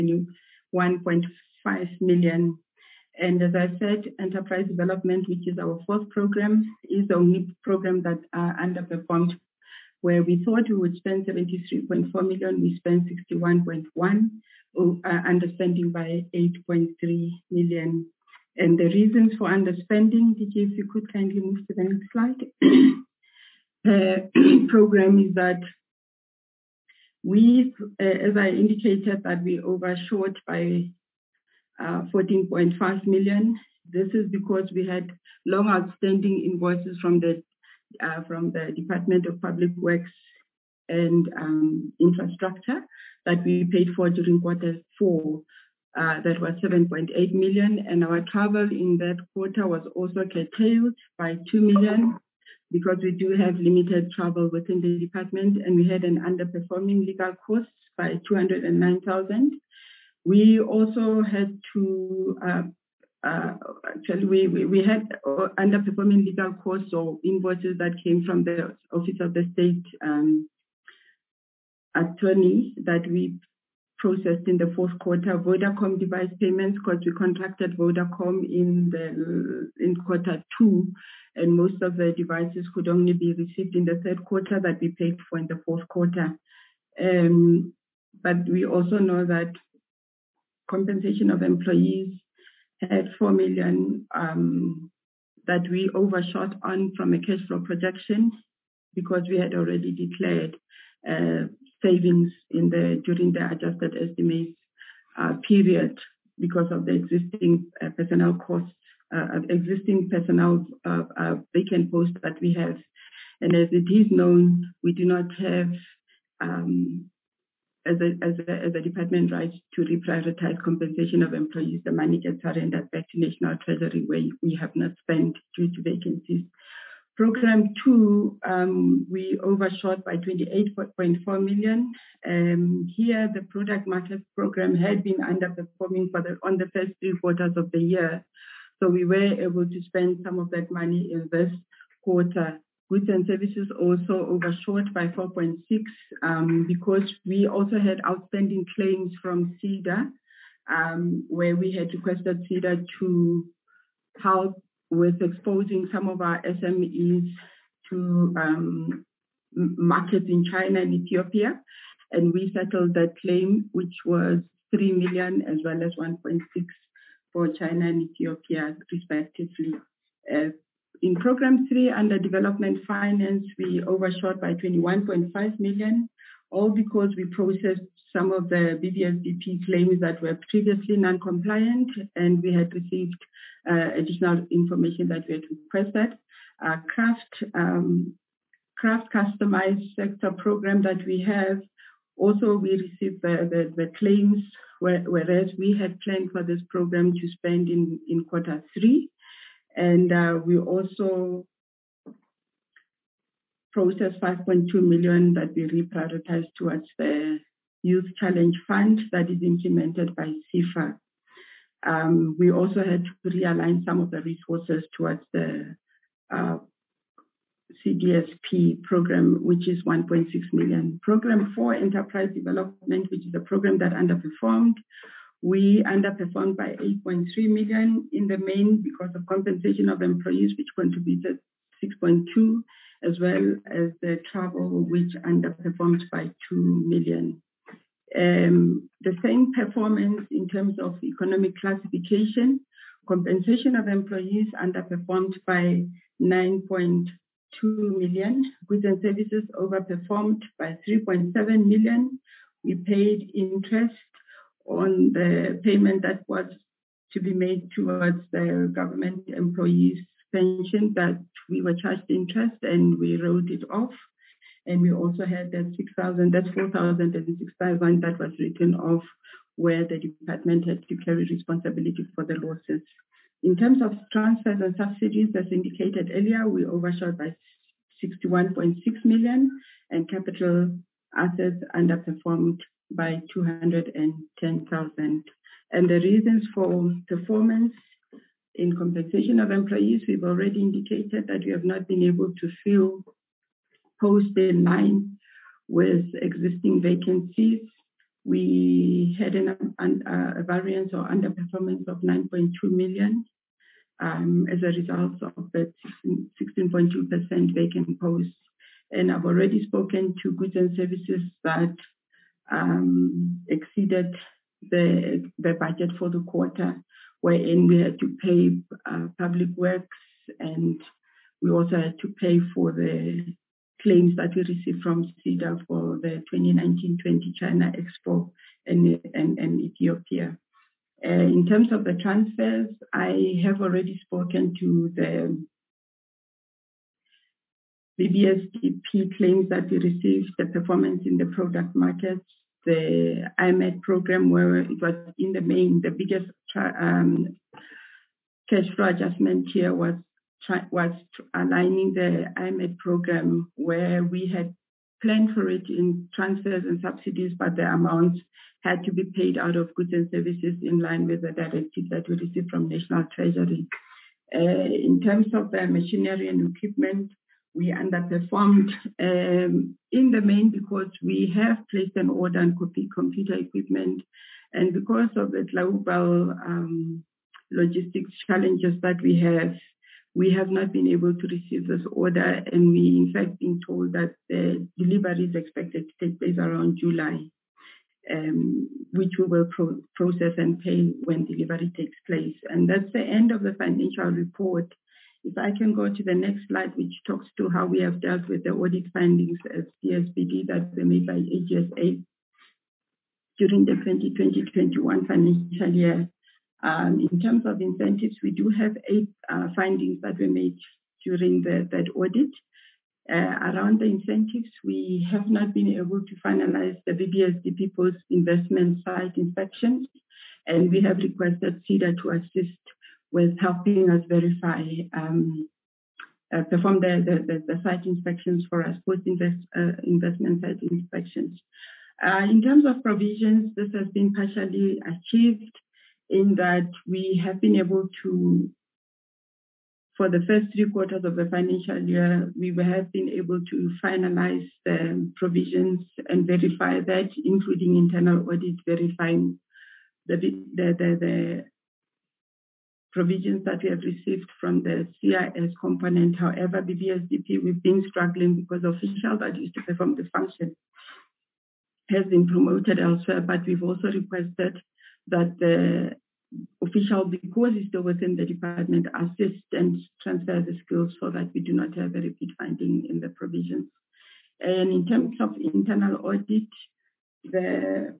1.5 million. And as I said, enterprise development, which is our fourth program, is the only program that underperformed. Where we thought we would spend 73.4 million, we spent 61.1, underspending by 8.3 million. And the reasons for underspending, DJ, if you could kindly move to the next slide. Program is that we, as I indicated, that we overshot by 14.5 million. This is because we had long outstanding invoices from the Department of Public Works and Infrastructure that we paid for during Q4. That was 7.8 million, and our travel in that quarter was also curtailed by 2 million because we do have limited travel within the department, and we had an underperforming legal costs by 209,000. We also had to actually, we had underperforming legal costs or invoices that came from the Office of the State Attorney that we processed in the fourth quarter. Vodacom device payments, because we contracted Vodacom in Q2, and most of the devices could only be received in the third quarter that we paid for in the fourth quarter. But we also know that compensation of employees had 4 million that we overshot on from a cash flow projection because we had already declared savings during the adjusted estimates period because of the existing personnel costs, existing personnel vacant posts that we have. And as it is known, we do not have as a department rights to reprioritize compensation of employees. The money gets surrendered back to National Treasury where we have not spent due to vacancies. Program 2, we overshot by 28.4 million. Here, the product market program had been underperforming on the first 3 quarters of the year. So we were able to spend some of that money in this quarter. Goods and services also overshot by 4.6 because we also had outstanding claims from CEDA, where we had requested CEDA to help with exposing some of our SMEs to markets in China and Ethiopia. And we settled that claim, which was 3 million as well as 1.6 for China and Ethiopia, respectively. In Program 3, under Development Finance, we overshot by 21.5 million, all because we processed some of the BBSDP claims that were previously non-compliant, and we had received additional information that we had requested. Craft customized sector program that we have, also we received the claims, whereas we had planned for this program to spend in Q3. And we also processed 5.2 million that we reprioritized towards the Youth Challenge Fund that is implemented by CIFA. We also had to realign some of the resources towards the CDSP program, which is 1.6 million. Program 4, Enterprise Development, which is a program that underperformed. We underperformed by 8.3 million in the main because of compensation of employees, which contributed 6.2, as well as the travel, which underperformed by 2 million. The same performance in terms of economic classification, compensation of employees underperformed by 9.2 million. Goods and services overperformed by 3.7 million. We paid interest on the payment that was to be made towards the government employees' pension that we were charged interest and we wrote it off. And we also had that 6,000, that's 4,000 and 6,000 that was written off where the department had to carry responsibility for the losses. In terms of transfers and subsidies, as indicated earlier, we overshot by 61.6 million and capital assets underperformed by 210,000. And the reasons for performance in compensation of employees, we've already indicated that we have not been able to fill posts in line with existing vacancies. we had a variance or underperformance of 9.2 million as a result of that 16.2% vacant posts. And I've already spoken to goods and services that exceeded the budget for the quarter, wherein we had to pay public works, and we also had to pay for the claims that we received from SEDA for the 2019-20 China Expo and Ethiopia. In terms of the transfers, I have already spoken to the BBSDP claims that we received, the performance in the product markets, the IMED program, where it was in the main, the biggest cash flow adjustment here was aligning the IMED program, where we had planned for it in transfers and subsidies, but the amounts had to be paid out of goods and services in line with the directive that we received from National Treasury. In terms of the machinery and equipment, we underperformed in the main because we have placed an order on computer equipment, and because of the global logistics challenges that we have not been able to receive this order, and we in fact been told that the delivery is expected to take place around July, which we will process and pay when delivery takes place. And that's the end of the financial report. If I can go to the next slide, which talks to how we have dealt with the audit findings as CSBD that were made by AGSA during the 2020-21 financial year. In terms of incentives, we do have 8 findings that were made during that audit. Around the incentives, we have not been able to finalize the BBSDP post-investment site inspections, and we have requested SEDA to assist with helping us verify, perform the site inspections for us, post-investment site inspections. In terms of provisions, this has been partially achieved in that we have been able to, for the first 3 quarters of the financial year, we have been able to finalize the provisions and verify that, including internal audit, verifying the provisions that we have received from the CIS component. However, BBSDP, we've been struggling because the official that used to perform the function has been promoted elsewhere, but we've also requested that the official, because he's still within the department, assist and transfer the skills so that we do not have a repeat finding in the provisions. And in terms of internal audit, the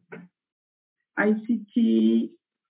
ICT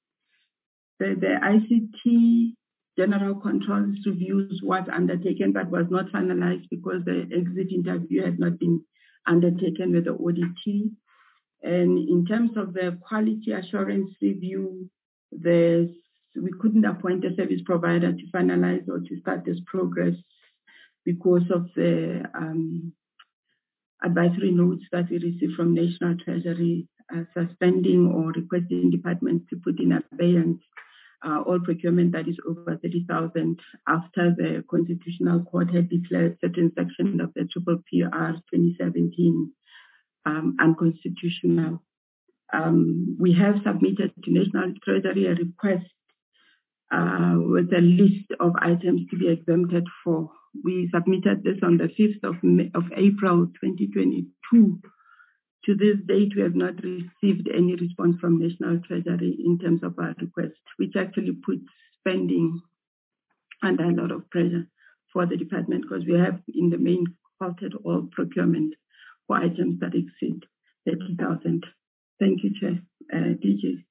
general controls reviews was undertaken but was not finalized because the exit interview had not been undertaken with the auditee. And in terms of the quality assurance review, we couldn't appoint a service provider to finalize or to start this progress because of the advisory notes that we received from National Treasury suspending or requesting departments to put in abeyance all procurement that is over 30,000 after the Constitutional Court had declared certain sections of the PPPR 2017 unconstitutional. We have submitted to National Treasury a request with a list of items to be exempted for. We submitted this on the 5th of April 2022. To this date, we have not received any response from National Treasury in terms of our request, which actually puts spending under a lot of pressure for the department because we have in the main halted all procurement for items that exceed 30,000. Thank you, Chair. DG.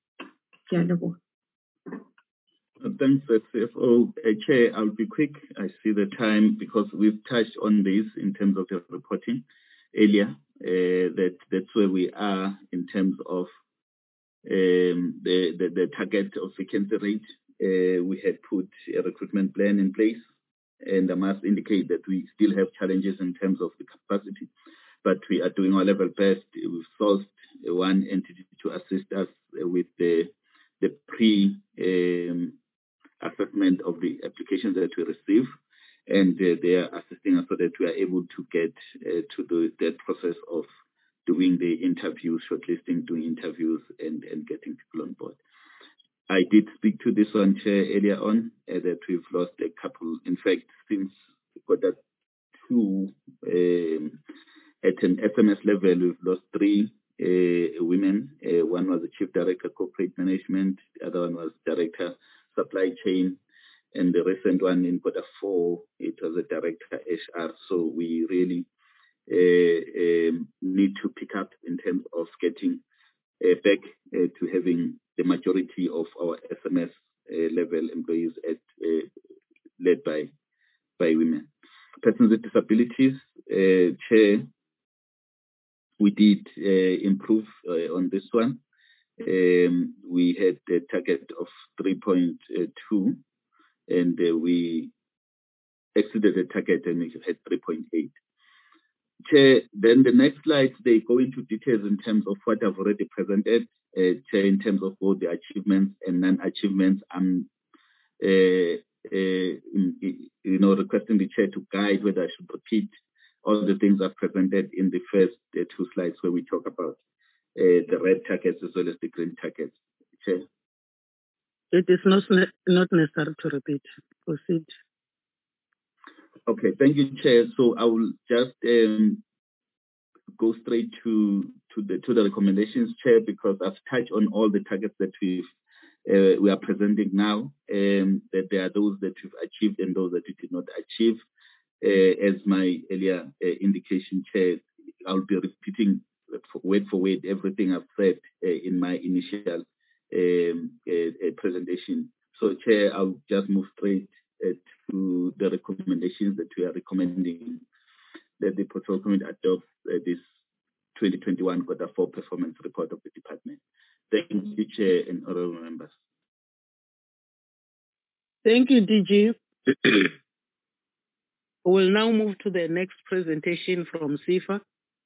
Thanks, CFO. Chair, I'll be quick. I see the time because we've touched on this in terms of the reporting earlier. That's where we are in terms of the target of vacancy rate. We had put a recruitment plan in place, and I must indicate that we still have challenges in terms of the capacity, but we are doing our level best. We've sourced one entity to assist us with the pre-assessment of the applications that we receive, and they are assisting us so that we are able to get to that process of doing the interviews, shortlisting, doing interviews, and getting people on board. I did speak to this one, Chair, earlier on, that we've lost a couple. In fact, since quarter two, at an SMS level, we've lost 3 women. One was the Chief Director, Corporate Management. The other one was Director, Supply Chain. And the recent one in quarter 4, it was a Director, HR. So we really need to pick up in terms of getting back to having the majority of our SMS level employees led by women. Persons with disabilities, Chair, we did improve on this one. We had a target of 3.2, and we exceeded the target and we had 3.8. Chair, then the next slides, they go into details in terms of what I've already presented, Chair, in terms of both the achievements and non-achievements. I'm requesting the Chair to guide whether I should repeat all the things I've presented in the first 2 slides where we talk about the red targets as well as the green targets. Chair. It is not necessary to repeat. Proceed. Okay, thank you, Chair. So I will just go straight to the recommendations, Chair, because I've touched on all the targets that we are presenting now, that there are those that we've achieved and those that we did not achieve. As my earlier indication, Chair, I'll be repeating word for word everything I've said in my initial presentation. So, Chair, I'll just move straight to the recommendations that we are recommending that the Protocol Committee adopts this 2021 quarter 4 performance report of the department. Thank you, Chair and honorable members. Thank you, DG. We'll now move to the next presentation from SIFA.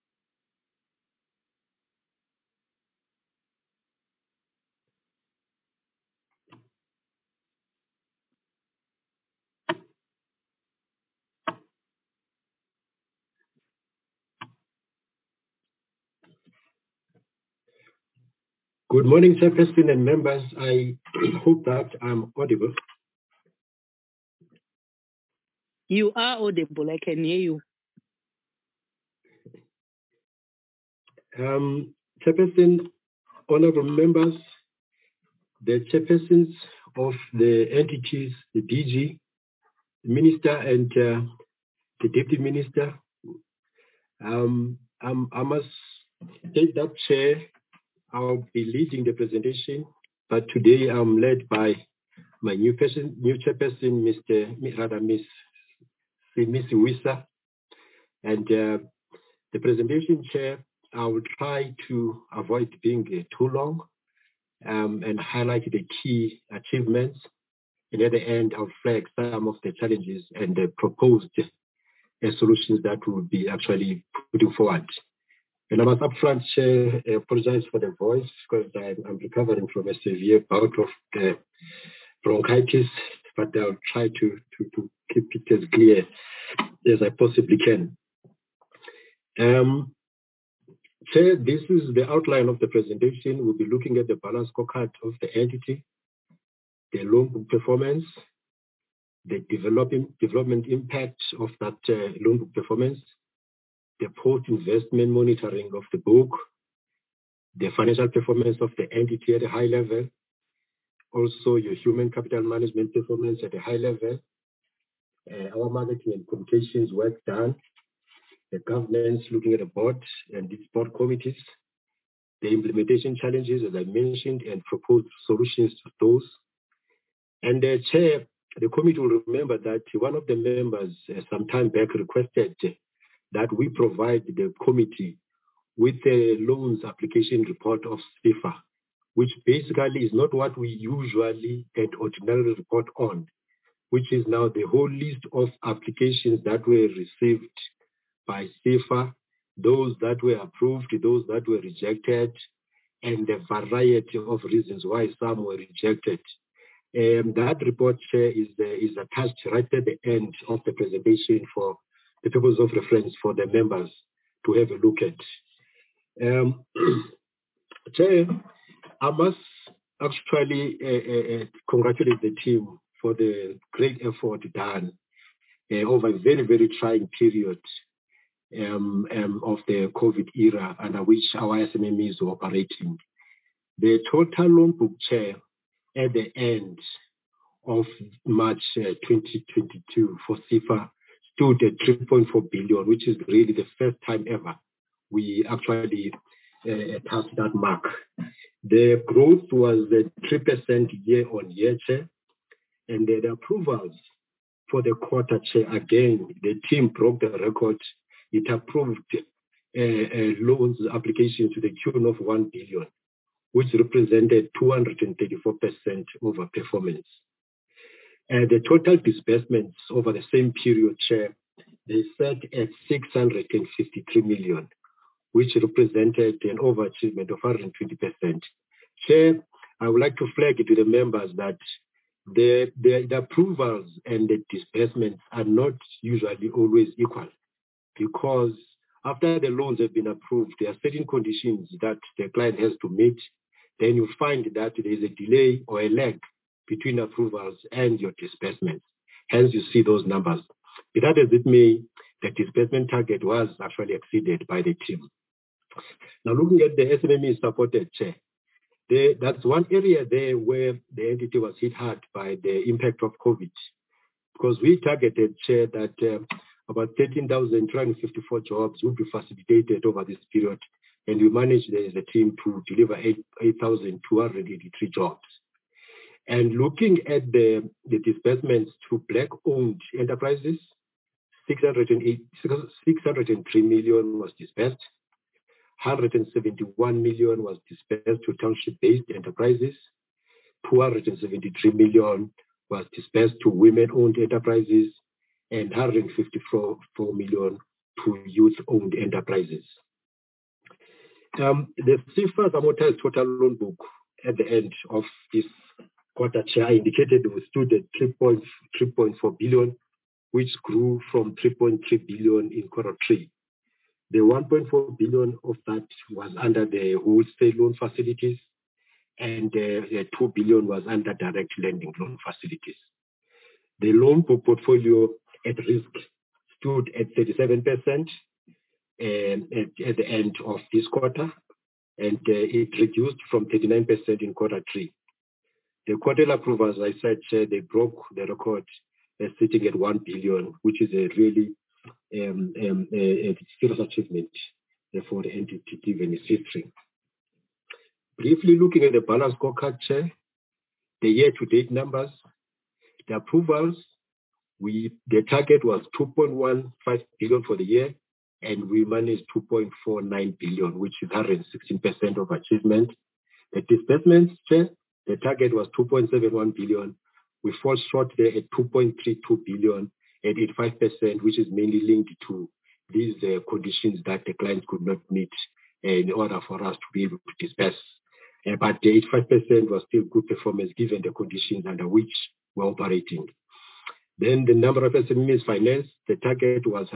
Good morning, Chairperson and members. I hope that I'm audible. You are audible. I can hear you. Chairperson, honorable members, the chairpersons of the entities, the DG, the Minister, and the Deputy Minister, I must take that chair. I'll be leading the presentation, but today I'm led by my new chairperson, Miss Wisa, and the presentation, Chair. I will try to avoid being too long and highlight the key achievements, and at the end I'll flag some of the challenges and the proposed solutions that we'll be actually putting forward. And I must upfront apologize for the voice because I'm recovering from a severe bout of bronchitis, but I'll try to keep it as clear as I possibly can. Chair, this is the outline of the presentation. We'll be looking at the balance scorecard of the entity, the loan book performance, the development impact of that loan book performance, the post-investment monitoring of the book, the financial performance of the entity at a high level, also your human capital management performance at a high level, our marketing and communications work done, the governance looking at the board and its board committees, the implementation challenges, as I mentioned, and proposed solutions to those. And Chair, the committee will remember that one of the members some time back requested that we provide the committee with a loans application report of SIFA, which basically is not what we usually and ordinarily report on, which is now the whole list of applications that were received by SIFA, those that were approved, those that were rejected, and the variety of reasons why some were rejected. That report, Chair, is attached right at the end of the presentation for the purpose of reference for the members to have a look at. Chair, I must actually congratulate the team for the great effort done over a very, very trying period of the COVID era under which our SMMEs were operating. The total loan book, Chair, at the end of March 2022 for CIFA stood at 3.4 billion, which is really the first time ever we actually passed that mark. The growth was 3% year on year, Chair, and the approvals for the quarter, Chair, again, the team broke the record. It approved loans application to the tune of 1 billion, which represented 234% over performance. The total disbursements over the same period, Chair, they set at 653 million, which represented an overachievement of 120%. Chair, I would like to flag it to the members that the approvals and the disbursements are not usually always equal, because after the loans have been approved, there are certain conditions that the client has to meet. Then you find that there is a delay or a lag between approvals and your disbursements. Hence, you see those numbers. Be that as it may, the disbursement target was actually exceeded by the team. Now, looking at the SMME supported, Chair, that's one area there where the entity was hit hard by the impact of COVID, because we targeted, Chair, that about 13,254 jobs would be facilitated over this period, and we managed as a team to deliver 8,283 jobs. And looking at the disbursements to Black-owned enterprises, 603 million was disbursed, 171 million was disbursed to township-based enterprises, 273 million was disbursed to women-owned enterprises, and 154 million to youth-owned enterprises. The CIFA's amortized total loan book at the end of this quarter, Chair, indicated we stood at 3.4 billion, which grew from 3.3 billion in quarter three. The 1.4 billion of that was under the wholesale loan facilities, and the 2 billion was under direct lending loan facilities. The loan book portfolio at risk stood at 37% at the end of this quarter, and it reduced from 39% in quarter three. The quarterly approvals, as I said, Chair, they broke the record sitting at 1 billion, which is a really a serious achievement for the entity given its history. Briefly looking at the balance scorecard, Chair, the year-to-date numbers, the approvals, the target was 2.15 billion for the year, and we managed 2.49 billion, which is 116% of achievement. The disbursements, Chair, the target was 2.71 billion. We fall short there at 2.32 billion at 85%, which is mainly linked to these conditions that the client could not meet in order for us to be able to disburse. But the 85% was still good performance given the conditions under which we're operating. Then the number of SMEs financed, the target was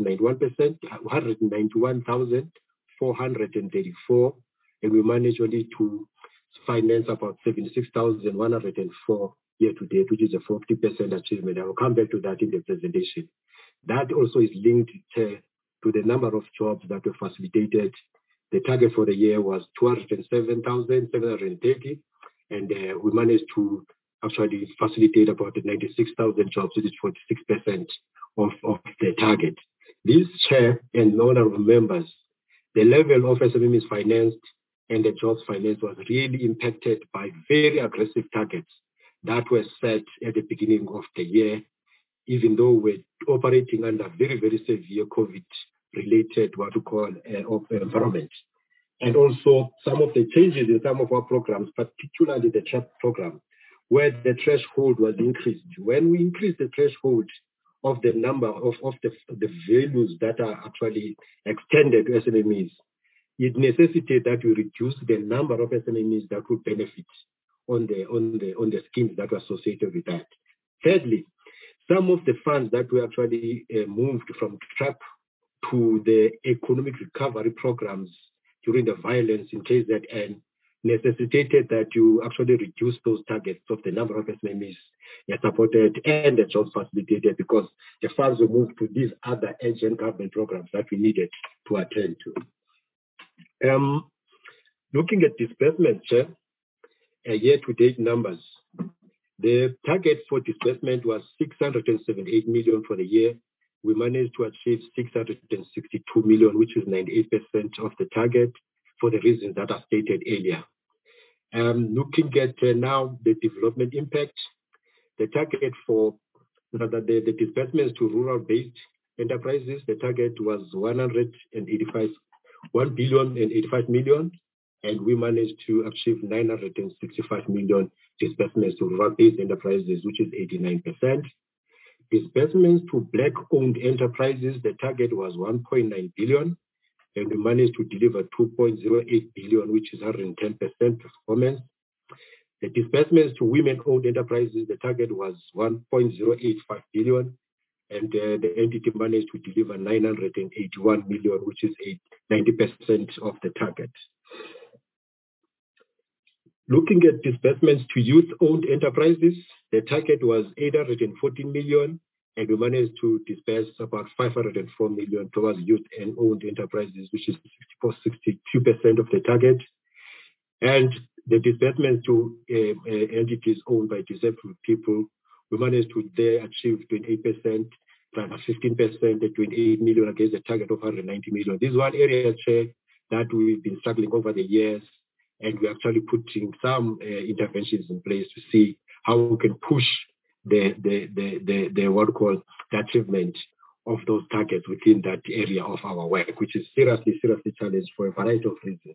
191,434, and we managed only to finance about 76,104 year to date, which is a 40% achievement. I will come back to that in the presentation. That also is linked to the number of jobs that were facilitated. The target for the year was 207,730, and we managed to actually facilitate about 96,000 jobs, which is 46% of the target. This, Chair and honorable members, the level of SMMEs financed and the jobs financed was really impacted by very aggressive targets that were set at the beginning of the year, even though we're operating under very, very severe COVID-related, what we call, environment. And also some of the changes in some of our programs, particularly the TRAP program, where the threshold was increased. When we increased the threshold of the number of the values that are actually extended to SMMEs, it necessitated that we reduce the number of SMMEs that would benefit on the schemes that were associated with that. Thirdly, some of the funds that were actually moved from TRAP to the economic recovery programs during the violence in KZN necessitated that you actually reduce those targets of the number of SMMEs supported and the jobs facilitated, because the funds were moved to these other urgent government programs that we needed to attend to. Looking at disbursement, year-to-date numbers, the target for disbursement was 678 million for the year. We managed to achieve 662 million, which is 98% of the target for the reasons that I stated earlier. Looking at now the development impact, the target for the disbursements to rural-based enterprises, the target was 1 billion and 85 million, and we managed to achieve 965 million disbursements to rural-based enterprises, which is 89%. Disbursements to Black-owned enterprises, the target was 1.9 billion, and we managed to deliver 2.08 billion, which is 110% performance. The disbursements to women-owned enterprises, the target was 1.085 billion, and the entity managed to deliver 981 million, which is 90% of the target. Looking at disbursements to youth-owned enterprises, the target was 814 million, and we managed to disburse about 504 million towards youth and owned enterprises, which is 62% of the target. And the disbursements to entities owned by disabled people, we managed to there achieve 28%, 15% at 28 million against a target of 190 million. This is one area that we've been struggling over the years, and we're actually putting some interventions in place to see how we can push the what we call the achievement of those targets within that area of our work, which is seriously challenged for a variety of reasons.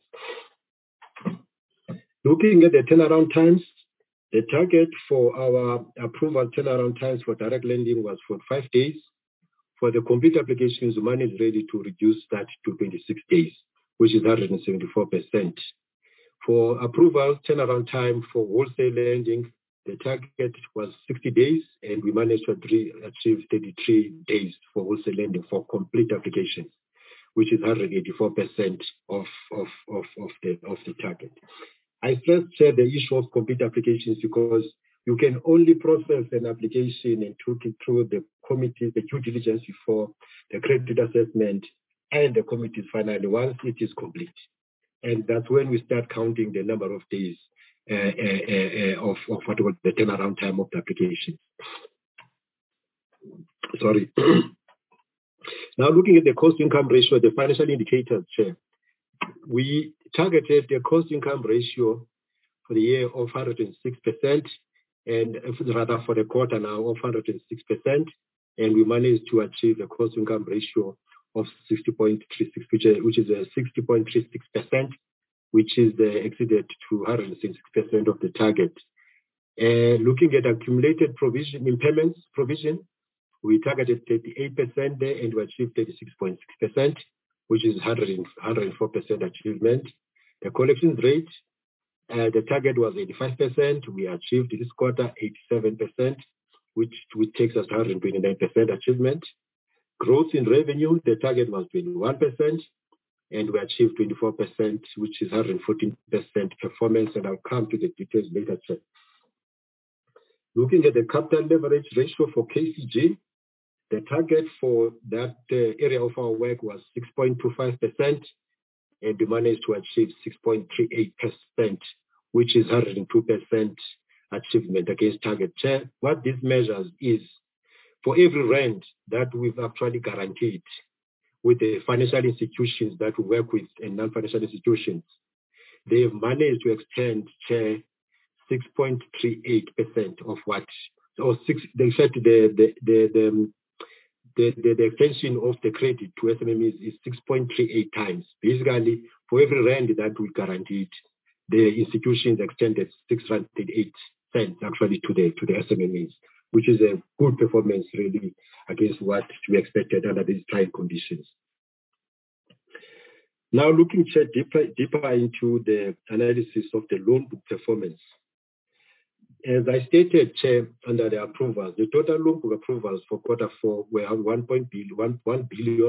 Looking at the turnaround times, the target for our approval turnaround times for direct lending was 45 days. For the complete applications, the money is ready to reduce that to 26 days, which is 174%. For approval turnaround time for wholesale lending, the target was 60 days, and we managed to achieve 33 days for wholesale lending for complete applications, which is 184% of the target. I first said the issue of complete applications because you can only process an application and took it through the committee, the due diligence before the credit assessment and the committees finally once it is complete. And that's when we start counting the number of days of what was the turnaround time of the application. Sorry. Now looking at the cost-income ratio, the financial indicators, Chair, we targeted the cost-income ratio for the year of 106%, and rather for the quarter now of 106%, and we managed to achieve a cost-income ratio of 60.36, which is a 60.36%, which is exceeded to 106% of the target. Looking at accumulated impairments provision, we targeted 38% there, and we achieved 36.6%, which is 104% achievement. The collections rate, the target was 85%. We achieved this quarter 87%, which takes us to 129% achievement. Growth in revenue, the target was 21%, and we achieved 24%, which is 114% performance, and I'll come to the details later. Looking at the capital leverage ratio for KCG, the target for that area of our work was 6.25%, and we managed to achieve 6.38%, which is 102% achievement against target. What this measures is for every rand that we've actually guaranteed with the financial institutions that we work with and non-financial institutions, they've managed to extend 6.38% of what, or they said the extension of the credit to SMMEs is 6.38 times. Basically, for every rand that we guaranteed, the institutions extended 6.38 cents actually to the SMMEs, which is a good performance really against what we expected under these trying conditions. Now looking deeper into the analysis of the loan book performance. As I stated, Chair, under the approvals, the total loan book approvals for quarter four were 1 billion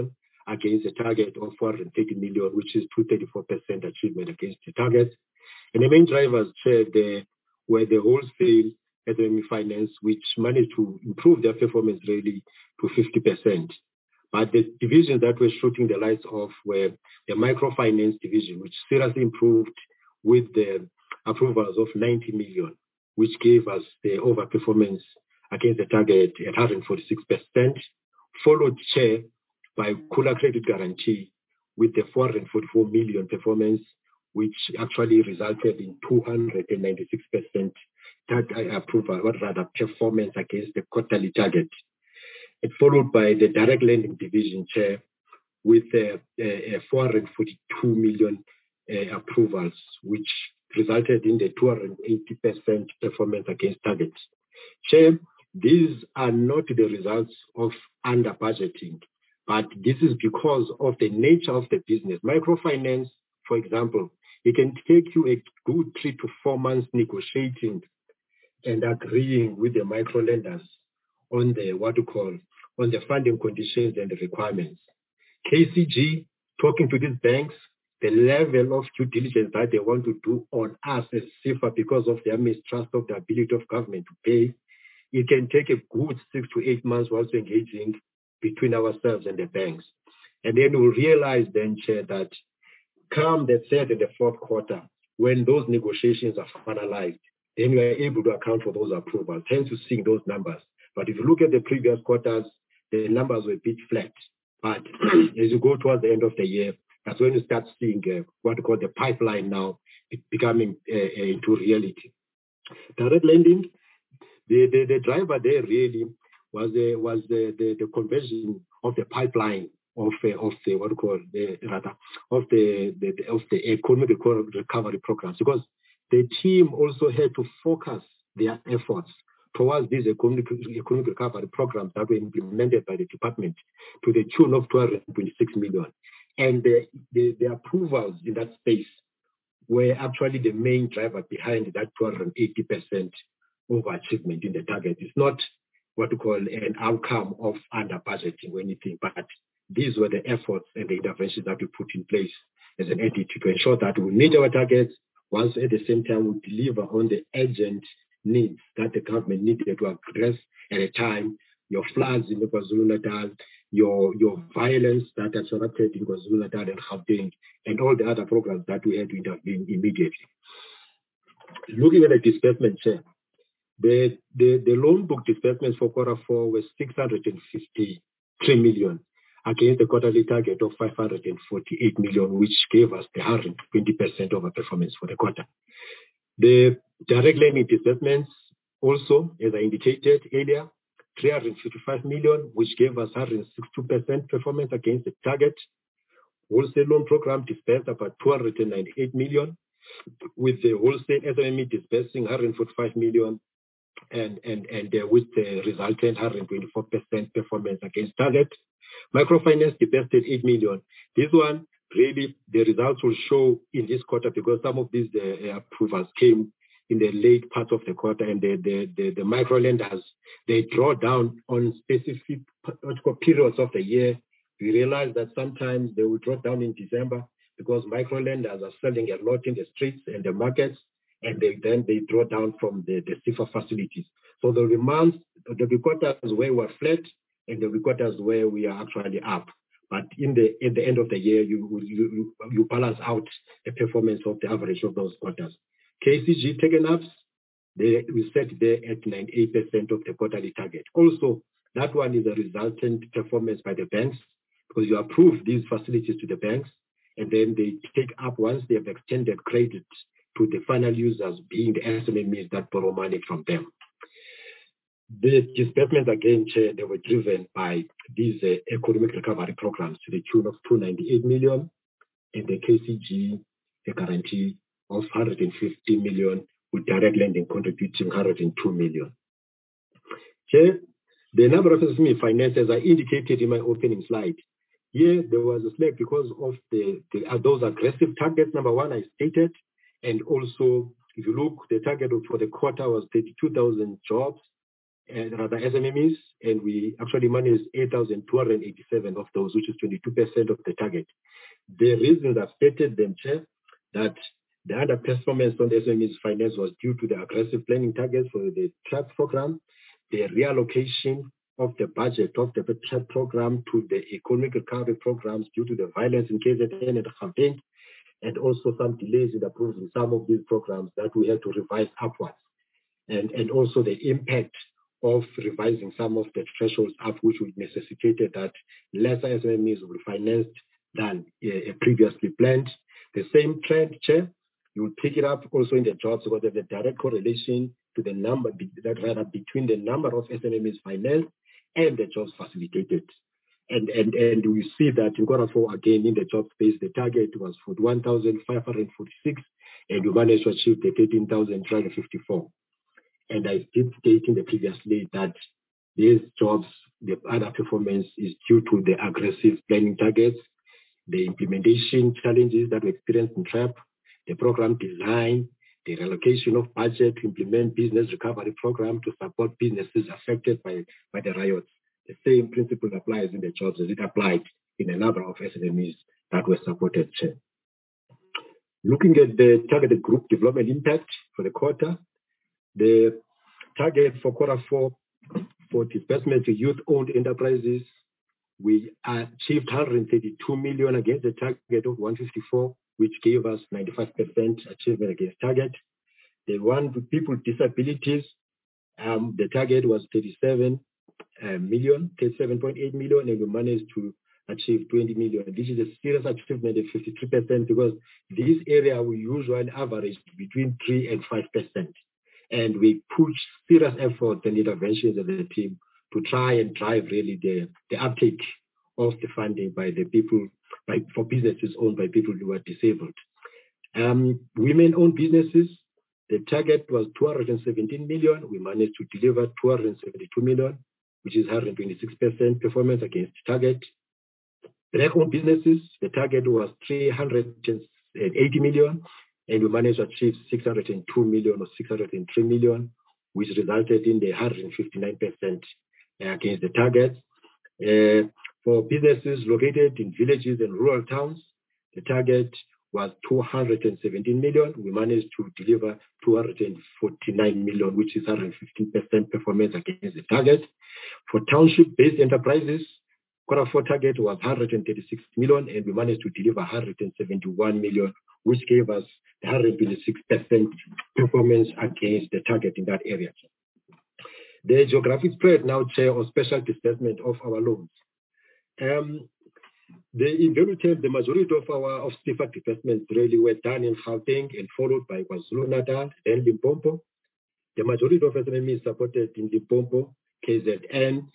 against a target of 430 million, which is 234% achievement against the target. And the main drivers, Chair, were the wholesale SME finance, which managed to improve their performance really to 50%. But the divisions that were shooting the lights off were the microfinance division, which seriously improved with the approvals of 90 million, which gave us the overperformance against the target at 146%, followed, Chair, by Khula Credit Guarantee with the 444 million performance, which actually resulted in 296% approval, or rather performance against the quarterly target. And followed by the direct lending division, Chair, with 442 million approvals, which resulted in the 280% performance against targets. Chair, these are not the results of under budgeting, but this is because of the nature of the business. Microfinance, for example, it can take you a good 3 to 4 months negotiating and agreeing with the micro lenders on the on the funding conditions and the requirements. KCG, talking to these banks, the level of due diligence that they want to do on us as CFA because of their mistrust of the ability of government to pay, it can take a good 6 to 8 months whilst engaging between ourselves and the banks. And then we'll realize then, Chair, that come the third and the fourth quarter, when those negotiations are finalized, then we are able to account for those approvals, hence you seeing those numbers. But if you look at the previous quarters, the numbers were a bit flat. But as you go towards the end of the year, that's when you start seeing what we call the pipeline now becoming into reality. Direct lending, the driver there really was the conversion of the pipeline of the economic recovery programs, because the team also had to focus their efforts towards these economic recovery programs that were implemented by the department to the tune of 226 million. And the approvals in that space were actually the main driver behind that 280% overachievement in the target. It's not what we call an outcome of under budgeting or anything, but these were the efforts and the interventions that we put in place as an entity to ensure that we meet our targets, whilst at the same time we deliver on the urgent needs that the government needed to address at a time. Your floods in KwaZulu-Natal, your violence that has erupted in KwaZulu-Natal and Gauteng, and all the other programs that we had to intervene immediately. Looking at the disbursement, Chair, the loan book disbursements for quarter 4 was 653 million against the quarterly target of 548 million, which gave us the 120% over performance for the quarter. The direct lending disbursements also, as I indicated earlier, 355 million, which gave us 162% performance against the target. Wholesale loan program disbursed about 298 million, with the wholesale SME disbursing 145 million, and with the resultant 124% performance against target. Microfinance disbursed 8 million. This one, really, the results will show in this quarter because some of these approvals came in the late part of the quarter, and the micro lenders, they draw down on specific periods of the year. We realize that sometimes they will draw down in December because micro lenders are selling a lot in the streets and the markets, and then they draw down from the CFA facilities. So there'll be months, there'll be quarters where we're flat, and there'll be quarters where we are actually up. But at the end of the year, you balance out the performance of the average of those quarters. KCG taken-ups, we set there at 98% of the quarterly target. Also, that one is a resultant performance by the banks because you approve these facilities to the banks, and then they take up once they have extended credit to the final users, being the SMEs that borrow money from them. The disbursements, again, Chair, they were driven by these economic recovery programs to the tune of 298 million, and the KCG, the guarantee of 150 million, with direct lending contributing 102 million. Chair, the number of SME finances I indicated in my opening slide. Here, there was a slack because of those aggressive targets, number one, I stated, and also, if you look, the target for the quarter was 32,000 jobs, rather SMMEs, and we actually managed 8,287 of those, which is 22% of the target. The reasons I've stated them, Chair, that the underperformance on the SMEs finance was due to the aggressive planning targets for the TRAP program, the reallocation of the budget of the TRAP program to the economic recovery programs due to the violence in KZN and Gauteng, and also some delays in approving some of these programs that we had to revise upwards. And also the impact of revising some of the thresholds up, which would necessitated that lesser SMEs will be financed than previously planned. The same trend, Chair, you will pick it up also in the jobs, because there's a direct correlation to the number, between the number of SMEs financed and the jobs facilitated. And we see that in Q4, again, in the job space, the target was 41,546, and we managed to achieve the 13,354. And I did state in the previous slide that these jobs, the underperformance is due to the aggressive planning targets, the implementation challenges that we experienced in TRAP, the program design, the relocation of budget to implement business recovery program to support businesses affected by the riots. The same principle applies in the jobs as it applied in a number of SMEs that were supported. Looking at the targeted group development impact for the quarter, the target for Q4 for disbursement to youth-owned enterprises, we achieved 132 million against the target of 154, which gave us 95% achievement against target. The one with people with disabilities, the target was 37.8 million, and we managed to achieve 20 million. This is a serious achievement of 53%, because this area we usually average between 3 and 5%. And we push serious efforts and interventions of the team to try and drive really the uptake of the funding by the people, for businesses owned by people who are disabled. Women-owned businesses, the target was 217 million. We managed to deliver 272 million, which is 126% performance against target. Black-owned businesses, the target was 380 million, and we managed to achieve 602 million or 603 million, which resulted in the 159% against the target. For businesses located in villages and rural towns, the target was 217 million. We managed to deliver 249 million, which is 115% performance against the target. For township-based enterprises, Q4 target was 136 million, and we managed to deliver 171 million, which gave us 126% performance against the target in that area. The geographic spread now, Chair, of special disbursement of our loans. In value terms, the majority of our STIFA disbursements really were done in Gauteng and followed by KwaZulu-Natal and Limpopo. The majority of SMEs supported in Limpopo, KZN,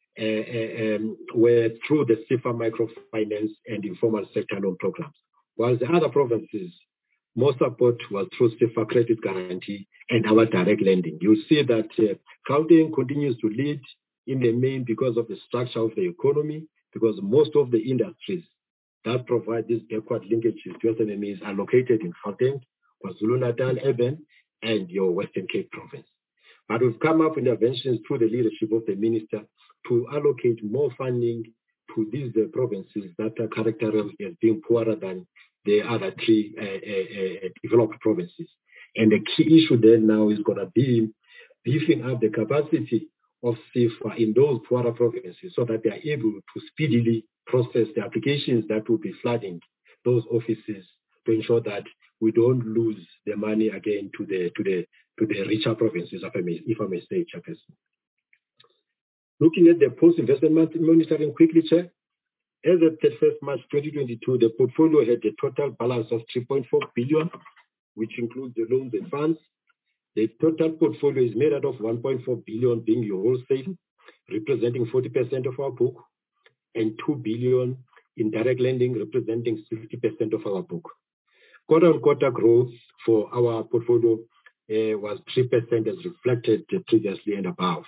were through the STIFA microfinance and informal sector loan programs. While the other provinces, more support was through STIFA credit guarantee and our direct lending. You'll see that Gauteng continues to lead in the main because of the structure of the economy, because most of the industries that provide these backward linkages to SMEs are located in Gauteng, KwaZulu-Natal, Urban, and your Western Cape province. But we've come up with interventions through the leadership of the minister to allocate more funding to these provinces that are characterized as being poorer than the other three developed provinces. And the key issue there now is going to be beefing up the capacity of STIFA in those poorer provinces so that they are able to speedily process the applications that will be flooding those offices to ensure that we don't lose the money again to the richer provinces, if I may say, Chairperson. Looking at the post-investment monitoring quickly, Chair. As of 31st March 2022, the portfolio had a total balance of 3.4 billion, which includes the loans and funds. The total portfolio is made out of 1.4 billion being your wholesale, representing 40% of our book, and 2 billion in direct lending, representing 60% of our book. Quarter-on-quarter growth for our portfolio was 3% as reflected previously and above.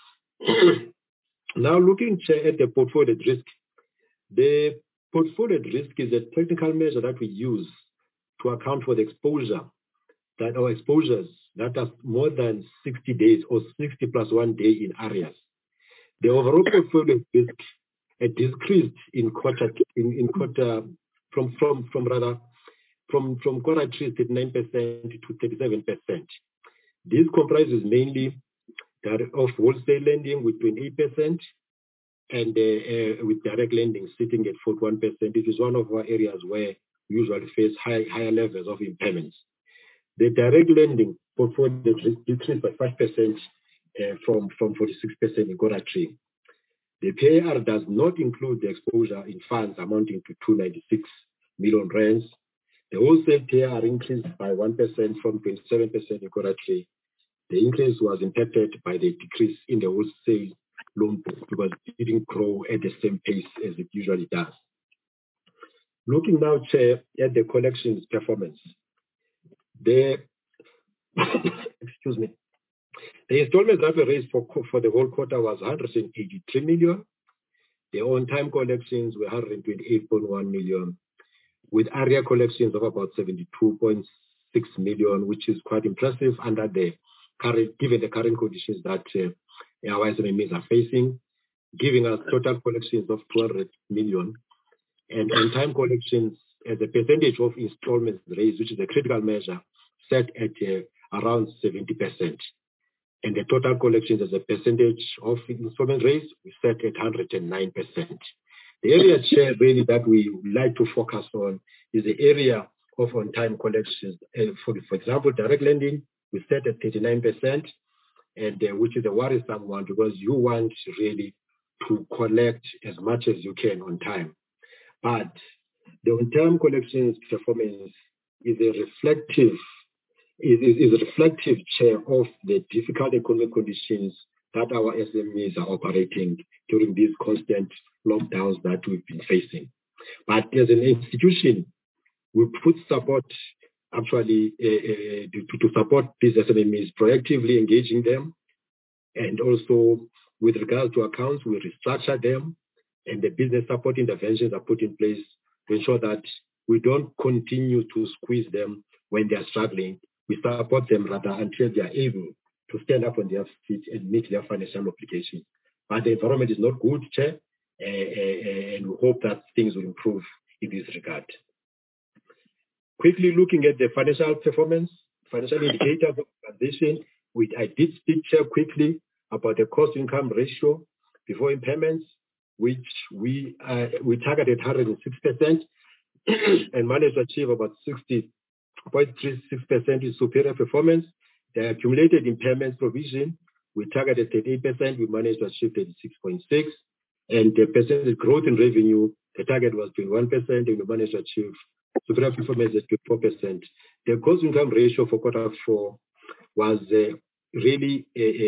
Now looking at the portfolio risk, the portfolio risk is a technical measure that we use to account for the exposure that our exposures that are more than 60 days or 60 plus 1 day in arrears. The overall portfolio decreased in quarter from quarter 3 39% to 37%. This comprises mainly of wholesale lending with 28% and with direct lending sitting at 41%. It is one of our areas where we usually face higher levels of impairments. The direct lending portfolio decreased by 5% from 46% in quarter 3. The PAR does not include the exposure in funds amounting to 296 million rands. The wholesale PAR increased by 1% from 27% in quarter 3. The increase was impacted by the decrease in the wholesale loan book because it didn't grow at the same pace as it usually does. Looking now, Chair, at the collections performance. The installment revenue raised for the whole quarter was 183 million. The on-time collections were 128.1 million, with area collections of about 72.6 million, which is quite impressive under the given the current conditions that our SMEs are facing, giving us total collections of 200 million. And on-time collections as a percentage of installments raised, which is a critical measure, set at around 70%. And the total collections as a percentage of installment raised, we set at 109%. The area, Chair, really that we like to focus on is the area of on-time collections. For example, direct lending, we set at 39%, and which is a worrisome one because you want really to collect as much as you can on time. But the on-time collections performance is a reflective Chair, of the difficult economic conditions that our SMEs are operating during these constant lockdowns that we've been facing. But as an institution, we put support actually to support these SMEs, proactively engaging them, and also with regards to accounts, we restructure them, and the business support interventions are put in place to ensure that we don't continue to squeeze them when they are struggling. We support them rather until they are able to stand up on their feet and meet their financial obligations. But the environment is not good, Chair, and we hope that things will improve in this regard. Quickly looking at the financial performance, financial indicators of transition, I did speak, Chair, quickly about the cost-income ratio before impairments, which we targeted 106% and managed to achieve about 60.36% is superior performance. The accumulated impairments provision, we targeted 38%, we managed to achieve 36.6%. And the percentage growth in revenue, the target was 21%, and we managed to achieve superior performance at 4%. The cost-income ratio for quarter 4 was really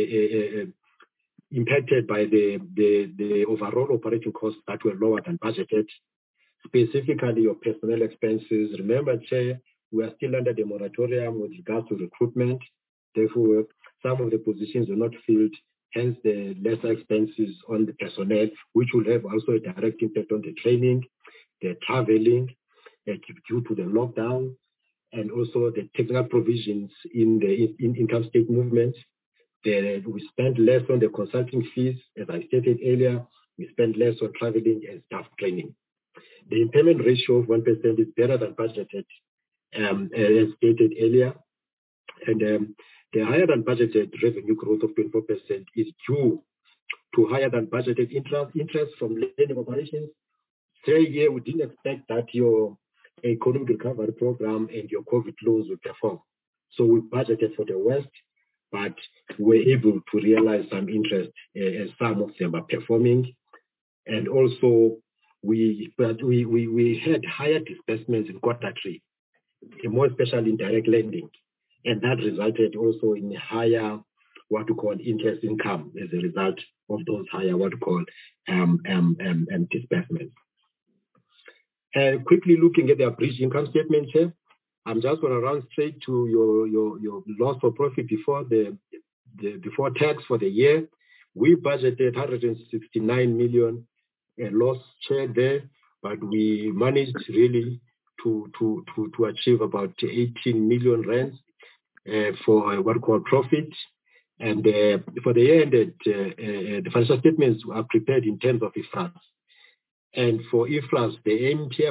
impacted by the overall operating costs that were lower than budgeted, specifically your personnel expenses. Remember, Chair, we are still under the moratorium with regards to recruitment. Therefore, some of the positions were not filled, hence the lesser expenses on the personnel, which will have also a direct impact on the training, the traveling due to the lockdown, and also the technical provisions in the income state movements. We spent less on the consulting fees, as I stated earlier. We spent less on traveling and staff training. The impairment ratio of 1% is better than budgeted, as stated earlier. And the higher than budgeted revenue growth of 24% is due to higher than budgeted interest from lending operations. Say here, we didn't expect that your economic recovery program and your COVID loans would perform. So we budgeted for the worst, but we're able to realize some interest as some of them are performing. And also, we had higher disbursements in quarter 3, more especially in direct lending. And that resulted also in higher, what we call interest income as a result of those higher, what we call disbursements. Quickly looking at the abridged income statement here, I'm just going to run straight to your loss or profit before before tax for the year. We budgeted 169 million loss share there, but we managed really to achieve about 18 million rands. for what we call profit. And for the year ended, the financial statements are prepared in terms of IFRS. And for IFRS, the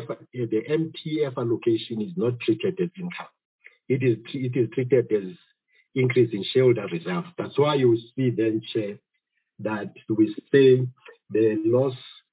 MTF allocation is not treated as income. It is treated as increase in shareholder reserves. That's why you see then, Chair, that we say the loss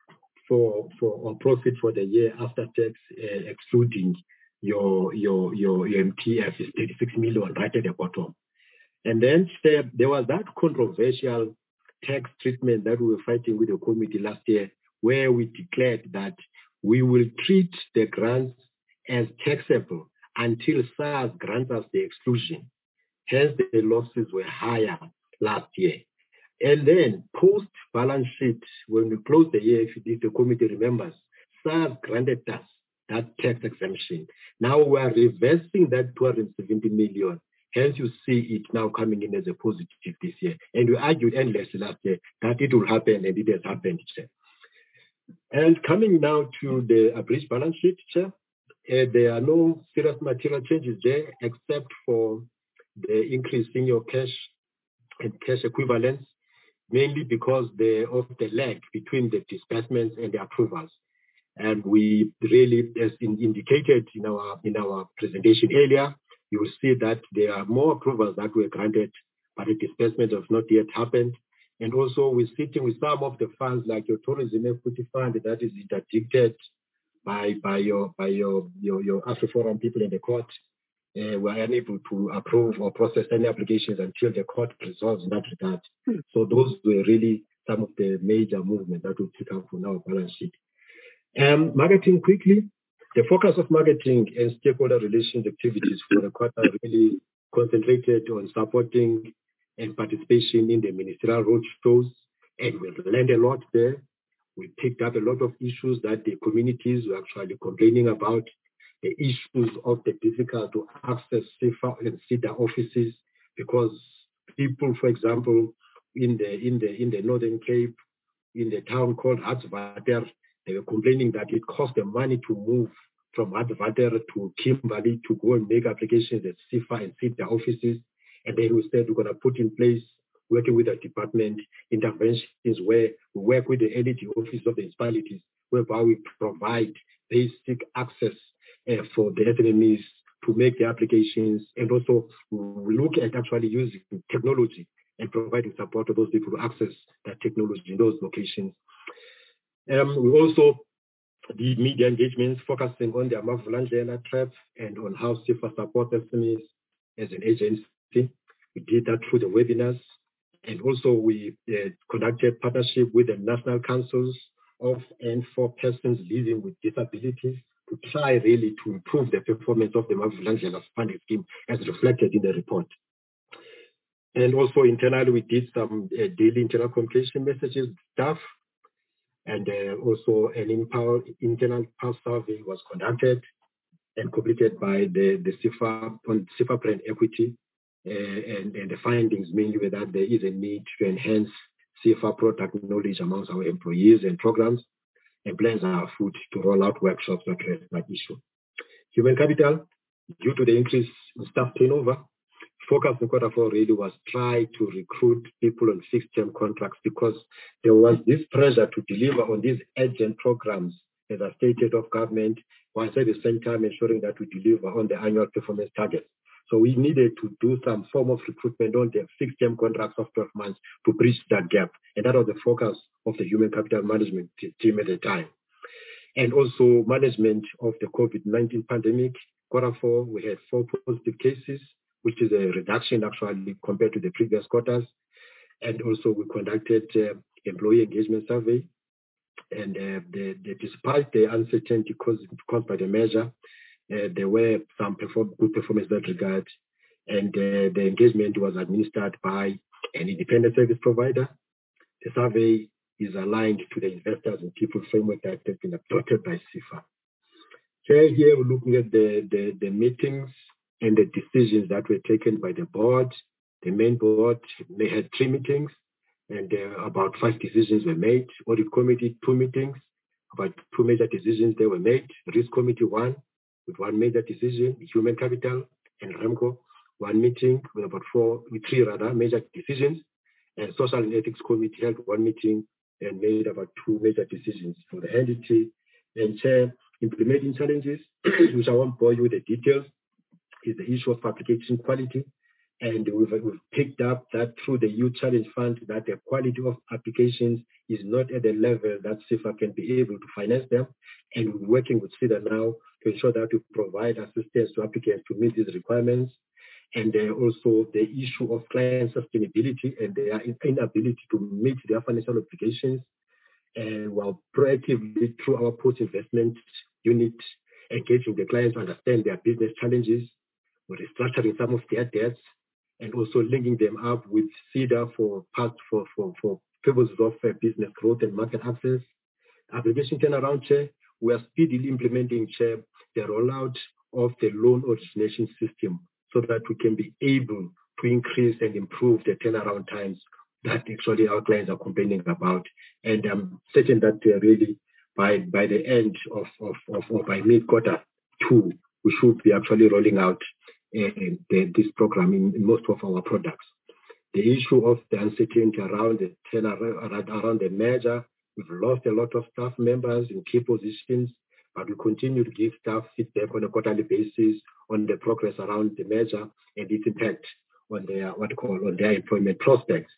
or profit for the year after tax, excluding your MTF, is 36 million right at the bottom. And then there was that controversial tax treatment that we were fighting with the committee last year, where we declared that we will treat the grants as taxable until SARS grants us the exclusion. Hence, the losses were higher last year. And then post-balance sheet, when we closed the year, if the committee remembers, SARS granted us that tax exemption. Now we are reversing that 270 million. Hence, you see it now coming in as a positive this year. And we argued endlessly last year that it will happen, and it has happened, Chair. And coming now to the abridged balance sheet, Chair, there are no serious material changes there except for the increase in your cash and cash equivalents, mainly because of the lag between the disbursements and the approvals. And we really, as indicated in our presentation earlier, you will see that there are more approvals that were granted, but the disbursement has not yet happened. And also, we're sitting with some of the funds, like your tourism equity fund, that is interdicted by your AfriForum people in the court. We are unable to approve or process any applications until the court resolves in that regard. So those were really some of the major movements that we pick up on our balance sheet. Marketing quickly. The focus of marketing and stakeholder relations activities for the quarter really concentrated on supporting and participation in the ministerial roadshows, and we learned a lot there. We picked up a lot of issues that the communities were actually complaining about, the issues of the difficult to access CIFA and SIDA offices, because people, for example, in the Northern Cape, in the town called Hartswater, they were complaining that it cost them money to move from Hartswater to Kimberley to go and make applications at CIFA and SIDA offices. And then we said we're going to put in place, working with the department, interventions where we work with the energy office of the municipalities, whereby we provide basic access for the SMEs to make the applications, and also we look at actually using technology and providing support to those people to access that technology in those locations. We also did media engagements focusing on the Amavulandlela trap and on how CIFA supports SMEs as an agency. We did that through the webinars, and also we conducted partnership with the National Councils of and for persons living with disabilities to try really to improve the performance of the Amavulandlela funding scheme as reflected in the report. And also internally, we did some daily internal communication messages with staff, and also an internal pulse survey was conducted and completed by the CIFA on CIFA brand equity, and the findings mainly were that there is a need to enhance CIFA product knowledge amongst our employees and programs, and plans are afoot to roll out workshops to address that issue. Human capital, due to the increase in staff turnover, focus in Q4 really was try to recruit people on fixed-term contracts, because there was this pressure to deliver on these urgent programs, as I stated, of government, while at the same time ensuring that we deliver on the annual performance targets. So we needed to do some form of recruitment on the fixed-term contracts of 12 months to bridge that gap. And that was the focus of the human capital management team at the time. And also management of the COVID-19 pandemic. Q4, we had 4 positive cases, which is a reduction actually compared to the previous quarters. And also we conducted employee engagement survey. And despite the uncertainty caused by the measure, there were some good performance in that regard. And the engagement was administered by an independent service provider. The survey is aligned to the investors and people framework that has been adopted by CIFA. So here we're looking at the meetings and the decisions that were taken by the board. The main board, they had 3 meetings, and about 5 decisions were made. Audit committee, 2 meetings, about 2 major decisions they were made. Risk committee, 1, with 1 major decision. Human capital and REMCO one meeting with about three major decisions, and Social and Ethics Committee held one meeting and made about two major decisions for the entity. And Chair, implementing challenges, which I won't bore you with the details, is the issue of application quality. And we've picked up that through the Youth Challenge Fund, that the quality of applications is not at the level that CIFA can be able to finance them. And we're working with SEDA now to ensure that we provide assistance to applicants to meet these requirements. And also the issue of client sustainability and their inability to meet their financial obligations. While proactively through our post-investment unit, engaging the clients to understand their business challenges, we're restructuring some of their debts, and also linking them up with SEDA for purposes of business growth and market access. Application turnaround, Chair, we are speedily implementing, Chair, the rollout of the loan origination system so that we can be able to increase and improve the turnaround times that actually our clients are complaining about. And I'm certain that really by the end of by mid-quarter two, we should be actually rolling out this program in most of our products. The issue of the uncertainty around the merger, we've lost a lot of staff members in key positions, but we continue to give staff feedback on a quarterly basis on the progress around the merger and its impact on their their employment prospects.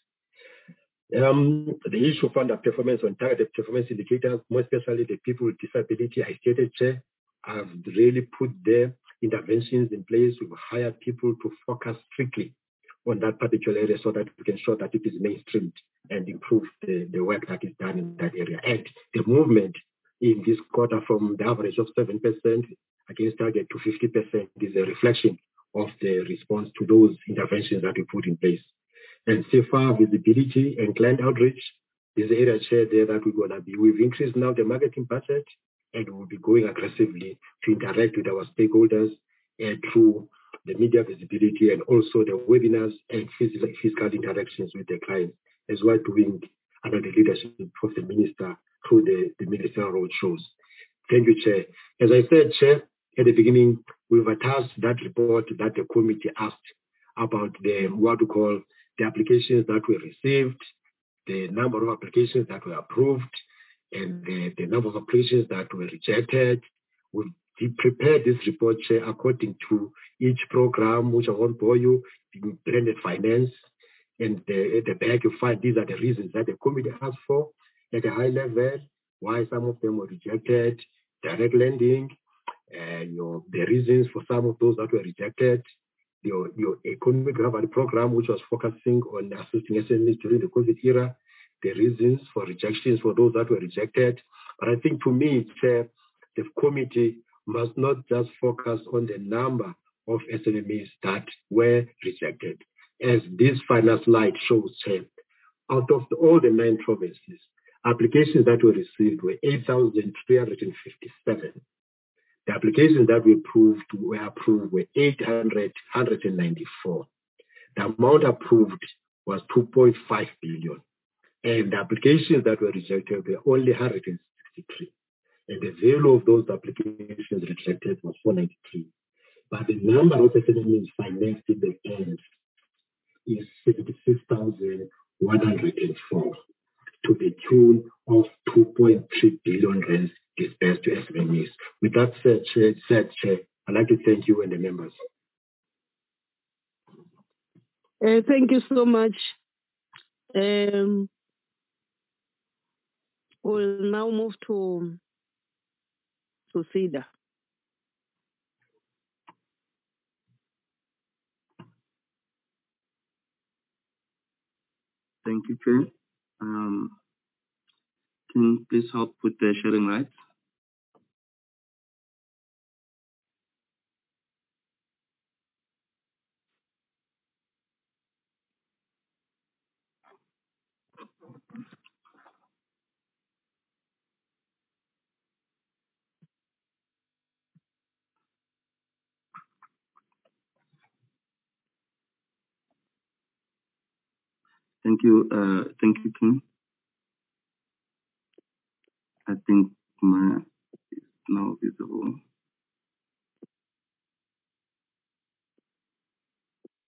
The issue of underperformance on targeted performance indicators, more especially the people with disability, I stated, Chair, have really put their interventions in place. We've hired people to focus strictly on that particular area so that we can show that it is mainstreamed and improve the work that is done in that area. And the movement in this quarter from the average of 7% against target to 50% is a reflection of the response to those interventions that we put in place. And CIFA visibility and client outreach is the area, Chair, there that we're going to be. We've increased now the marketing budget, and we'll be going aggressively to interact with our stakeholders through the media visibility and also the webinars and physical interactions with the clients, as well doing under the leadership of the minister through the ministerial road shows. Thank you, Chair. As I said, Chair, at the beginning, we've attached that report that the committee asked about what we call the applications that were received, the number of applications that were approved, and the number of applications that were rejected. We prepared this report, Chair, according to each program, which I won't bore you, blended finance. And at the back, you find these are the reasons that the committee asked for at a high level, why some of them were rejected, direct lending, the reasons for some of those that were rejected, your economic recovery program, which was focusing on assisting SMEs during the COVID era, the reasons for rejections for those that were rejected. But I think to me, Chair, the committee must not just focus on the number of SMEs that were rejected. As this final slide shows, Chair, out of all the 9 provinces, applications that were received were 8,357. The applications that were approved were 894. The amount approved was 2.5 billion. And the applications that were rejected were only 163. And the value of those applications rejected was 493. But the number of SMEs financed in the end is 76,104 to the tune of 2.3 billion rands dispersed to SMEs. With that said, Chair, I'd like to thank you and the members. Thank you so much. We'll now move to SEDA. Thank you, Chair. Can you please help with the sharing rights? Thank you, King. I think my is now visible.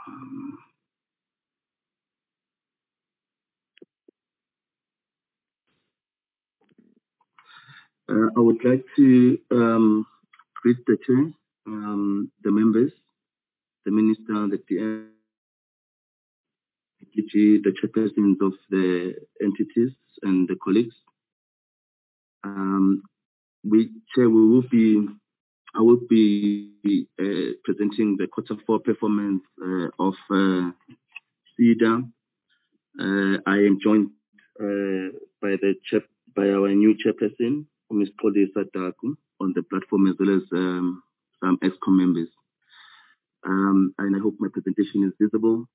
I would like to greet the chair, the members, the minister, the PM, the chairpersons of the entities, and the colleagues. I will be presenting the Q4 performance of SEDA. I am joined by our new chairperson, Ms. Xolisa Daku, on the platform, as well as some ExCom members. And I hope my presentation is visible.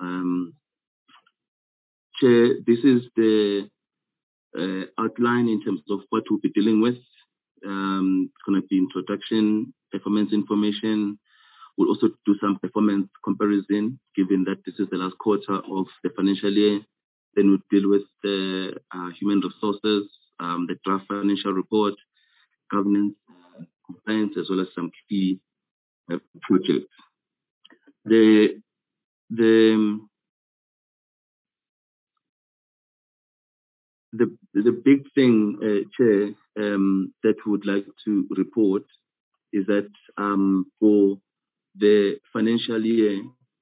Chair, this is the outline in terms of what we'll be dealing with. It's going to be introduction, performance information. We'll also do some performance comparison, given that this is the last quarter of the financial year. Then we'll deal with the human resources, the draft financial report, governance, compliance, as well as some key projects. The big thing, Chair, that we would like to report is that for the financial year,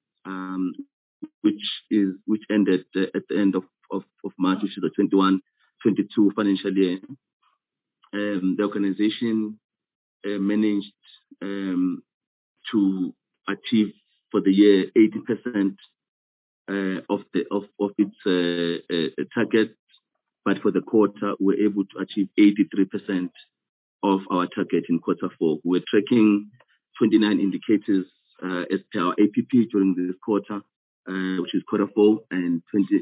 which ended at the end of March, which is the 21-22 financial year, the organization managed to achieve for the year 80% of its target, but for the quarter, we're able to achieve 83% of our target in Q4. We're tracking 29 indicators as per our APP during this quarter, which is Q4, and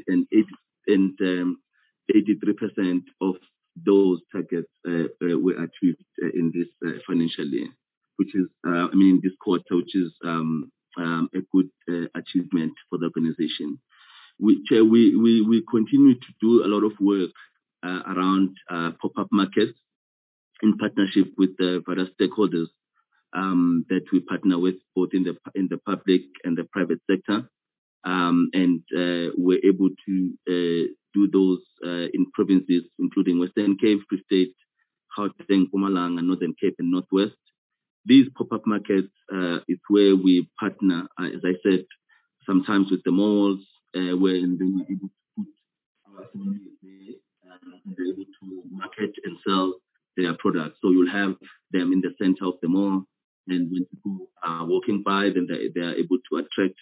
83% of those targets were achieved in this financial year, which is, this quarter, which is a good achievement for the organization. We continue to do a lot of work around pop-up markets in partnership with the various stakeholders that we partner with, both in the public and the private sector, and we're able to do those in provinces including Western Cape, Free State, Gauteng, Mpumalanga, Northern Cape, and Northwest. These pop-up markets is where we partner, as I said, sometimes with the malls, where we're able to put our SMEs there and they're able to market and sell their products. So you'll have them in the center of the mall, and when people are walking by, then they are able to attract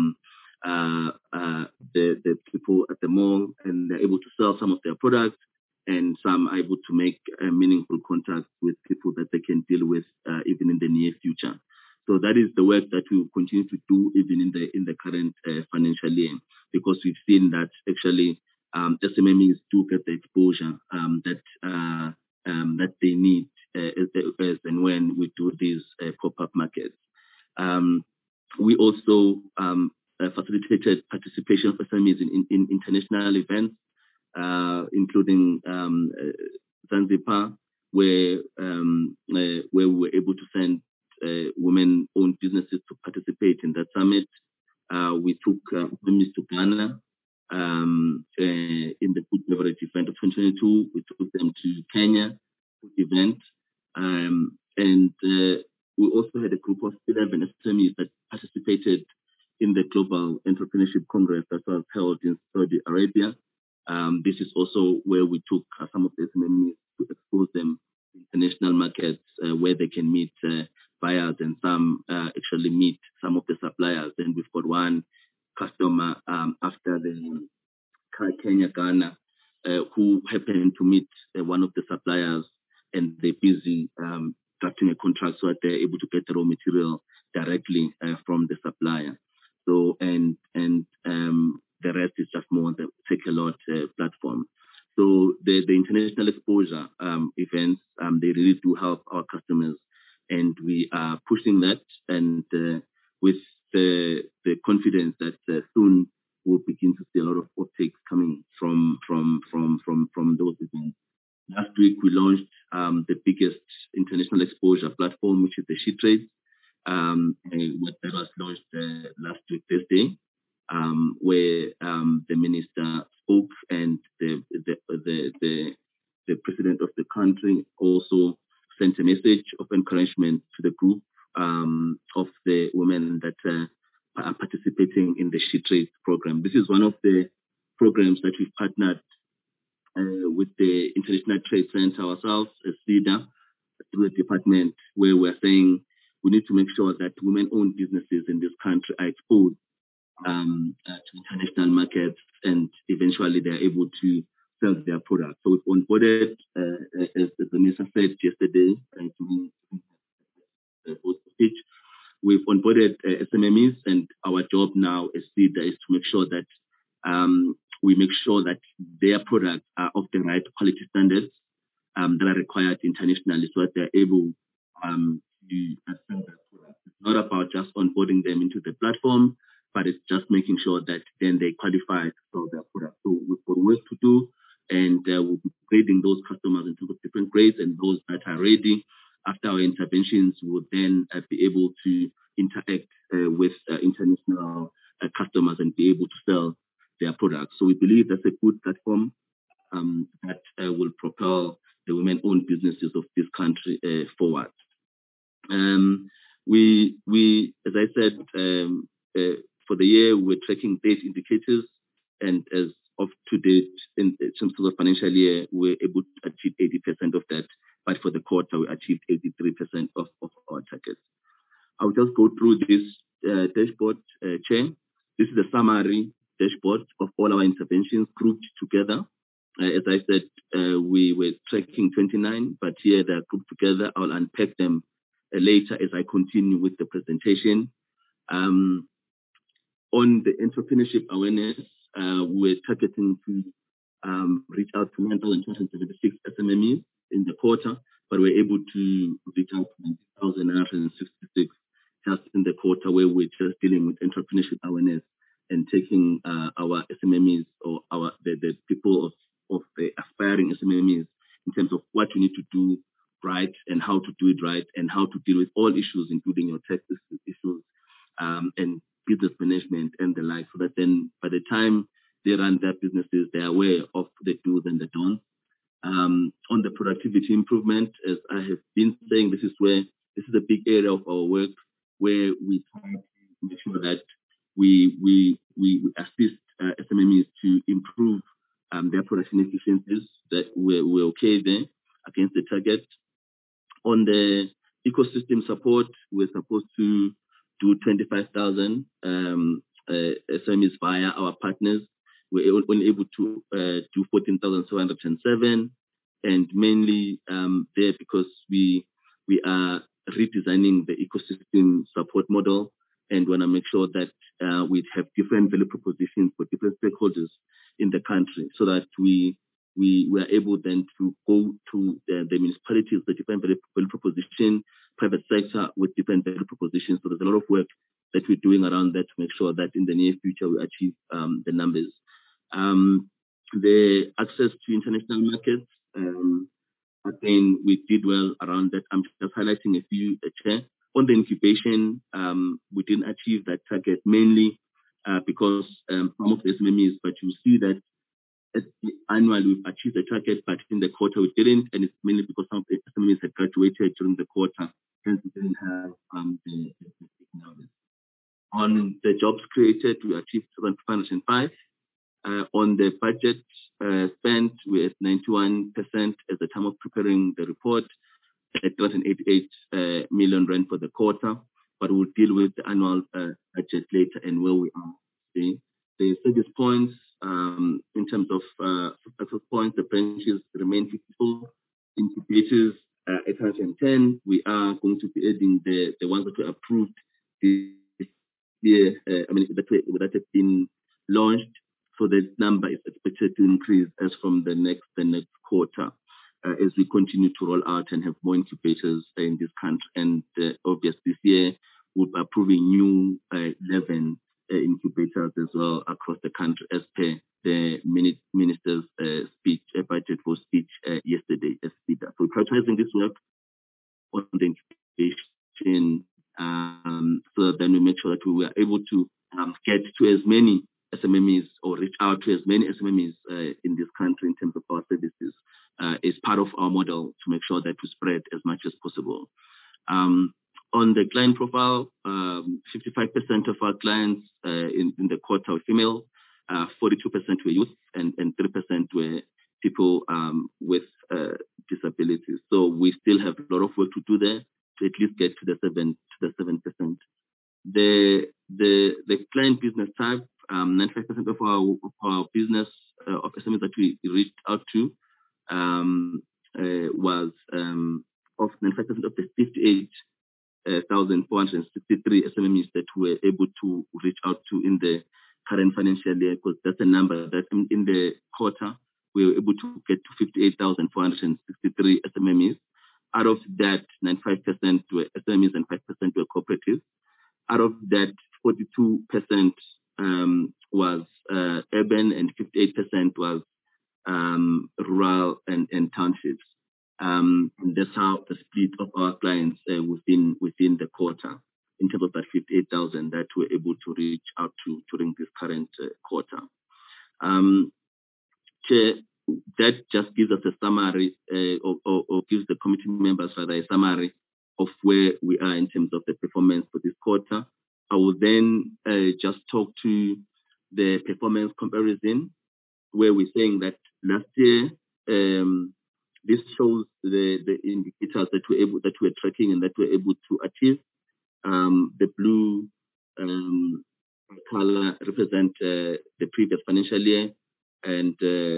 the people at the mall, and they're able to sell some of their products, and some are able to make meaningful contact with people that they can deal with even in the near future. So that is the work that we will continue to do even in the current financial year, because we've seen that actually SMMEs do get the exposure that they need as and when we do these pop-up markets. We also facilitated participation of SMEs in international events, including Zanzibar, where we were able to send women-owned businesses to participate in that summit. We took women to Ghana in the food beverage event of 2022. We took them to Kenya food event, and we also had a group of 11 SMEs that participated in the Global Entrepreneurship Congress that was held in Saudi Arabia. This is also where we took some of the SMEs to expose them to international markets where they can meet buyers, and some actually meet some of the suppliers. And we've got one customer after the Kenya, Ghana, who happened to meet one of the suppliers, and they're busy drafting a contract so that they're able to get the raw material directly from the supplier. So, and the rest is just more on the Take-A-Lot platform. So the international exposure events, they really do help our customers, and we are pushing that, and with the confidence that soon we'll begin to see a lot of uptakes coming from those events. Last week we launched the biggest international exposure platform, which is the SheTrades. that was launched last week Thursday, where the minister spoke and the president of the country also sent a message of encouragement to the group of the women that are participating in the She Trades program. This is one of the programs that we've partnered with the International Trade Center ourselves as leader through the department, where we're saying we need to make sure that women-owned businesses in this country are exposed to international markets, and eventually they're able to sell their products. So we've onboarded, as the minister said yesterday, speech, we've onboarded SMMEs, and our job now as leader is to make sure that we make sure that their products are of the right quality standards that are required internationally, so that they're able to sell their products. It's not about just onboarding them into the platform, but it's just making sure that then they qualify to sell their products. So we've got work to do, and we'll be grading those customers into different grades, and those that are ready after our interventions will then be able to interact with international customers and be able to sell their products. So we believe that's a good platform that will propel the women-owned businesses of this country forward. We, as I said, for the year, we're tracking 8 indicators, and as of to date, in terms of the financial year, we're able to achieve 80% of that. But for the quarter, we achieved 83% of our targets. I'll just go through this dashboard, Chair. This is a summary dashboard of all our interventions grouped together. As I said, we were tracking 29, but here they're grouped together. I'll unpack them later as I continue with the presentation. On the entrepreneurship awareness, we're targeting to reach out to 9,276 SMMEs in the quarter, but we're able to reach out to 9,966 just in the quarter, where we're just dealing with entrepreneurship awareness and taking our SMMEs or the people of the aspiring SMMEs in terms of what you need to do right and how to do it right and how to deal with all issues, including your tax issues and business management and the like, so that then by the time they run their businesses, they're aware of the do's and the don'ts. On the productivity improvement, as I have been saying, this is a big area of our work where we try to make sure that we assist SMMEs to improve their production efficiencies, that we're okay there against the target. On the ecosystem support, we're supposed to do 25,000 SMEs via our partners. We're only able to do 14,707, and mainly there because we are redesigning the ecosystem support model and want to make sure that we have different value propositions for different stakeholders in the country, so that we are able then to go to the municipalities, the different value proposition, private sector with different value propositions. So there's a lot of work that we're doing around that to make sure that in the near future we achieve the numbers. The access to international markets, again, we did well around that. I'm just highlighting a few, Chair. On the incubation, we didn't achieve that target mainly because some of the SMMEs, but you see that annually we've achieved the target, but in the quarter we didn't, and it's mainly because some of the SMMEs had graduated during the quarter, hence we didn't have the numbers. On the jobs created, we achieved 705. On the budget spent, we're at 91% at the time of preparing the report, at 388 million rand for the quarter, but we'll deal with the annual budget later and where we are. The service points, in terms of success points, the branches remain 54. Incubators, 810. We are going to be adding the ones that were approved this year, that have been launched. So the number is expected to increase as from the next quarter as we continue to roll out and have more incubators in this country. And obviously this year we'll be approving new 11 incubators as well across the country as per the minister's speech, budget for speech yesterday as speaker. So prioritizing this work on the incubation so that then we make sure that we were able to get to as many SMMEs or reach out to as many SMMEs in this country in terms of our services is part of our model to make sure that we spread as much as possible. On the client profile, 55% of our clients in the quarter were female, 42% were youth, and 3% were people with disabilities. So we still have a lot of work to do there to at least get to the 7%. The client business type, 95% of our business of SMEs that we reached out to was of 95% of the 58,463 SMEs that we were able to reach out to in the current financial year, because that's a number that in the quarter we were able to get to 58,463 SMEs. Out of that, 95% were SMEs and 5% were cooperatives. Out of that, 42% was urban and 58% was rural and townships. And that's how the split of our clients within the quarter, in terms of that 58,000 that we're able to reach out to during this current quarter. Chair, that just gives us a summary or gives the committee members rather a summary of where we are in terms of the performance for this quarter. I will then just talk to the performance comparison, where we're saying that last year, this shows the indicators that we're tracking and that we're able to achieve. The blue color represent the previous financial year, and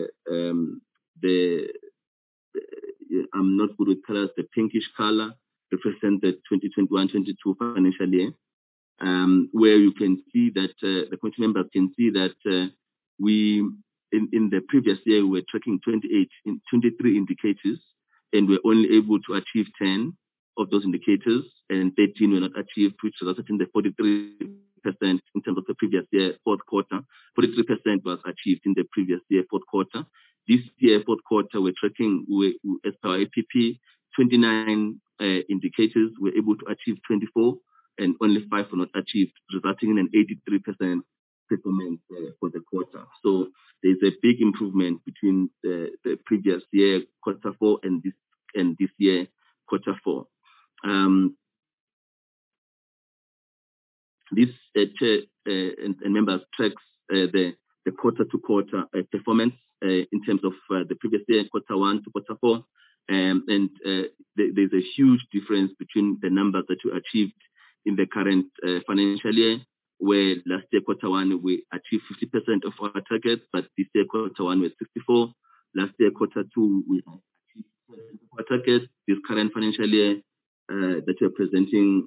I'm not good with colors. The pinkish color represent the 2021-22 financial year, where you can see that the committee members can see that we in the previous year we were tracking 23 indicators, and we're only able to achieve 10 of those indicators, and 13 were not achieved, which resulted in the 43% in terms of the previous year fourth quarter. 43% was achieved in the previous year fourth quarter. This year fourth quarter we're tracking as per our APP 29 indicators. We're able to achieve 24, and only 5 were not achieved, resulting in an 83% performance for the quarter. So there's a big improvement between the previous year quarter 4 and this year quarter 4. This chair and members tracks the quarter to quarter performance in terms of the previous year quarter 1 to quarter 4, and there's a huge difference between the numbers that you achieved in the current financial year, where last year quarter 1 we achieved 50% of our targets, but this year quarter 1 was 64. Last year quarter 2 we achieved 50% of our targets. This current financial year that we're presenting,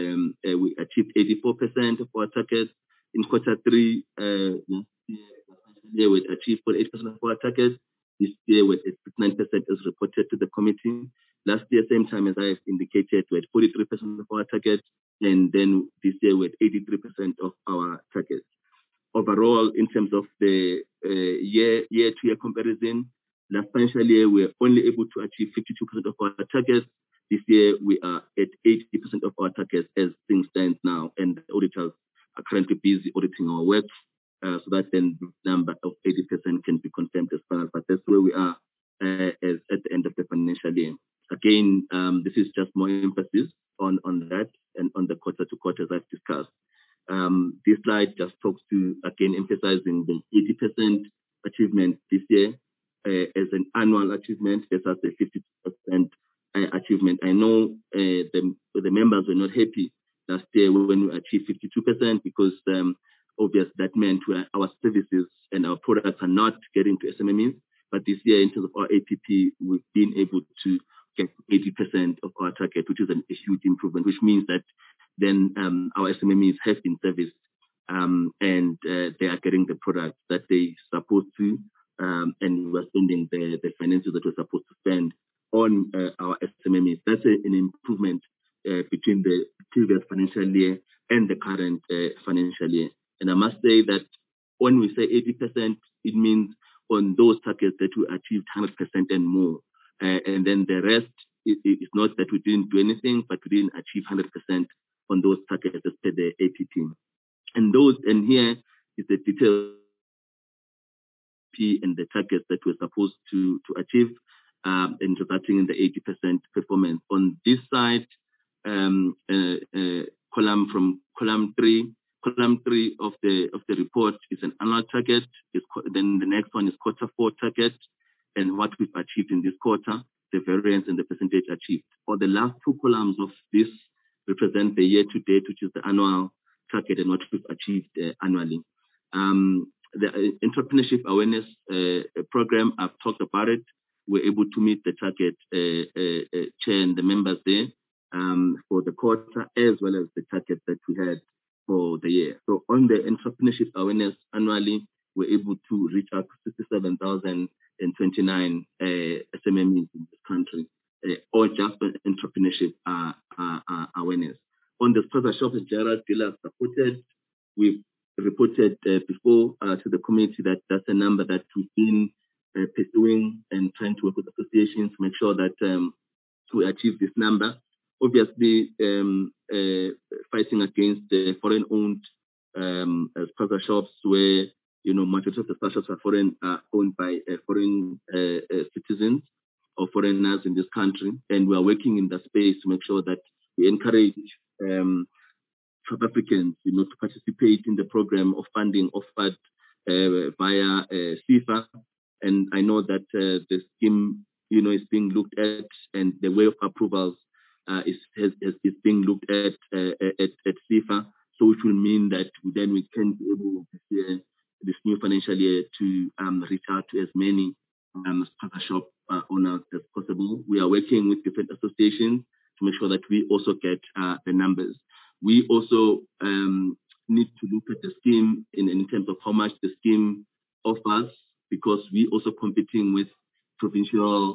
we achieved 84% of our targets. In quarter 3 last year we achieved 48% of our targets. This year we're at 59% as reported to the committee. Last year, same time as I indicated, we had 43% of our targets, and then this year we're at 83% of our targets. Overall, in terms of the year-to-year comparison, last financial year we were only able to achieve 52% of our targets. This year we are at 80% of our targets as things stand now, and the auditors are currently busy auditing our work, so that then the number of 80% can be confirmed as final. But that's where we are at the end of the financial year. Again, this is just more emphasis on that and on the quarter to quarter as I've discussed. This slide just talks to, again, emphasizing the 80% achievement this year as an annual achievement versus the 50% achievement. I know the members were not happy last year when we achieved 52% because obviously that meant our services and our products are not getting to SMMEs. But this year, in terms of our APP, we've been able to get 80% of our target, which is a huge improvement, which means that then our SMMEs have been serviced and they are getting the products that they're supposed to, and we're spending the finances that we're supposed to spend on our SMMEs. That's an improvement between the previous financial year and the current financial year. And I must say that when we say 80%, it means on those targets that we achieved 100% and more. And then the rest is not that we didn't do anything, but we didn't achieve 100% on those targets as per the APP. And here is the detail and the targets that we're supposed to achieve, and resulting in the 80% performance. On this side, column three of the report is an annual target. Then the next one is quarter 4 target, and what we've achieved in this quarter, the variance and the percentage achieved. For the last 2 columns of this represent the year to date, which is the annual target and what we've achieved annually. The entrepreneurship awareness program, I've talked about it. We're able to meet the target, chair and the members there for the quarter, as well as the target that we had for the year. So on the entrepreneurship awareness annually, we're able to reach out to 67,029 SMMEs in this country, or just entrepreneurship awareness. On the sponsor shop, as Gerald Dealers supported, we've reported before to the community that that's a number that we've been pursuing and trying to work with associations to make sure that we achieve this number. Obviously, fighting against the foreign-owned sponsor shops where, majority of the sponsor shops are owned by foreign citizens or foreigners in this country. And we are working in that space to make sure that we encourage South Africans, to participate in the program of funding offered via SEFA. And I know that the scheme, is being looked at, and the way of approvals is being looked at SEFA. So which will mean that then we can be able this new financial year to reach out to as many sponsor shop owners as possible. We are working with different associations to make sure that we also get the numbers. We also need to look at the scheme in terms of how much the scheme offers, because we also competing with provincial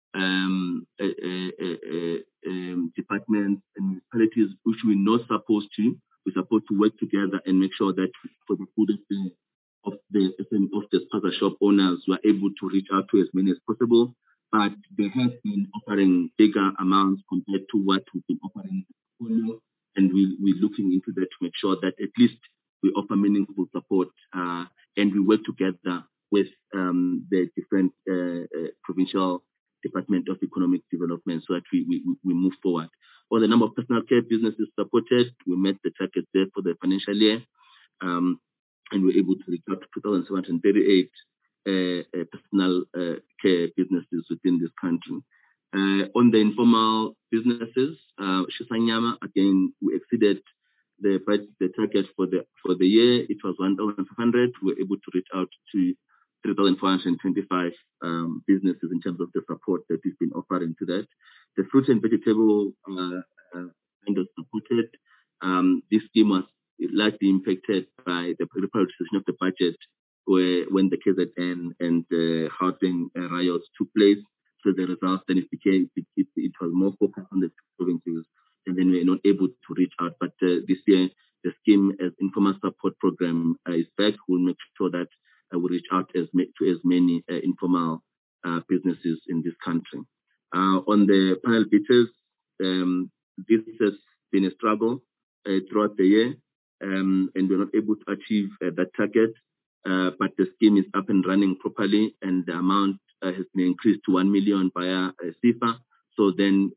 departments and municipalities, which we're not supposed to. We're supposed to work together and make sure that for the good of the sponsor shop owners, we are able to reach out to as many as possible. But they have been offering bigger amounts compared to what we've been offering in the portfolio. And we're looking into that to make sure that at least we offer meaningful support and we work together with the different provincial Department of Economic Development so that we move forward. On the number of personal care businesses supported, we met the target there for the financial year, and we're able to reach out to 2,738 personal care businesses within this country. On the informal businesses, Shisanyama, again, we exceeded the target for the year. It was 1,500. We were able to reach out to 3,425 businesses in terms of the support that we've been offering to that. The fruit and vegetable kind of supported. This scheme was largely impacted by the prioritization of the budget when the KZN and the housing riots took place. So the result then it was more focused on the provinces, and then we are not able to reach out. But this year, the scheme as informal support program is back. We'll make sure that we reach out to as many informal businesses in this country. On the panel beaters, this has been a struggle throughout the year, and we're not able to achieve that target. But the scheme is up and running properly, and the amount has been increased to 1 million via SEFA. So then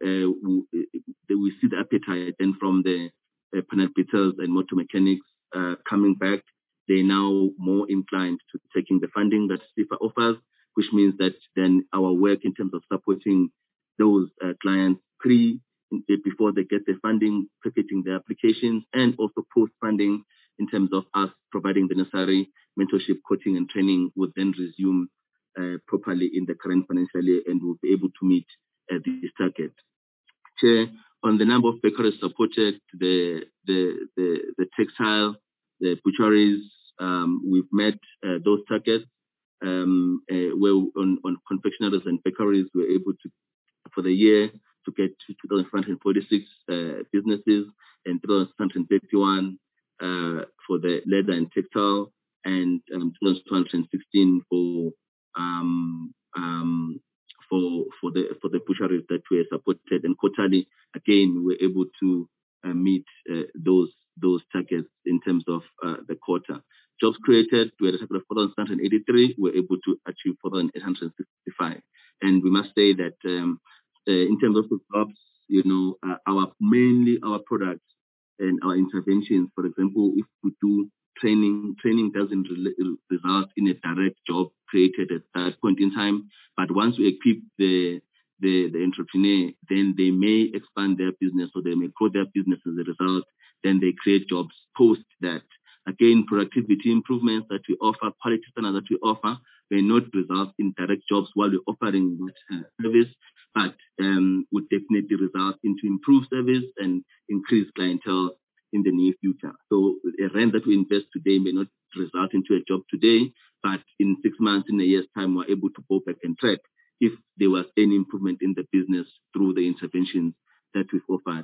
we see the appetite then from the panel beaters and motor mechanics coming back. They're now more inclined to taking the funding that SEFA offers, which means that then our work in terms of supporting those clients before they get the funding, packaging the applications, and also post-funding in terms of us providing the necessary mentorship, coaching, and training would then resume properly in the current financial year, and we'll be able to meet this target. Chair, on the number of bakeries supported, the textile, the butcheries, we've met those targets. Where on confectionaries and bakeries, we're able to, for the year, to get to 2,546 businesses and 2,631 for the leather and textile, and 216 for the butcheries that were supported. And quarterly, again, we're able to meet those targets in terms of the quarter. Jobs created, we had a target of 4,783. We're able to achieve 4,865. And we must say that in terms of the jobs, mainly our products and our interventions, for example, if we do training doesn't result in a direct job created at that point in time. But once we equip the entrepreneur, then they may expand their business or they may grow their business as a result. Then they create jobs post that. Again, productivity improvements that we offer, quality standards that we offer, may not result in direct jobs while we're offering that service, but would definitely result into improved service and increased clientele in the near future. So a rent that we invest today may not result into a job today, but in 6 months, in a year's time, we're able to go back and track if there was any improvement in the business through the interventions that we've offered.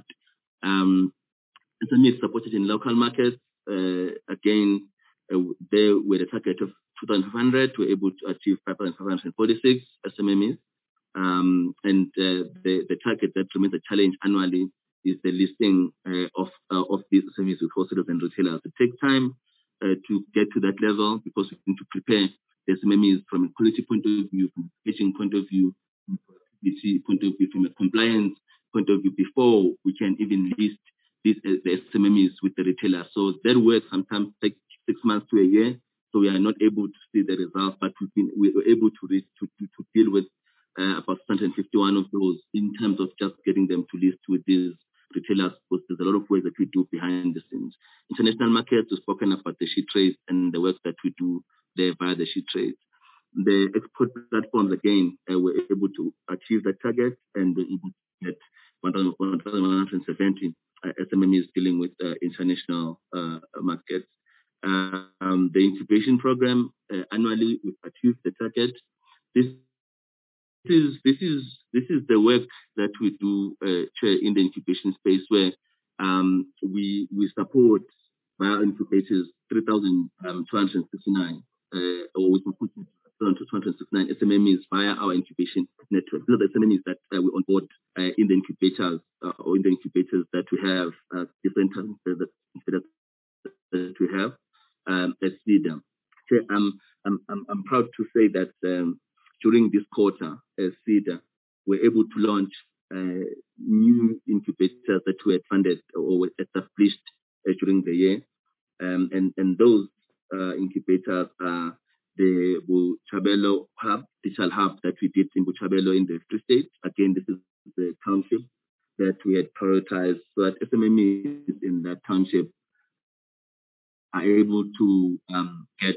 SMEs supported in local markets. Again, there were a target of 2,500. We're able to achieve 5,546 SMMEs. And the target that remains a challenge annually is the listing of these SMEs with wholesalers and retailers. It takes time to get to that level because we need to prepare the SMMEs from a quality point of view, from a packaging point of view, from a productivity point of view, from a compliance point of view, before we can even list the SMMEs with the retailer. So that work sometimes takes 6 months to a year. So we are not able to see the results, but we were able to deal with about 151 of those in terms of just getting them to list with these retailers, because there's a lot of work that we do behind the scenes. International markets, we've spoken about the sheet trades and the work that we do there via the sheet trades. The export platforms, again, were able to achieve that target and we're able to get 1,170 SMMEs dealing with international markets. The incubation program, annually we've achieved the target. This is the work that we do in the incubation space, where we support via incubators 3,269, or we support 269 SMMEs via our incubation network. These are the SMMEs that we onboard in the incubators or in the incubators that we have, different types that we have at SEDA. I'm proud to say that during this quarter, as SEDA, we're able to launch new incubators that were funded or were established during the year. And those incubators are the Botshabelo Hub, digital hub that we did in Botshabelo in the Free State. Again, this is the township that we had prioritized so that SMMEs in that township are able to get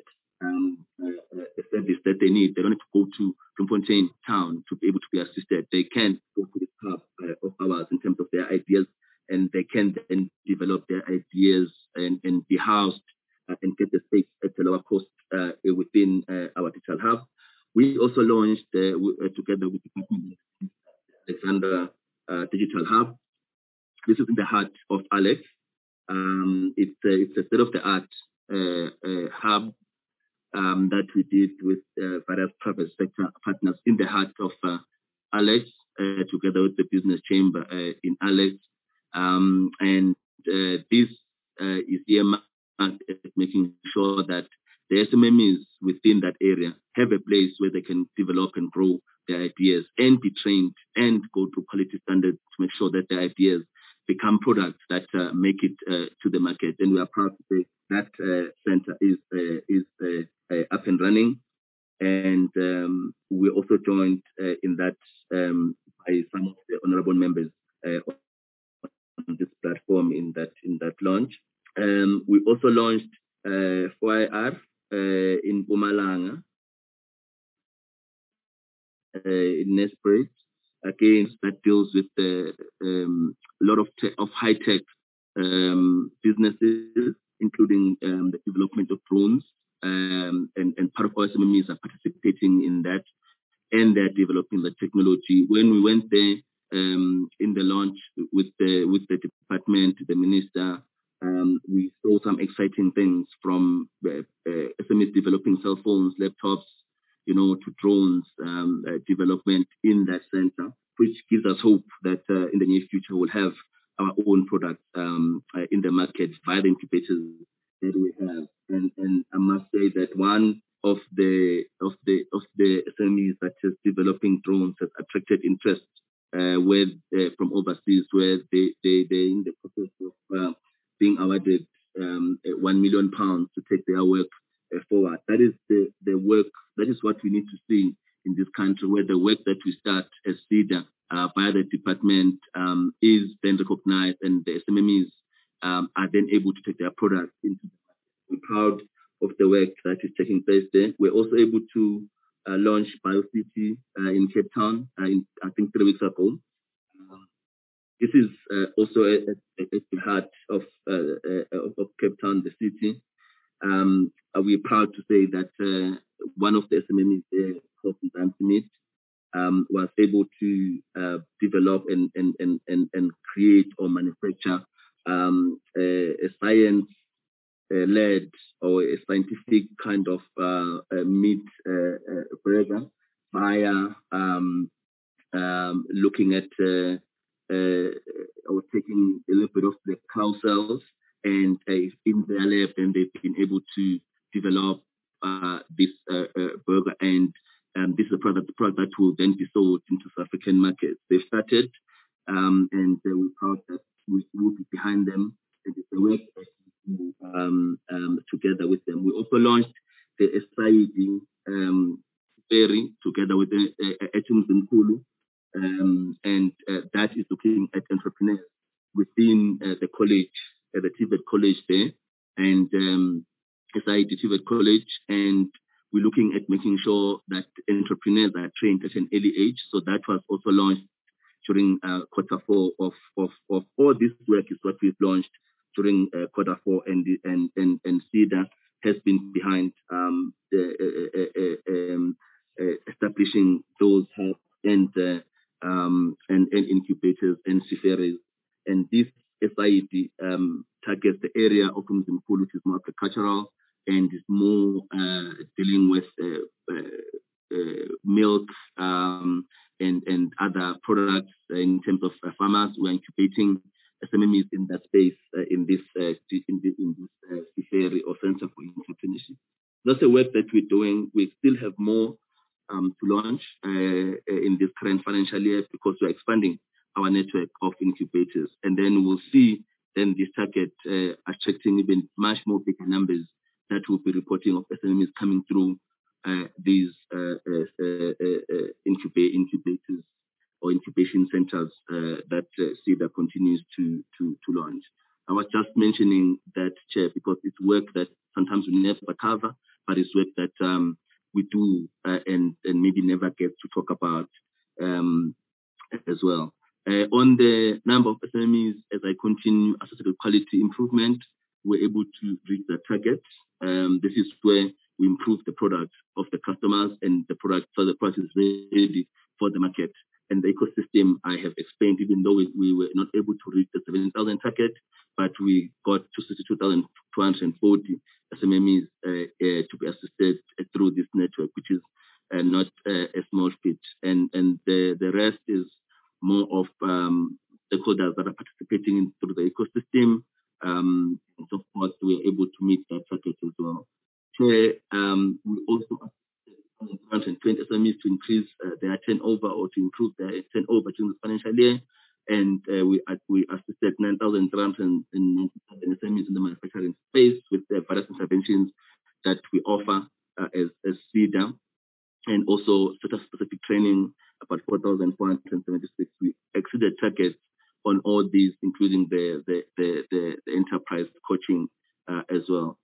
a service that they need. They don't have to go to Bloemfontein town to be able to be assisted. They can go to this hub of ours in terms of their ideas, and they can then develop their ideas and be housed and get the space at a lower cost within our digital hub. We also launched together with the Alexandra Digital Hub. This is in the heart of Alex. It's a state-of-the-art hub that we did with various private sector partners in the heart of Alex, together with the business chamber in Alex. And this is earmarked at making sure that the SMMEs within that area have a place where they can develop and grow their ideas and be trained and go to quality standards to make sure that their ideas become products that make it to the market. And we are proud to say that center is up and running. And we also joined in that by some of the honorable members on this platform in that launch. We also launched 4IR in Mpumalanga, in Nespresso. Again, that deals with a lot of high-tech businesses, including the development of drones, and part of our SMMEs are participating in that, and they're developing the technology. When we went there in the launch with the department, the minister, we saw some exciting things from SMEs developing cell phones, laptops, to drones development in that center, which gives us hope that in the near future we'll have our own products in the market via the incubators that we have. And I must say that one of the SMEs that is developing drones has attracted interest from overseas, where they're in the process of being awarded £1 million to take their work forward. That is the work. That is what we need to see in this country, where the work that we start as CEDA via the department is then recognized, and the SMEs are then able to take their products into the market. We're proud of the work that is taking place there. We're also able to launch BioCity in Cape Town, I think 3 weeks ago. This is also at the heart of Cape Town, the city. We're proud to say that one of the SMEs there, Constance Smith, was able to develop and create or manufacture a science-led or a scientific kind of meat burger via looking at or taking a little bit of the cow cells, and in their lab, then they've been able to develop this burger, and this is a product that will then be sold into South African markets. They've started, and we're proud that we will be behind them, and it's a work that we do together with them. We also launched the SID ferry together with the Echums and Kulu, and that is looking at entrepreneurs within the college, the TVET college there, and SID TVET college, and we're looking at making sure that entrepreneurs are trained at an early age. So that was also launched during Q4 of all this work is what we've launched during Q4, and CEDA has been behind establishing those hubs and incubators and ciferes. And this SID targets the area of Mzimkhulu, which is more agricultural and is more dealing with milk and other products in terms of farmers who are incubating SMEs in that space in this cifery or center for entrepreneurship. That's the work that we're doing. We still have more to launch in this current financial year, because we're expanding our network of incubators, and then we'll see then this target attracting even much more bigger numbers that will be reporting of SMEs coming through these incubators or incubation centers that CEDA continues to launch. I was just mentioning that, Chair, because it's work that sometimes we never cover, but it's work that we do and maybe never get to talk about as well. On the number of SMEs, as I continue associated with quality improvement, we're able to reach the target. This is where we improve the product of the customers and the product, so the product is ready for the market. And the ecosystem I have explained, even though we were not able to reach the 7,000 target, but we got to 62,240 SMEs to be assisted through this network, which is not a small feat. And the rest is more of stakeholders that are participating through the ecosystem. And so forth, we're able to meet that target as well. So, we also 120 SMEs to increase their turnover or to improve their turnover during the financial year. And we assisted 9,397 SMEs in the manufacturing space with the various interventions that we offer as CEDA, and also specific training, about 4,476. We exceeded targets on all these, including the enterprise coaching as well.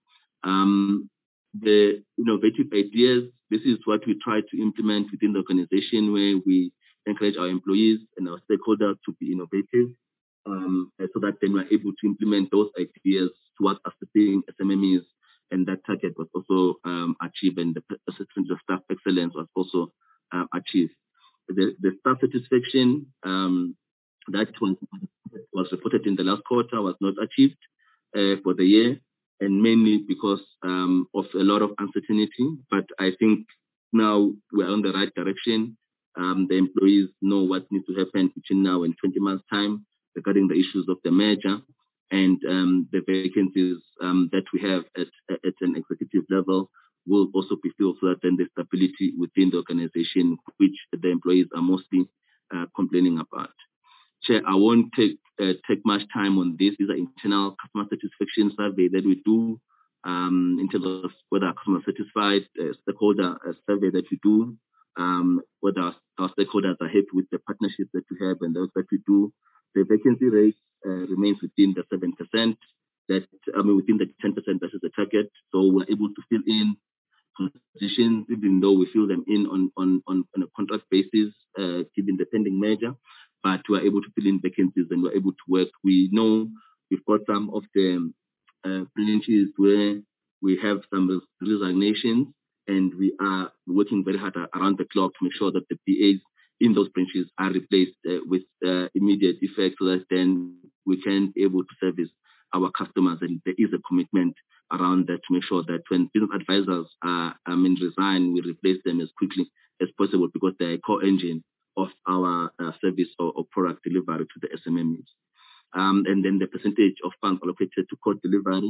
The innovative ideas, this is what we try to implement within the organization, where we encourage our employees and our stakeholders to be innovative, so that then we're able to implement those ideas towards assisting SMEs, and that target was also achieved, and the assistance of staff excellence was also achieved. The staff satisfaction that was reported in the last quarter was not achieved for the year, and mainly because of a lot of uncertainty. But I think now we're on the right direction. The employees know what needs to happen between now and 20 months' time. regarding the issues of the merger and the vacancies that we have at an executive level will also be filled, so that then there's stability within the organization, which the employees are mostly complaining about. Chair, I won't take much time on this. These are internal customer satisfaction survey that we do in terms of whether our customers are satisfied, stakeholder survey that we do, whether our stakeholders are happy with the partnerships that we have and those that we do. The vacancy rate remains within the 7%, within the 10% versus the target. So we're able to fill in positions, even though we fill them in on a contract basis, given the pending merger, but we're able to fill in vacancies and we're able to work. We know we've got some of the branches where we have some resignations, and we are working very hard around the clock to make sure that the BAs in those branches are replaced with immediate effect, so that then we can be able to service our customers. And there is a commitment around that to make sure that when business advisors resign, we replace them as quickly as possible, because they're a core engine of our service or product delivery to the SMMEs. And then the percentage of funds allocated to core delivery,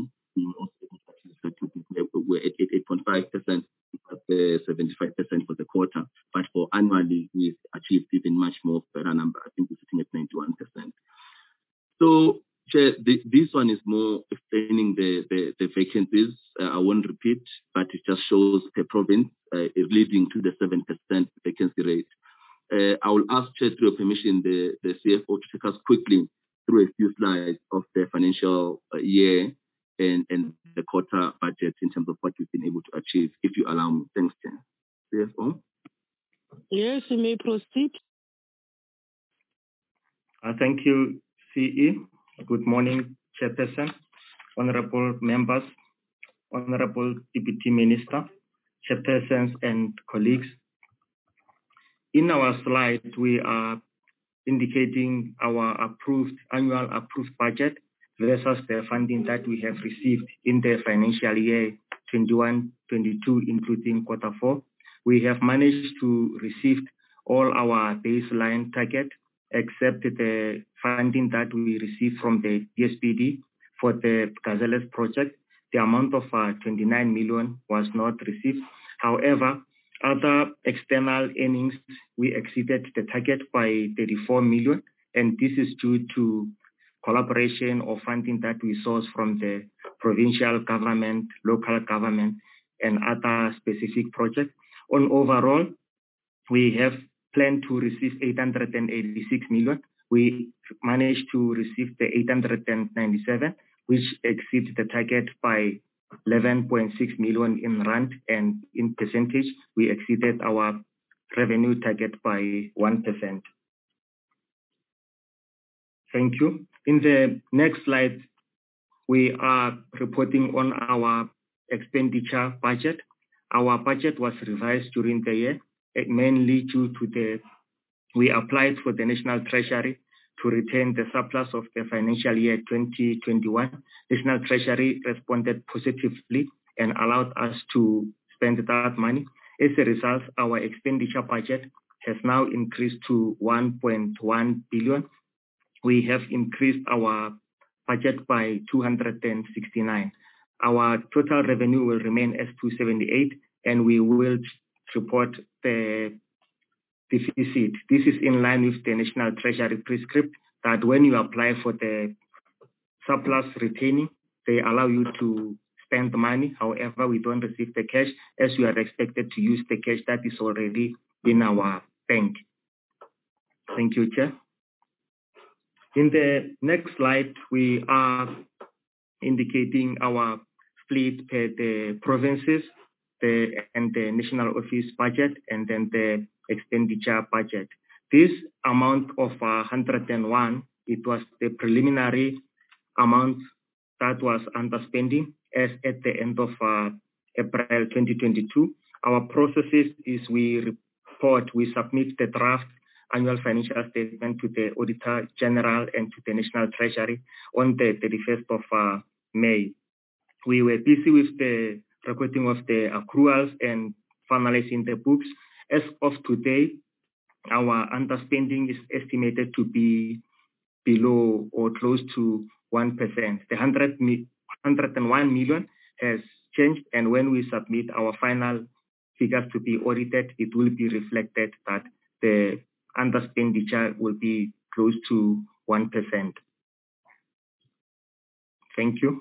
we're at 8.5%, 75% for the quarter, but for annually we've achieved even much more better number. I think we're sitting at 91%. So, Chair, this one is more explaining the vacancies. I won't repeat, but it just shows the province is leading to the 7% vacancy rate. I will ask, Chair, through your permission, the CFO to take us quickly through a few slides of the financial year and the quarter budget in terms of what we've been able to achieve, if you allow me. Thanks, Chair. CFO? Yes, you may proceed. Thank you, CE. Good morning, Chairperson, honorable members, honorable Deputy Minister, Chairpersons and colleagues. In our slide, we are indicating our annual approved budget versus the funding that we have received in the financial year 21-22, including quarter 4. We have managed to receive all our baseline target, except the funding that we received from the DSPD for the Gazelles project. The amount of 29 million was not received. However, other external earnings, we exceeded the target by 34 million, and this is due to collaboration or funding that we sourced from the provincial government, local government, and other specific projects. On overall, we have planned to receive 886 million. We managed to receive the 897, which exceeds the target by 11.6 million in rand, and in percentage, we exceeded our revenue target by 1%. Thank you. In the next slide, we are reporting on our expenditure budget. Our budget was revised during the year, mainly due to we applied for the National Treasury to retain the surplus of the financial year 2021. National Treasury responded positively and allowed us to spend that money. As a result, our expenditure budget has now increased to 1.1 billion. We have increased our budget by 269. Our total revenue will remain as 278, and we will report the deficit. This is in line with the National Treasury prescript that when you apply for the surplus retaining, they allow you to spend the money. However, we don't receive the cash, as we are expected to use the cash that is already in our bank. Thank you, Chair. In the next slide, we are indicating our split per the provinces and the national office budget, and then the expenditure budget. This amount of 101, it was the preliminary amount that was underspending as at the end of April 2022. Our processes is we submit the draft annual financial statement to the Auditor General and to the National Treasury on the 31st of May. We were busy with the recording of the accruals and finalizing the books. As of today, our underspending is estimated to be below or close to 1%. The 101 million has changed, and when we submit our final figures to be audited, it will be reflected that the underexpenditure will be close to 1%. Thank you.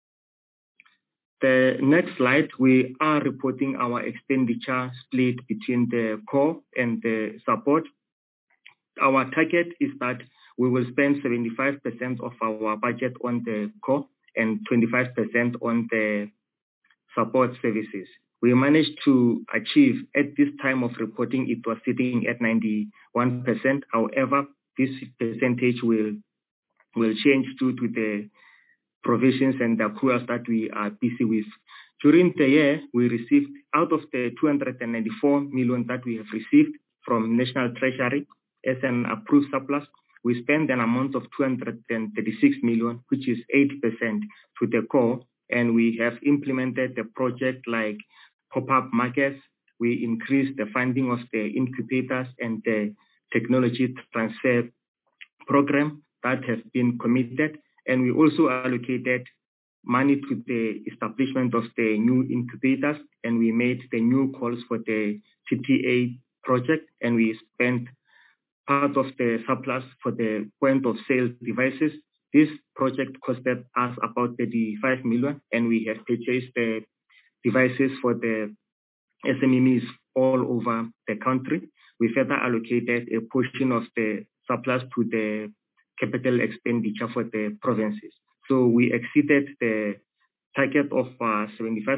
The next slide, we are reporting our expenditure split between the core and the support. Our target is that we will spend 75% of our budget on the core and 25% on the support services. We managed to achieve, at this time of reporting, it was sitting at 91%. However, this percentage will change due to the provisions and the accruals that we are busy with. During the year, we received, out of the 294 million that we have received from National Treasury as an approved surplus, we spent an amount of 236 million, which is 8% to the core. And we have implemented the project like pop-up markets. We increased the funding of the incubators and the technology transfer program that has been committed. And we also allocated money to the establishment of the new incubators, and we made the new calls for the TTA project, and we spent part of the surplus for the point of sale devices. This project costed us about 35 million, and we have purchased the devices for the SMEs all over the country. We further allocated a portion of the surplus to the capital expenditure for the provinces. So we exceeded the target of 75%.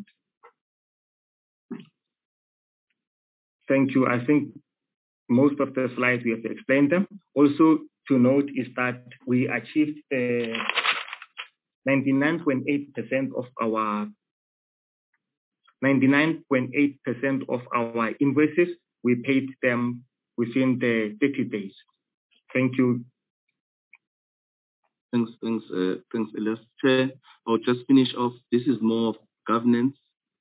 Thank you. I think most of the slides we have explained them. Also to note is that we achieved 99.8% of our invoices. We paid them within the 30 days. Thank you. Thanks, Elias. Chair, I'll just finish off. This is more of governance.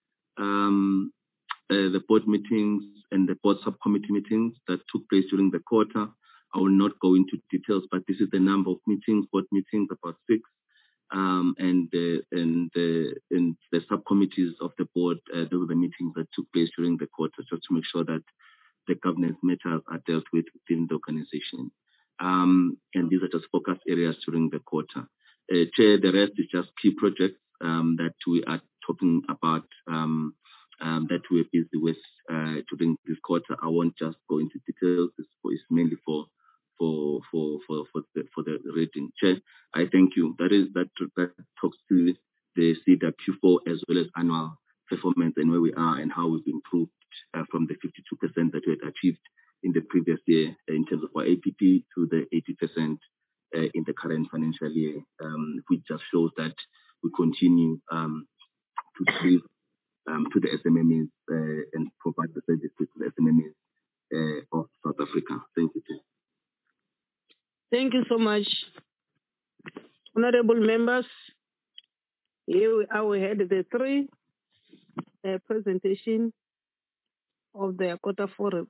The board meetings and the board subcommittee meetings that took place during the quarter. I will not go into details, but this is the number of meetings, board meetings, about 6, and the subcommittees of the board. Those were the meetings that took place during the quarter, just to make sure that the governance matters are dealt with within the organization. And these are just focus areas during the quarter. Chair, the rest is just key projects that we are talking about, that we're busy with during this quarter. I won't just go into details. It's mainly for the rating. Chair, I thank you. That talks to the CWQ4 as well as annual performance and where we are and how we've improved from the 52% that we had achieved in the previous year in terms of our APP to the 80% in the current financial year, which just shows that we continue to give to the SMMEs and provide the services to the SMMEs of South Africa. Thank you, Chair. Thank you so much. Honorable members, here we are. We had the 3 presentation of the quarter 4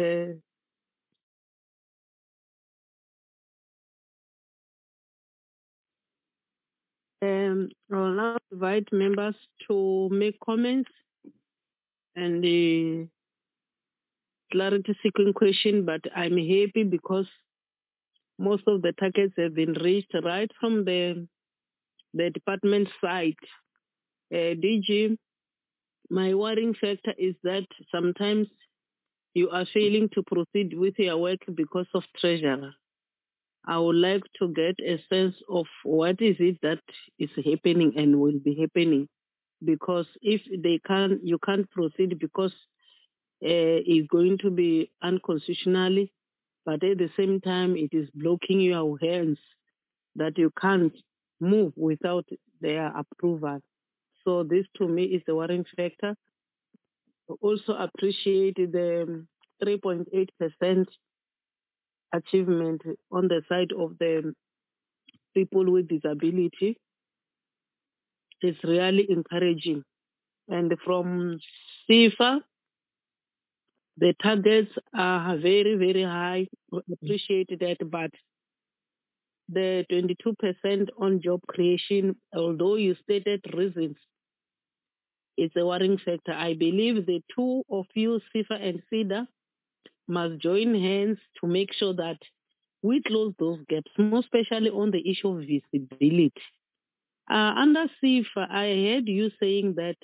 I will now invite members to make comments and the clarity-seeking question, but I'm happy because most of the targets have been reached right from the department side. DG, my worrying factor is that sometimes you are failing to proceed with your work because of treasurer. I would like to get a sense of what is it that is happening and will be happening, because if you can't proceed because it's going to be unconstitutionally, but at the same time it is blocking your hands that you can't move without their approval. So this to me is the worrying factor. Also appreciate the 3.8% achievement on the side of the people with disability. It's really encouraging. And from CIFA, the targets are very, very high. We appreciate that, but the 22% on job creation, although you stated reasons, it's a worrying factor. I believe the two of you, SIFA and SIDA, must join hands to make sure that we close those gaps, more especially on the issue of visibility. Under SIFA, I heard you saying that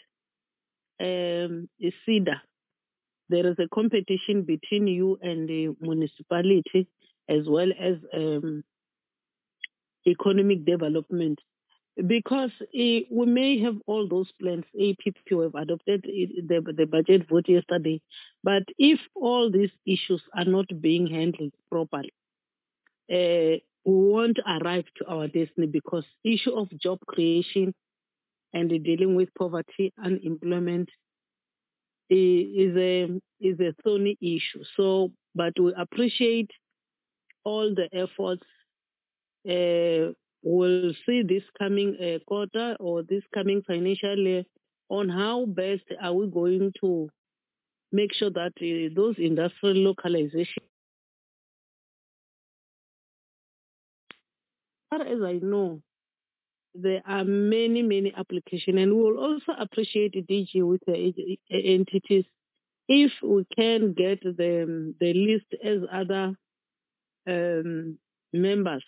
SIDA, there is a competition between you and the municipality as well as economic development. Because we may have all those plans, APP have adopted the budget vote yesterday, but if all these issues are not being handled properly, we won't arrive to our destiny, because issue of job creation and dealing with poverty, unemployment is a thorny issue. So, but we appreciate all the efforts. We'll see this coming quarter or this coming financial year on how best are we going to make sure that those industrial localizations, as far as I know, there are many, many applications, and we will also appreciate DG with the entities if we can get the list as other members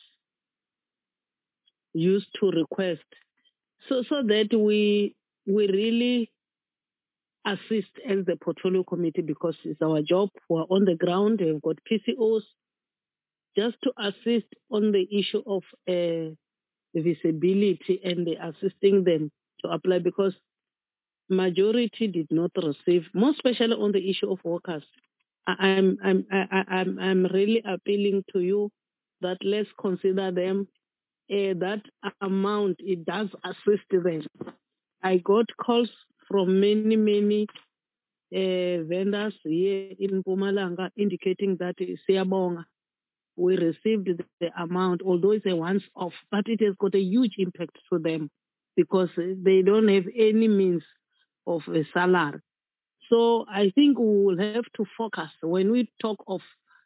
used to request, so that we really assist as the portfolio committee, because it's our job. We're on the ground, we've got PCOs, just to assist on the issue of visibility and assisting them to apply, because majority did not receive, more especially on the issue of workers. I'm really appealing to you that let's consider them. That amount, it does assist them. I got calls from many vendors here in Mpumalanga indicating that siyabonga, we received the amount, although it's a once-off, but it has got a huge impact to them because they don't have any means of a salary. So I think we will have to focus when we talk of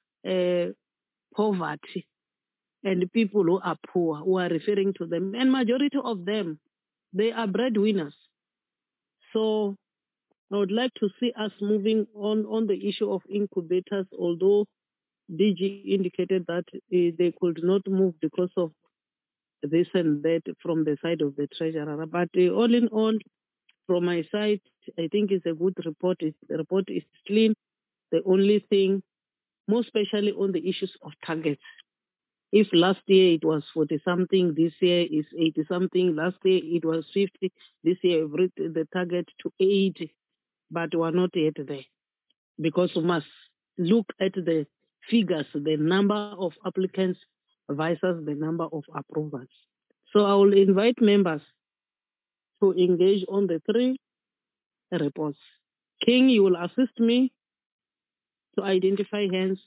poverty and people who are poor, who are referring to them, and majority of them, they are breadwinners. So I would like to see us moving on the issue of incubators, although DG indicated that they could not move because of this and that from the side of the treasurer. But all in all, from my side, I think it's a good report. The report is clean. The only thing, more especially on the issues of targets. If last year it was 40-something, this year is 80-something, last year it was 50, this year we've reached the target to 80, but we're not yet there. Because we must look at the figures, the number of applicants versus the number of approvals. So I will invite members to engage on the 3 reports. King, you will assist me to identify hands.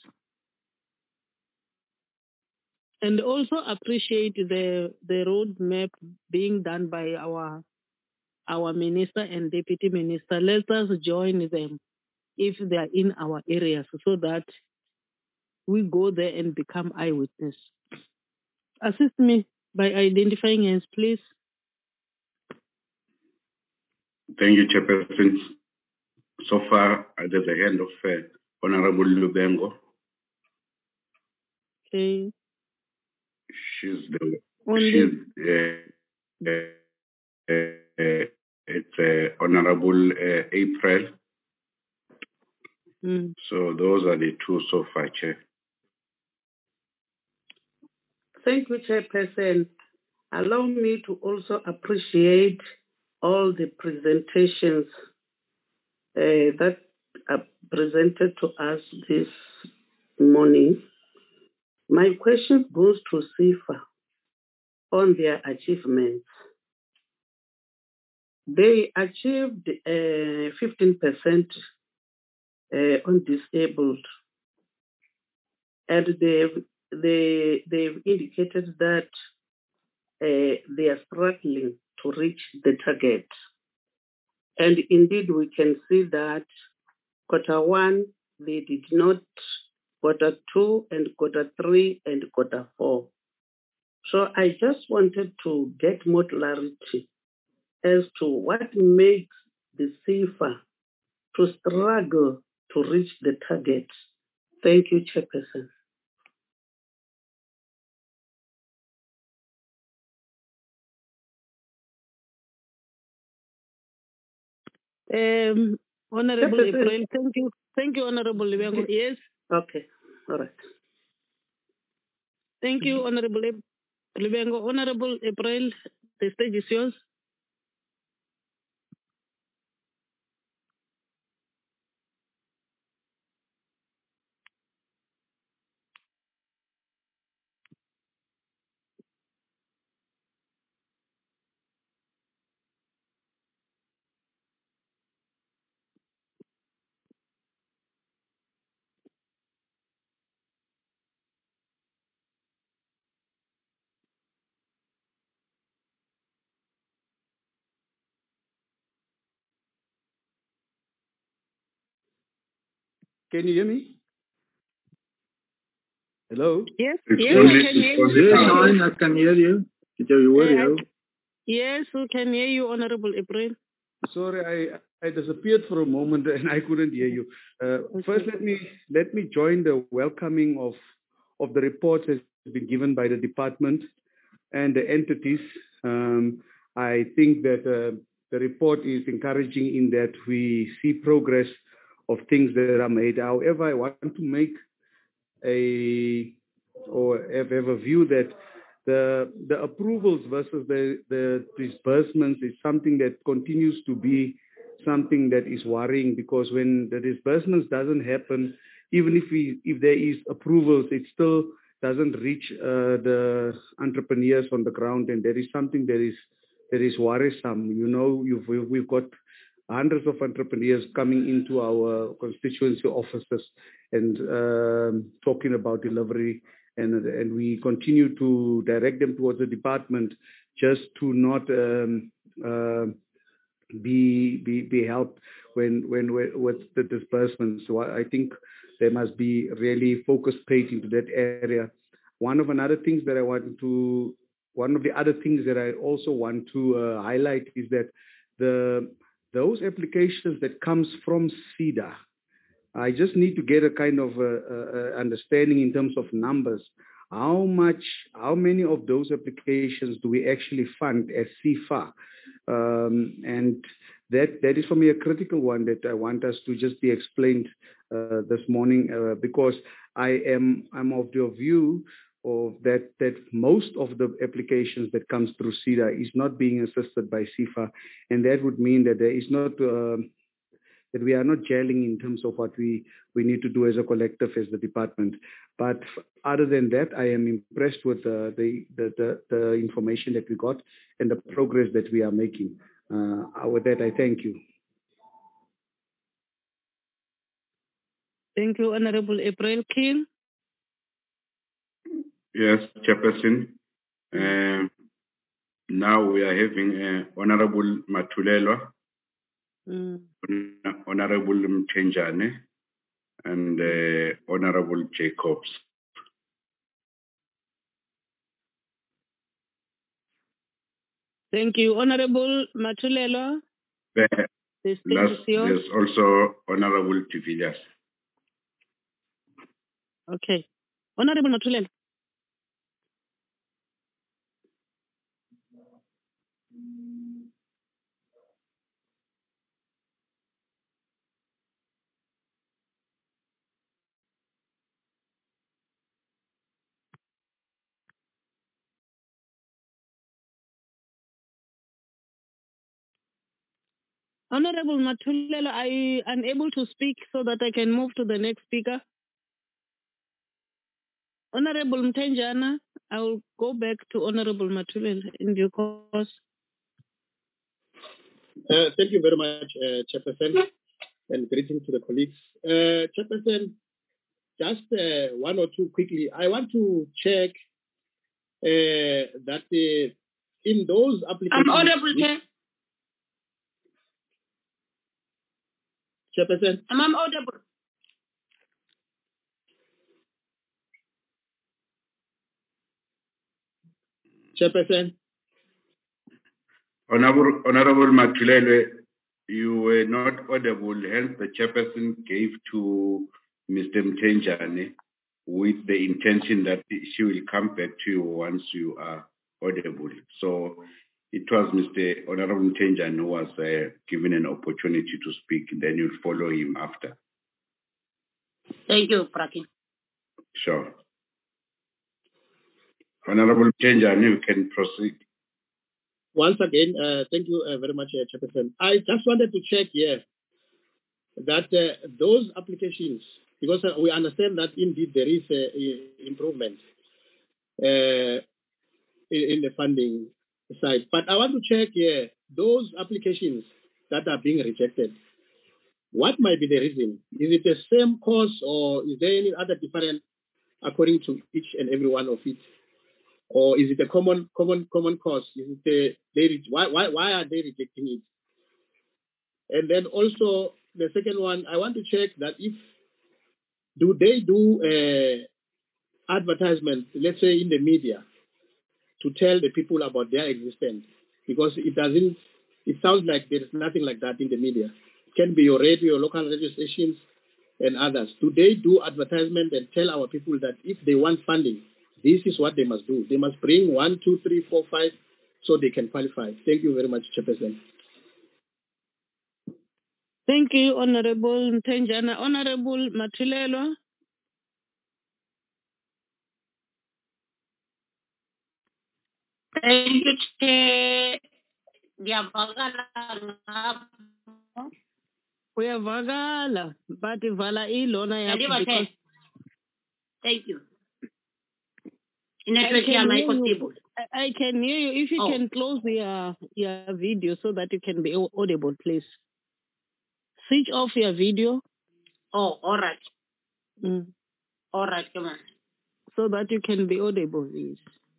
And also appreciate the roadmap being done by our minister and deputy minister. Let us join them if they are in our areas so that we go there and become eyewitness. Assist me by identifying hands, please. Thank you, Chairperson. So far, there's a hand of Honorable Lubengo. Okay. It's Honorable April. So those are the 2 so far, Chair. Thank you, Chairperson. Allow me to also appreciate all the presentations that are presented to us this morning. My question goes to SIFA on their achievements. They achieved 15% on disabled, and they've indicated that they are struggling to reach the target. And indeed, we can see that Q1, they did not, Q2 and Q3 and Q4. So I just wanted to get more clarity as to what makes the CFA to struggle to reach the target. Thank you, Chairperson. Honorable April, thank you. Thank you, Honorable Libengo. Yes. Okay, all right. Thank you, Honorable Libengo. Honorable April, the stage is yours. Can you hear me? Hello? Yes, It's yes, only, we can hear you. yes, Fine, I can hear you. Yes, we can hear you, Honorable April. Sorry, I disappeared for a moment and I couldn't hear you. First, let me join the welcoming of the reports that has been given by the department and the entities. I think that the report is encouraging in that we see progress of things that are made. However, I want to make have a view that the approvals versus the disbursements is something that continues to be something that is worrying, because when the disbursements doesn't happen, even if there is approvals, it still doesn't reach the entrepreneurs on the ground, and there is something that is worrisome. You know, we've got hundreds of entrepreneurs coming into our constituency offices and talking about delivery, and we continue to direct them towards the department just to not be helped when with the disbursements. So I think there must be really focus paid into that area. One of the other things that I also want to highlight is that those applications that comes from SEDA, I just need to get a kind of understanding in terms of numbers. How many of those applications do we actually fund as CFA? And that is for me a critical one that I want us to just be explained this morning, because I'm of the view of that most of the applications that comes through SEDA is not being assisted by CFA, and that would mean that there is not that we are not gelling in terms of what we need to do as a collective, as the department. But other than that, I am impressed with the information that we got and the progress that we are making. With that, I thank you. Thank you, Honorable April King. Yes, Chairperson. Now we are having Honorable Matulelwa, Honorable Mtenjane, and Honorable Jacobs. Thank you, Honorable Matulelwa. There's also Honorable de Villiers. Okay. Honorable Matulelwa. Honorable Matulelwa, I am unable to speak so that I can move to the next speaker. Honorable Mtenjana, I will go back to Honorable Matulelwa in due course. Thank you very much, Chairperson, and greetings to the colleagues. Chairperson, just one or two quickly. I want to check that in those applications... I'm audible, Chairperson? I'm audible. Chairperson. Honorable Matulele, you were not audible, hence the chairperson gave to Mr. Mtenjane with the intention that she will come back to you once you are audible. So it was Mr. Honorable Mtenjane who was given an opportunity to speak, then you'll follow him after. Thank you, Prakin. Sure. Honorable Mtenjane, you can proceed. Once again, thank you very much, Chairperson. I just wanted to check here that those applications, because we understand that indeed there is improvement in the funding side, but I want to check here those applications that are being rejected. What might be the reason? Is it the same cause, or is there any other different according to each and every one of it? Or is it a common cause? Is it why are they rejecting it? And then also the second one, I want to check that do they do advertisement, let's say in the media, to tell the people about their existence? Because it sounds like there is nothing like that in the media. It can be your radio, local radio stations, and others. Do they do advertisement and tell our people that if they want funding, this is what they must do? They must bring 1, 2, 3, 4, 5 so they can qualify. Thank you very much, Chairperson. Thank you, Honorable Mtenjane. Honorable Matulelo. Thank you, Chair. Uyavakala, but ivala ilona yakho because thank you. I can hear you. If you can close your video so that you can be audible, please. Switch off your video. Oh, all right. All right, come on. So that you can be audible, please.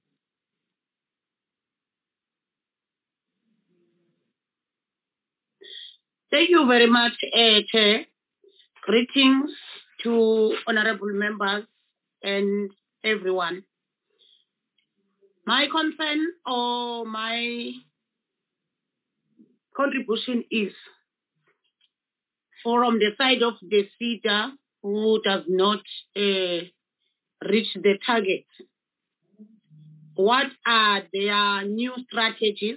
Thank you very much, Chair. Greetings to honorable members and everyone. My concern or my contribution is from the side of the SEDA who does not reach the target. What are their new strategies,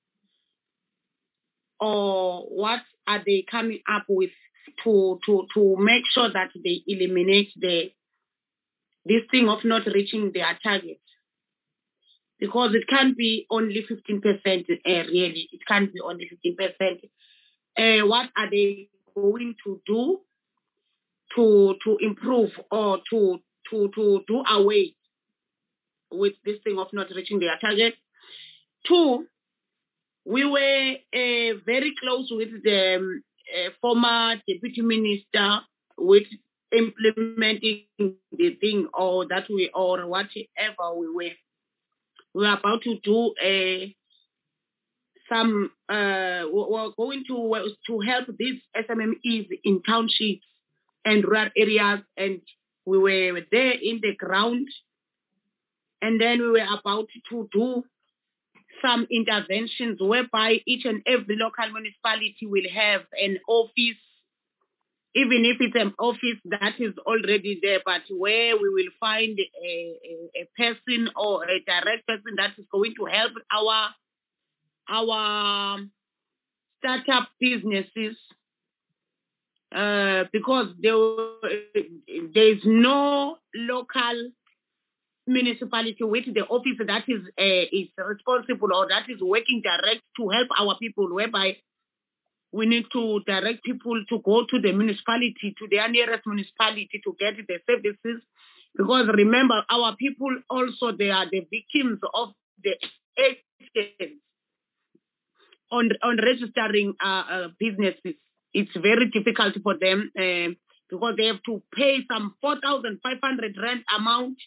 or what are they coming up with to make sure that they eliminate this thing of not reaching their target? Because it can't be only 15%, really. It can't be only 15%. What are they going to do to improve or to do away with this thing of not reaching their target? 2, we were very close with the former deputy minister with implementing the thing or whatever we were. We are about to do we're going to help these SMMEs in townships and rural areas, and we were there in the ground, and then we were about to do some interventions whereby each and every local municipality will have an office, even if it's an office that is already there, but where we will find a person or a direct person that is going to help our startup businesses, because there is no local municipality with the office that is responsible or that is working direct to help our people, whereby we need to direct people to go to the municipality, to their nearest municipality to get the services. Because remember, our people also, they are the victims of the agents on registering businesses. It's very difficult for them because they have to pay some 4,500 rand amount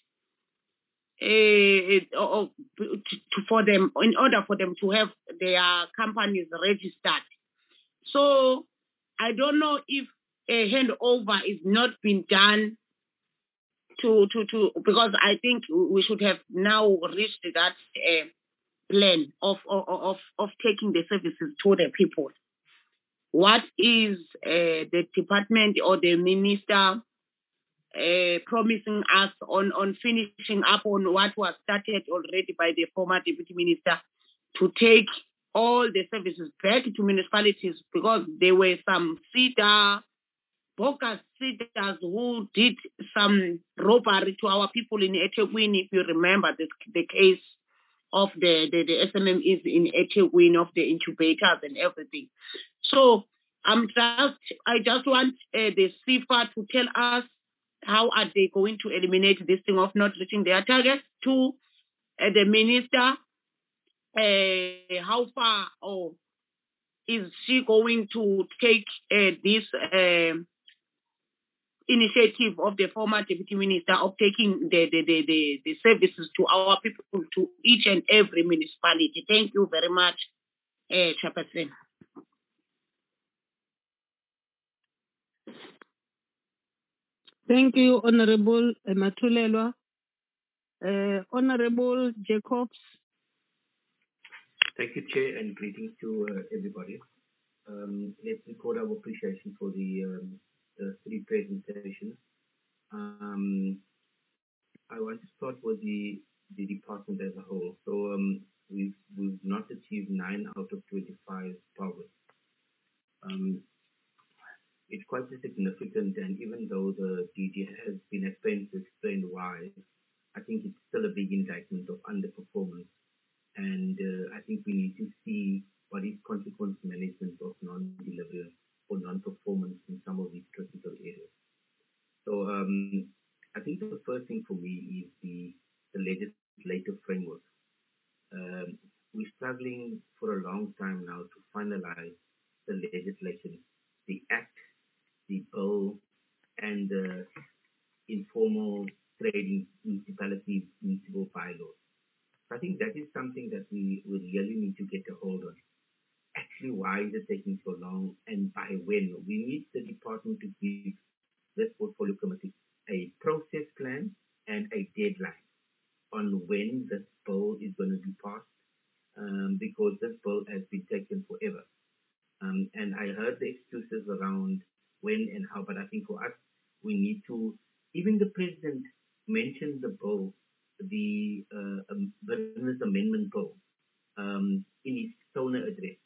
for them in order for them to have their companies registered. So I don't know if a handover is not been done to because I think we should have now reached that plan of taking the services to the people. What is the department or the minister promising us on finishing up on what was started already by the former deputy minister to take all the services back to municipalities, because there were some bogus CEDAs who did some robbery to our people in eThekwini, if you remember the case of the SMMEs in eThekwini, of the incubators and everything. So I just want the CIFA to tell us how are they going to eliminate this thing of not reaching their targets. To the minister, how far is she going to take this initiative of the former deputy minister of taking the services to our people, to each and every municipality? Thank you very much, Chairperson. Thank you, Honorable Matulelwa. Honorable Jacobs. Thank you, Chair, and greetings to everybody. Let's record our appreciation for the three presentations. I want to start with the department as a whole. So we've not achieved 9 out of 25 targets. It's quite significant, and even though the DG has been at pains to explain why, I think it's still a big indictment of underperformance. And I think we need to see what is consequence management of non-delivery or non-performance in some of these critical areas. So I think the first thing for me is the legislative framework. We're struggling for a long time now to finalize the legislation, the act, the bill, and the informal trading municipal bylaws. I think that is something that we really need to get a hold on. Actually, why is it taking so long, and by when? We need the department to give this portfolio committee a process plan and a deadline on when this bill is going to be passed, because this bill has been taken forever. And I heard the excuses around when and how, but I think for us, we need to, even the president mentioned the bill, the business amendment bill, in his Sona address.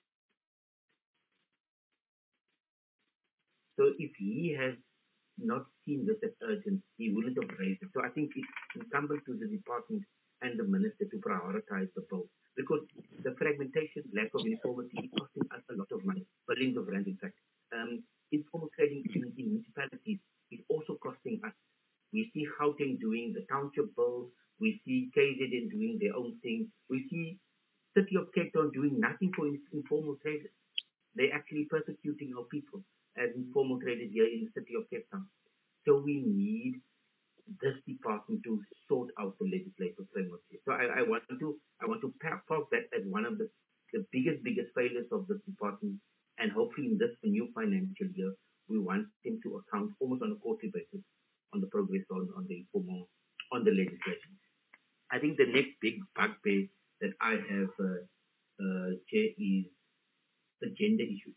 So if he has not seen this as urgent, he wouldn't have raised it. So I think it's incumbent to the department and the minister to prioritize the bill, because the fragmentation, lack of uniformity is costing us a lot of money, billions of rand in fact. Informal trading in municipalities is also costing us. We see Gauteng doing the township bills. We see KZN doing their own thing. We see City of Cape Town doing nothing for informal traders. They're actually persecuting our people as informal traders here in the City of Cape Town. So we need this department to sort out the legislative framework here. So I want to park that as one of the biggest failures of this department. And hopefully in this new financial year, we want them to account almost on a quarterly basis on the progress on the legislation. I think the next big bugbear that I have, Chair, is the gender issue.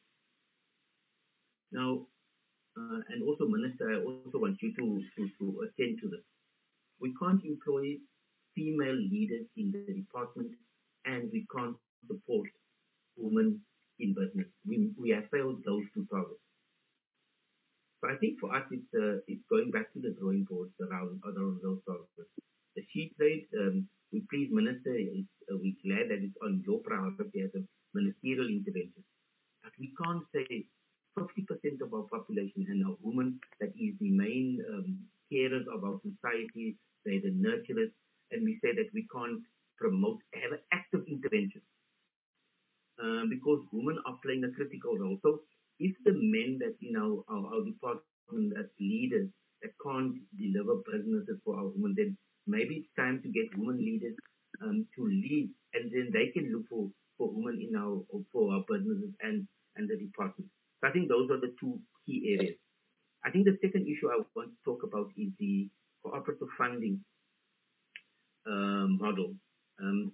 Now, and also, Minister, I also want you to attend to this. We can't employ female leaders in the department, and we can't support women in business. We have failed those two targets. So I think for us, it's going back to the drawing boards around those targets. The sheet trade, we please, Minister, we're glad that it's on your priority as a ministerial intervention. But we can't say 50% of our population and our women, that is the main carers of our society, they're the nurturers, and we say that we can't promote, have an active intervention. Because women are playing a critical role. So if the men that in our department as leaders that can't deliver businesses for our women, then maybe it's time to get women leaders to lead, and then they can look for women for our businesses and the department. So I think those are the two key areas. I think the second issue I want to talk about is the cooperative funding model.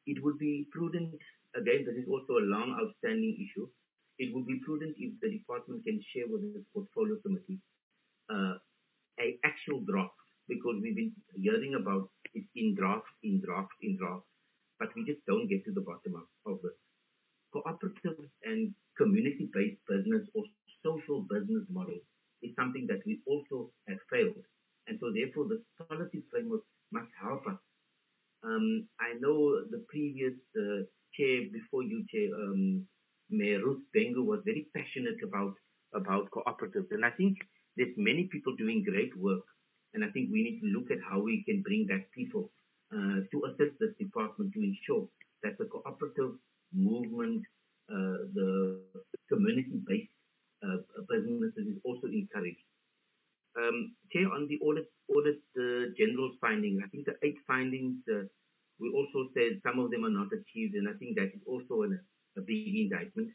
it would be prudent, again, this is also a long outstanding issue. It would be prudent if the department can share with the portfolio committee a actual draft, because we've been hearing about it in draft, but we just don't get to the bottom of it. Cooperative and community-based business or social business model is something that we also have failed. And so therefore the policy framework must help us. I know the previous chair before you, Chair, Mayor Ruth Bengu, was very passionate about cooperatives. And I think there's many people doing great work. And I think we need to look at how we can bring back people to assist this department to ensure that the cooperative movement, the community-based businesses is also encouraged. Chair, on the audit general finding, I think the 8 findings, we also said some of them are not achieved, and I think that is also a big indictment.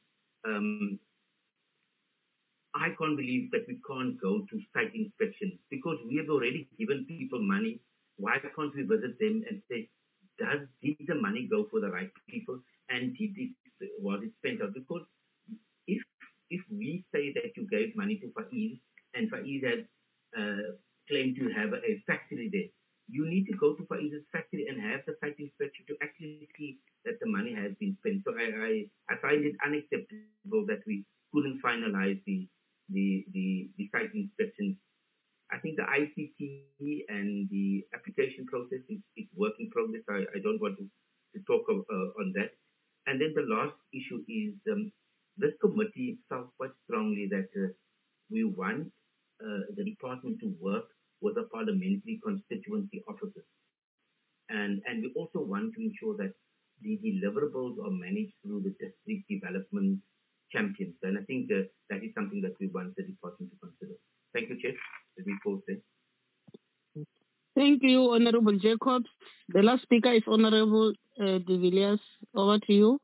I can't believe that we can't go to site inspections because we have already given people money. Why can't we visit them and say, did the money go for the right people, and was it spent out? Because if we say that you gave money to Faiz and Faiz has claimed to have a factory there, you need to go to Faiz's factory and have the site inspection to actually see that the money has been spent. So I find it unacceptable that we couldn't finalize the site inspections. I think the ICT and the application process is work in progress. I don't want to talk on that. And then the last issue is this committee felt quite strongly that we want the department to work with the parliamentary constituency officers. And we also want to ensure that the deliverables are managed through the district development champions. And I think that is something that we want the department to consider. Thank you, Chair. Thank you, Honorable Jacobs. The last speaker is Honorable De Villiers. Over to you.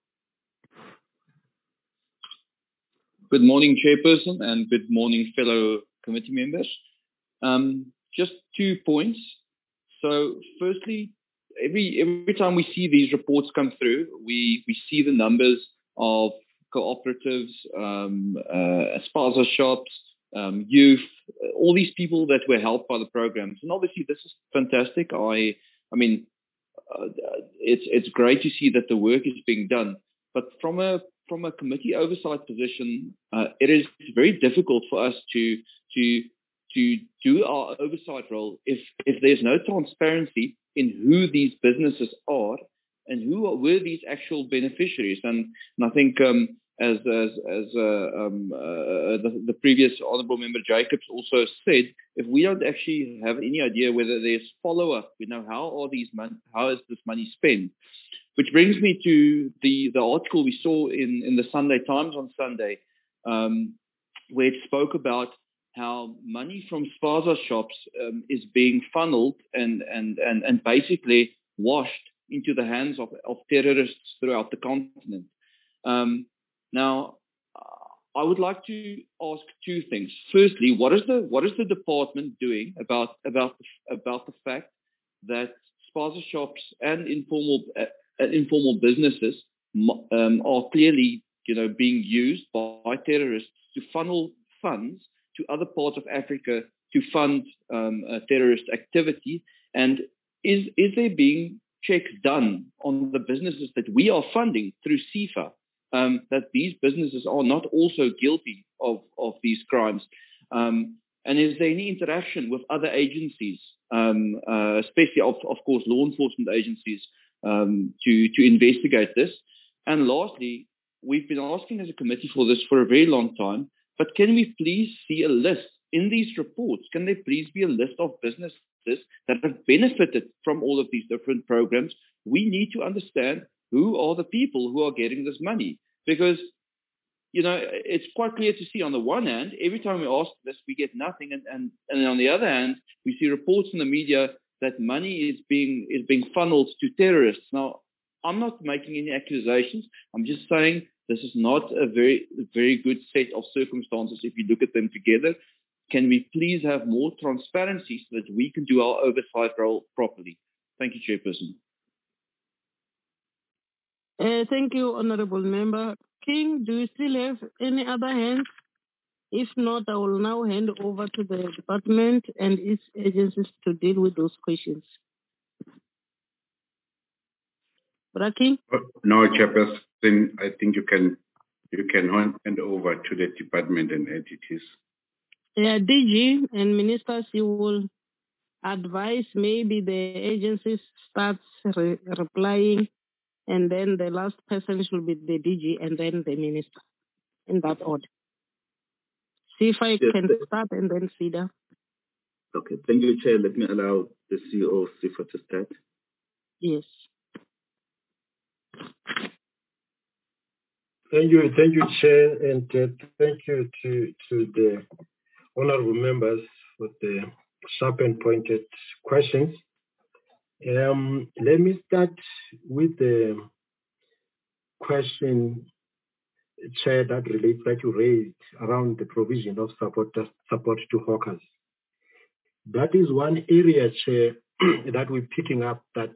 Good morning, Chairperson, and good morning, fellow committee members. Just 2 points. So, firstly, every time we see these reports come through, we see the numbers of cooperatives, spaza shops, youth, all these people that were helped by the programs. And obviously, this is fantastic. I mean, it's great to see that the work is being done. But from a committee oversight position, it is very difficult for us to do our oversight role if there's no transparency in who these businesses are and who were these actual beneficiaries. And I think as the previous Honourable Member Jacobs also said, if we don't actually have any idea whether there's follow-up, how is this money spent? Which brings me to the article we saw in the Sunday Times on Sunday, where it spoke about how money from spaza shops is being funneled and basically washed into the hands of terrorists throughout the continent. Now, I would like to ask 2 things. Firstly, what is the department doing about the fact that spaza shops and informal businesses are clearly, being used by terrorists to funnel funds to other parts of Africa to fund terrorist activity? And is there being checks done on the businesses that we are funding through CIFA, that these businesses are not also guilty of these crimes? And is there any interaction with other agencies, especially, of course, law enforcement agencies, to investigate this? And lastly, we've been asking as a committee for this for a very long time, but can we please see a list in these reports? Can there please be a list of businesses that have benefited from all of these different programs? We need to understand who are the people who are getting this money, because it's quite clear to see on the one hand, every time we ask this, we get nothing, and on the other hand, we see reports in the media that money is being funneled to terrorists. Now, I'm not making any accusations. I'm just saying this is not a very, very good set of circumstances if you look at them together. Can we please have more transparency so that we can do our oversight role properly? Thank you, Chairperson. Thank you, Honorable Member. King, do you still have any other hands? If not, I will now hand over to the department and its agencies to deal with those questions. King? No, Chairperson, I think you can hand over to the department and entities. Yeah, DG and ministers, you will advise maybe the agencies starts replying, and then the last person should be the DG and then the minister, in that order. See if I can start and then Sida. Okay, thank you, Chair. Let me allow the CEO of CIFA to start. Yes. Thank you, Chair, and thank you to the honorable members for the sharp and pointed questions. Let me start with the question, Chair, that you raised around the provision of support to hawkers. That is one area, Chair, that we're picking up that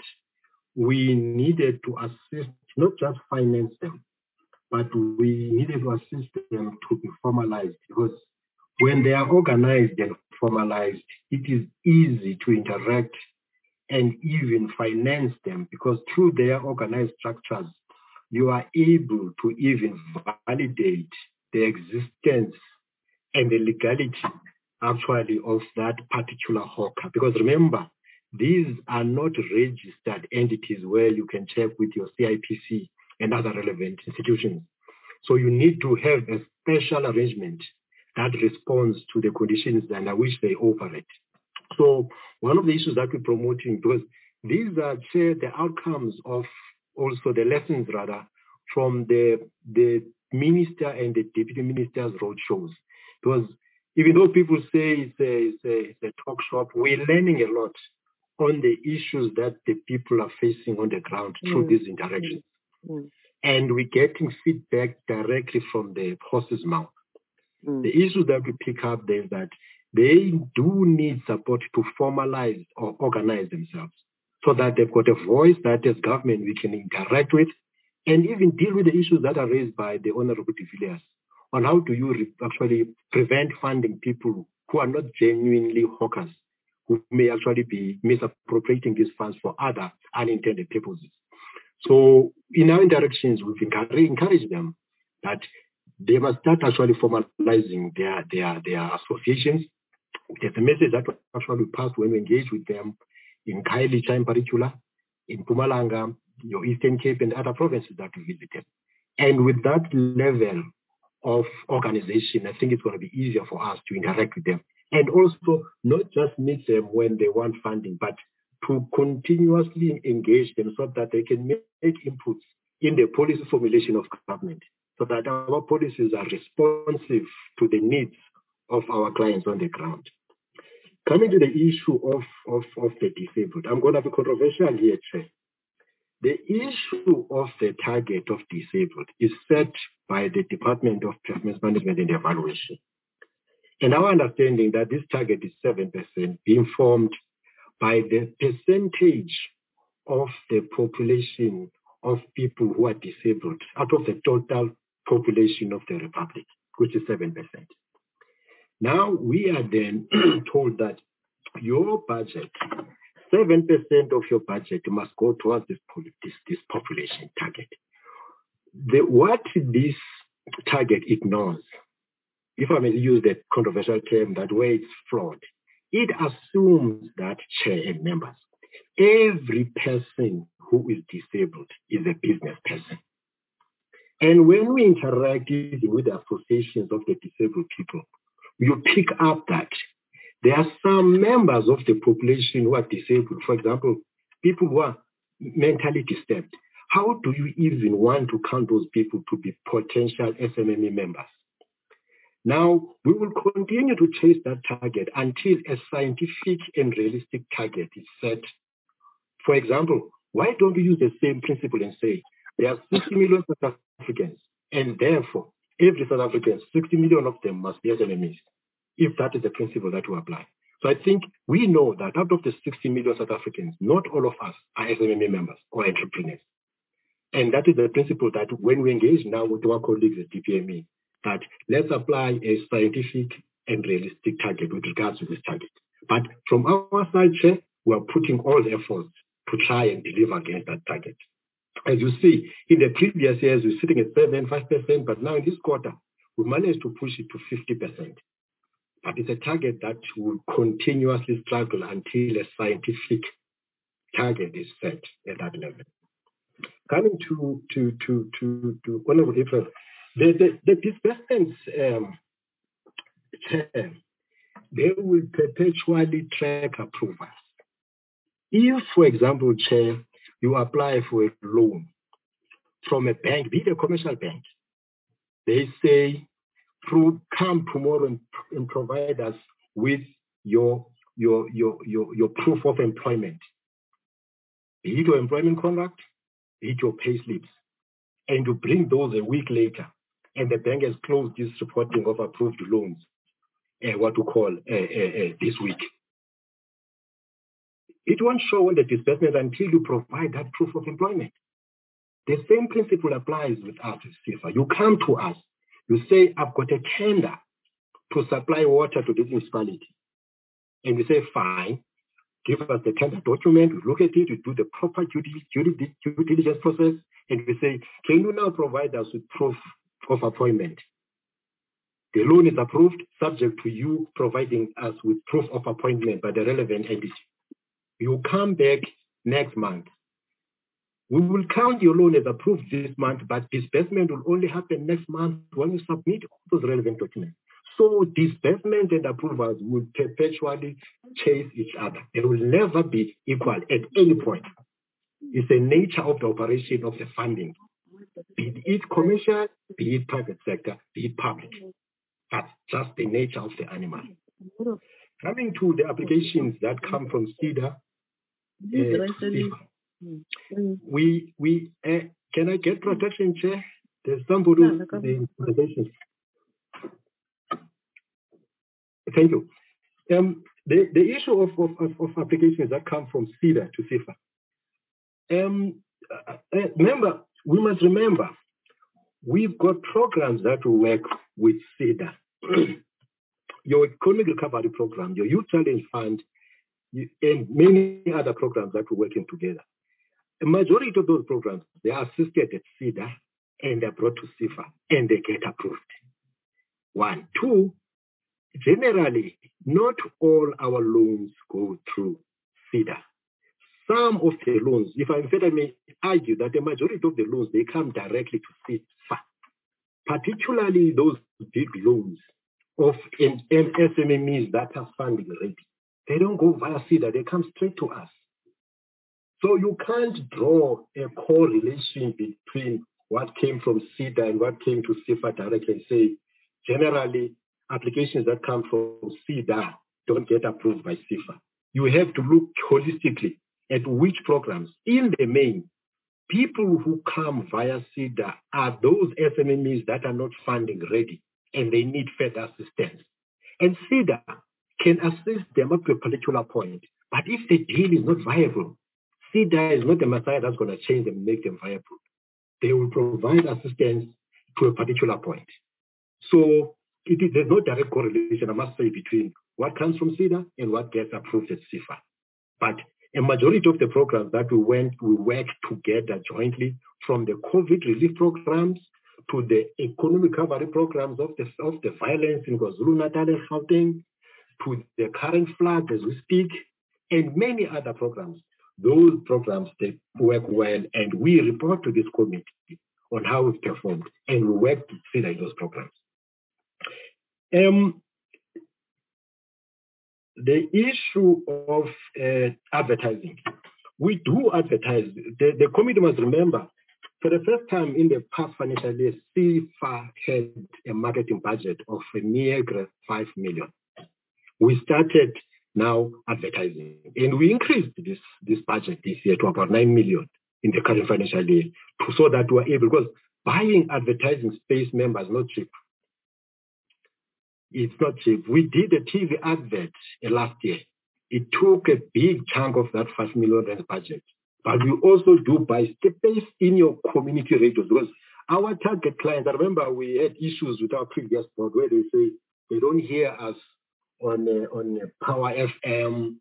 we needed to assist, not just finance them, but we needed to assist them to be formalized, because when they are organized and formalized, it is easy to interact and even finance them, because through their organized structures, you are able to even validate the existence and the legality actually of that particular hawker. Because remember, these are not registered entities where you can check with your CIPC and other relevant institutions. So you need to have a special arrangement that responds to the conditions under which they operate. So one of the issues that we're promoting, because these are the outcomes of also the lessons rather from the minister and the deputy minister's roadshows. Because even though people say it's a talk shop, we're learning a lot on the issues that the people are facing on the ground through these interactions. And we're getting feedback directly from the horse's mouth. The issue that we pick up there is that they do need support to formalize or organize themselves so that they've got a voice that as government we can interact with and even deal with the issues that are raised by the Honorable de Villiers on how do you actually prevent funding people who are not genuinely hawkers, who may actually be misappropriating these funds for other unintended purposes. So in our interactions, we've encouraged them that they must start actually formalizing their associations. There's a message that actually passed when we engage with them in Khayelitsha in particular, in Mpumalanga, your Eastern Cape and other provinces that we visited. And with that level of organization, I think it's going to be easier for us to interact with them. And also not just meet them when they want funding, but to continuously engage them so that they can make inputs in the policy formulation of government, so that our policies are responsive to the needs of our clients on the ground. Coming to the issue of the disabled, I'm going to be controversial here, Chair. The issue of the target of disabled is set by the Department of Performance Management and Evaluation. And our understanding that this target is 7%, being formed by the percentage of the population of people who are disabled out of the total population of the Republic, which is 7%. Now we are then told that your budget, 7% of your budget must go towards this population target. What this target ignores, if I may use that controversial term, that way it's flawed, it assumes that, Chair and members, every person who is disabled is a business person. And when we interact with the associations of the disabled people, you pick up that there are some members of the population who are disabled. For example, people who are mentally disturbed. How do you even want to count those people to be potential SMME members? Now, we will continue to chase that target until a scientific and realistic target is set. For example, why don't we use the same principle and say there are 60 million South Africans, and therefore every South African, 60 million of them must be SMMEs, if that is the principle that we apply. So I think we know that out of the 60 million South Africans, not all of us are SMME members or entrepreneurs. And that is the principle that when we engage now with our colleagues at DPME, that let's apply a scientific and realistic target with regards to this target. But from our side, Chair, we are putting all the efforts to try and deliver against that target. As you see, in the previous years, we're sitting at 5%, but now in this quarter, we managed to push it to 50%. But it's a target that will continuously struggle until a scientific target is set at that level. Coming to Honorable April, the disbursements, Chair, they will perpetually track approvals. If, for example, Chair, you apply for a loan from a bank, be it a commercial bank, they say, come tomorrow and provide us with your proof of employment. Be it your employment contract, be it your pay slips, and you bring those a week later, and the bank has closed this reporting of approved loans, what we call this week. It won't show the disbursement until you provide that proof of employment. The same principle applies with us as CIFA. You come to us, you say, I've got a tender to supply water to this municipality. And we say, fine, give us the tender document, we look at it, we do the proper due diligence process, and we say, can you now provide us with proof of appointment? The loan is approved, subject to you providing us with proof of appointment by the relevant entity. You come back next month. We will count your loan as approved this month, but disbursement will only happen next month when you submit all those relevant documents. So disbursement and approvals will perpetually chase each other. They will never be equal at any point. It's the nature of the operation of the funding. Be it commercial, be it private sector, be it public. That's just the nature of the animal. Coming to the applications that come from SEDA, can I get protection, Chair? There's somebody in the conversation. Thank you. The issue of applications that come from SEDA to CIFA. We must remember, we've got programs that will work with SEDA. Your economic recovery program, your youth challenge fund, and many other programs that we're working together. A majority of those programs, they are assisted at SEDA and they're brought to CIFA and they get approved. 1. 2, generally, not all our loans go through SEDA. Some of the loans, in fact, I may argue that the majority of the loans, they come directly to CIFA, particularly those big loans of SMMEs that are funding ready. They don't go via SEDA, they come straight to us. So you can't draw a correlation between what came from SEDA and what came to CIFA directly and say, generally, applications that come from SEDA don't get approved by CIFA. You have to look holistically at which programs. In the main, people who come via SEDA are those SMMEs that are not funding ready and they need further assistance. And SEDA can assist them up to a particular point. But if the deal is not viable, SEDA is not the messiah that's going to change them and make them viable. They will provide assistance to a particular point. So there's no direct correlation, I must say, between what comes from SEDA and what gets approved at CIFA. But a majority of the programs that we work together jointly, from the COVID relief programs to the economic recovery programs of the violence in KwaZulu-Natal and Gauteng, to the current floods as we speak, and many other programs. Those programs, they work well, and we report to this committee on how we've performed, and we work to SEDA in those programs. The issue of advertising. We do advertise. The committee must remember, for the first time in the past financial year, CIFA had a marketing budget of a mere 5 million. We started now advertising, and we increased this budget this year to about 9 million in the current financial year, so that we're able, because buying advertising space, members, not cheap. It's not cheap. We did a TV advert last year. It took a big chunk of that 5 million budget. but we also do by space in your community radios, because our target clients, I remember we had issues with our previous board where they say they don't hear us on Power FM.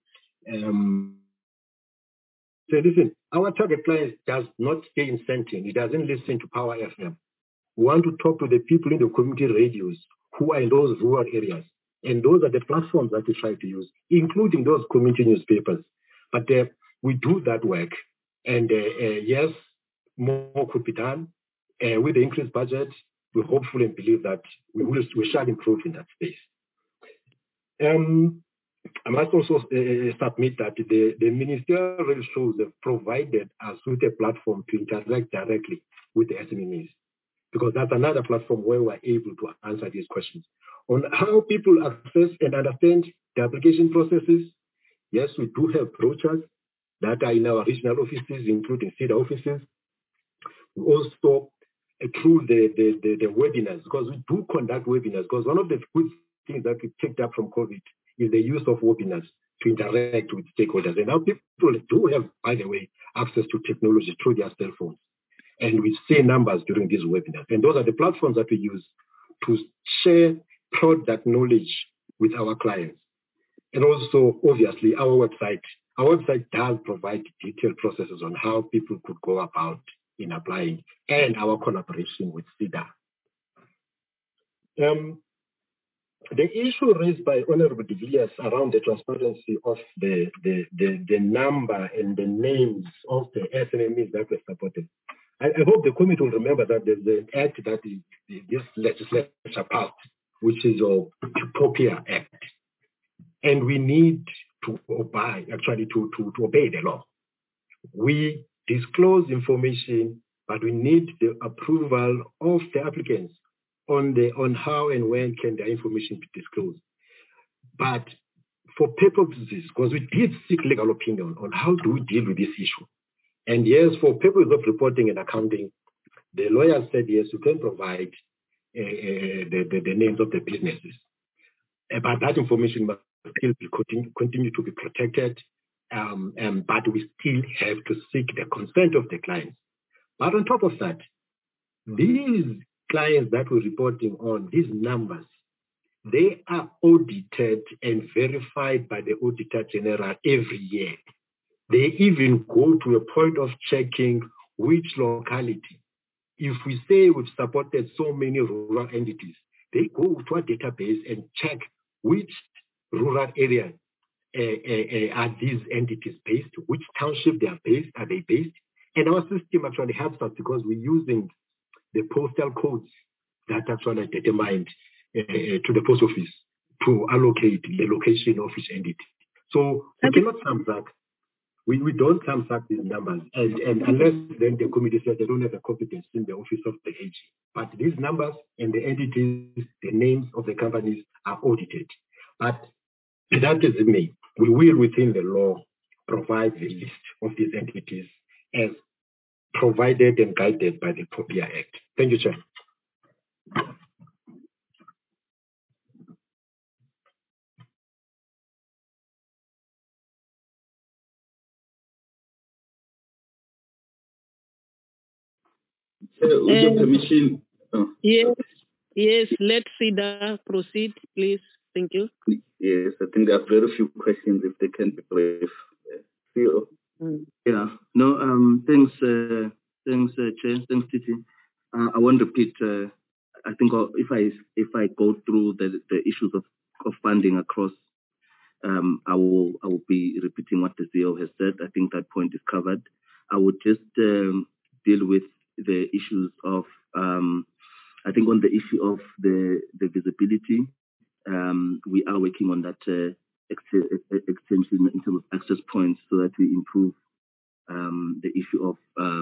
So listen, our target client does not stay in Sentin. He doesn't listen to Power FM. We want to talk to the people in the community radios who are in those rural areas. And those are the platforms that we try to use, including those community newspapers. But we do that work. And yes, more could be done. With the increased budget, we hopefully believe that we shall improve in that space. I must also submit that the ministerial shows have provided us with a platform to interact directly with the SMEs, because that's another platform where we're able to answer these questions. On how people access and understand the application processes, yes, we do have brochures that are in our regional offices, including SEDA offices. We also, through the webinars, because we do conduct webinars, because one of the good things that we picked up from COVID is the use of webinars to interact with stakeholders. And now people do have, by the way, access to technology through their cell phones. And we see numbers during these webinars. And those are the platforms that we use to share product knowledge with our clients. And also, obviously, our website. Our website does provide detailed processes on how people could go about in applying, and our collaboration with SEDA. The issue raised by Honorable de Villiers around the transparency of the number and the names of the SMEs that were supported. I hope the committee will remember that there's an act that is this legislature passed, which is your Utopia Act. And we need to obey, to obey the law. We disclose information, but we need the approval of the applicants on how and when can their information be disclosed. But for purposes, because we did seek legal opinion on how do we deal with this issue. And yes, for purposes of reporting and accounting, the lawyer said, yes, you can provide the names of the businesses. But that information must still continue to be protected, but we still have to seek the consent of the clients. But on top of that, these clients that we're reporting on, these numbers, they are audited and verified by the Auditor General every year. They even go to a point of checking which locality. If we say we've supported so many rural entities, they go to a database and check which rural area are these entities based, which township they are based, are they based? And our system actually helps us because we're using the postal codes that actually determined to the post office to allocate the location of each entity. So we cannot sum that. We don't sum up these numbers, and unless then the committee says they don't have the competence in the office of the AG. But these numbers and the entities, the names of the companies are audited. But that doesn't mean we will, within the law, provide the list of these entities as provided and guided by the Utopia Act. Thank you, Chair. With your permission. Yes, let SEDA proceed, please. Thank you. Yes, I think there are very few questions if they can be brief. CEO. Yeah, no, thanks, Chair, thanks, Titi. I won't repeat, I think if I go through the issues of funding across, I will be repeating what the CEO has said. I think that point is covered. I would just deal with the issues of, I think on the issue of the visibility, we are working on that extension in terms of access points so that we improve the issue of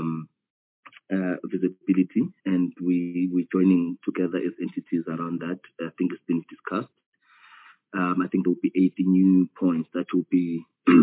visibility, and we're joining together as entities around that. I think it's been discussed. I think there will be 80 new points that will be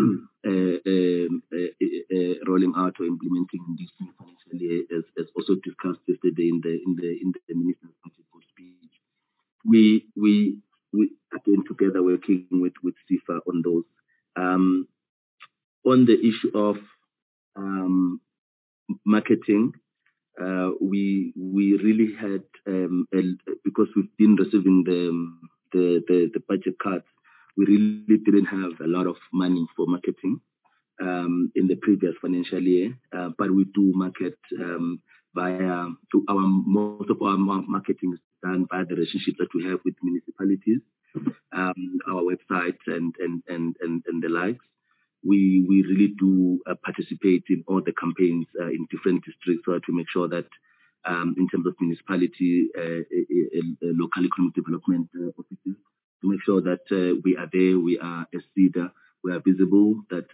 rolling out or implementing in this new financial year, as also discussed yesterday in the minister's speech. We again together working with SIFA on those. On the issue of marketing, we really had because we've been receiving the budget cuts, we really didn't have a lot of money for marketing in the previous financial year, but we do market via most of our marketing is done by the relationships that we have with municipalities, our websites and the likes. We really do participate in all the campaigns in different districts so to make sure that in terms of municipality, local economic development offices, to make sure that we are there, we are a leader, we are visible, that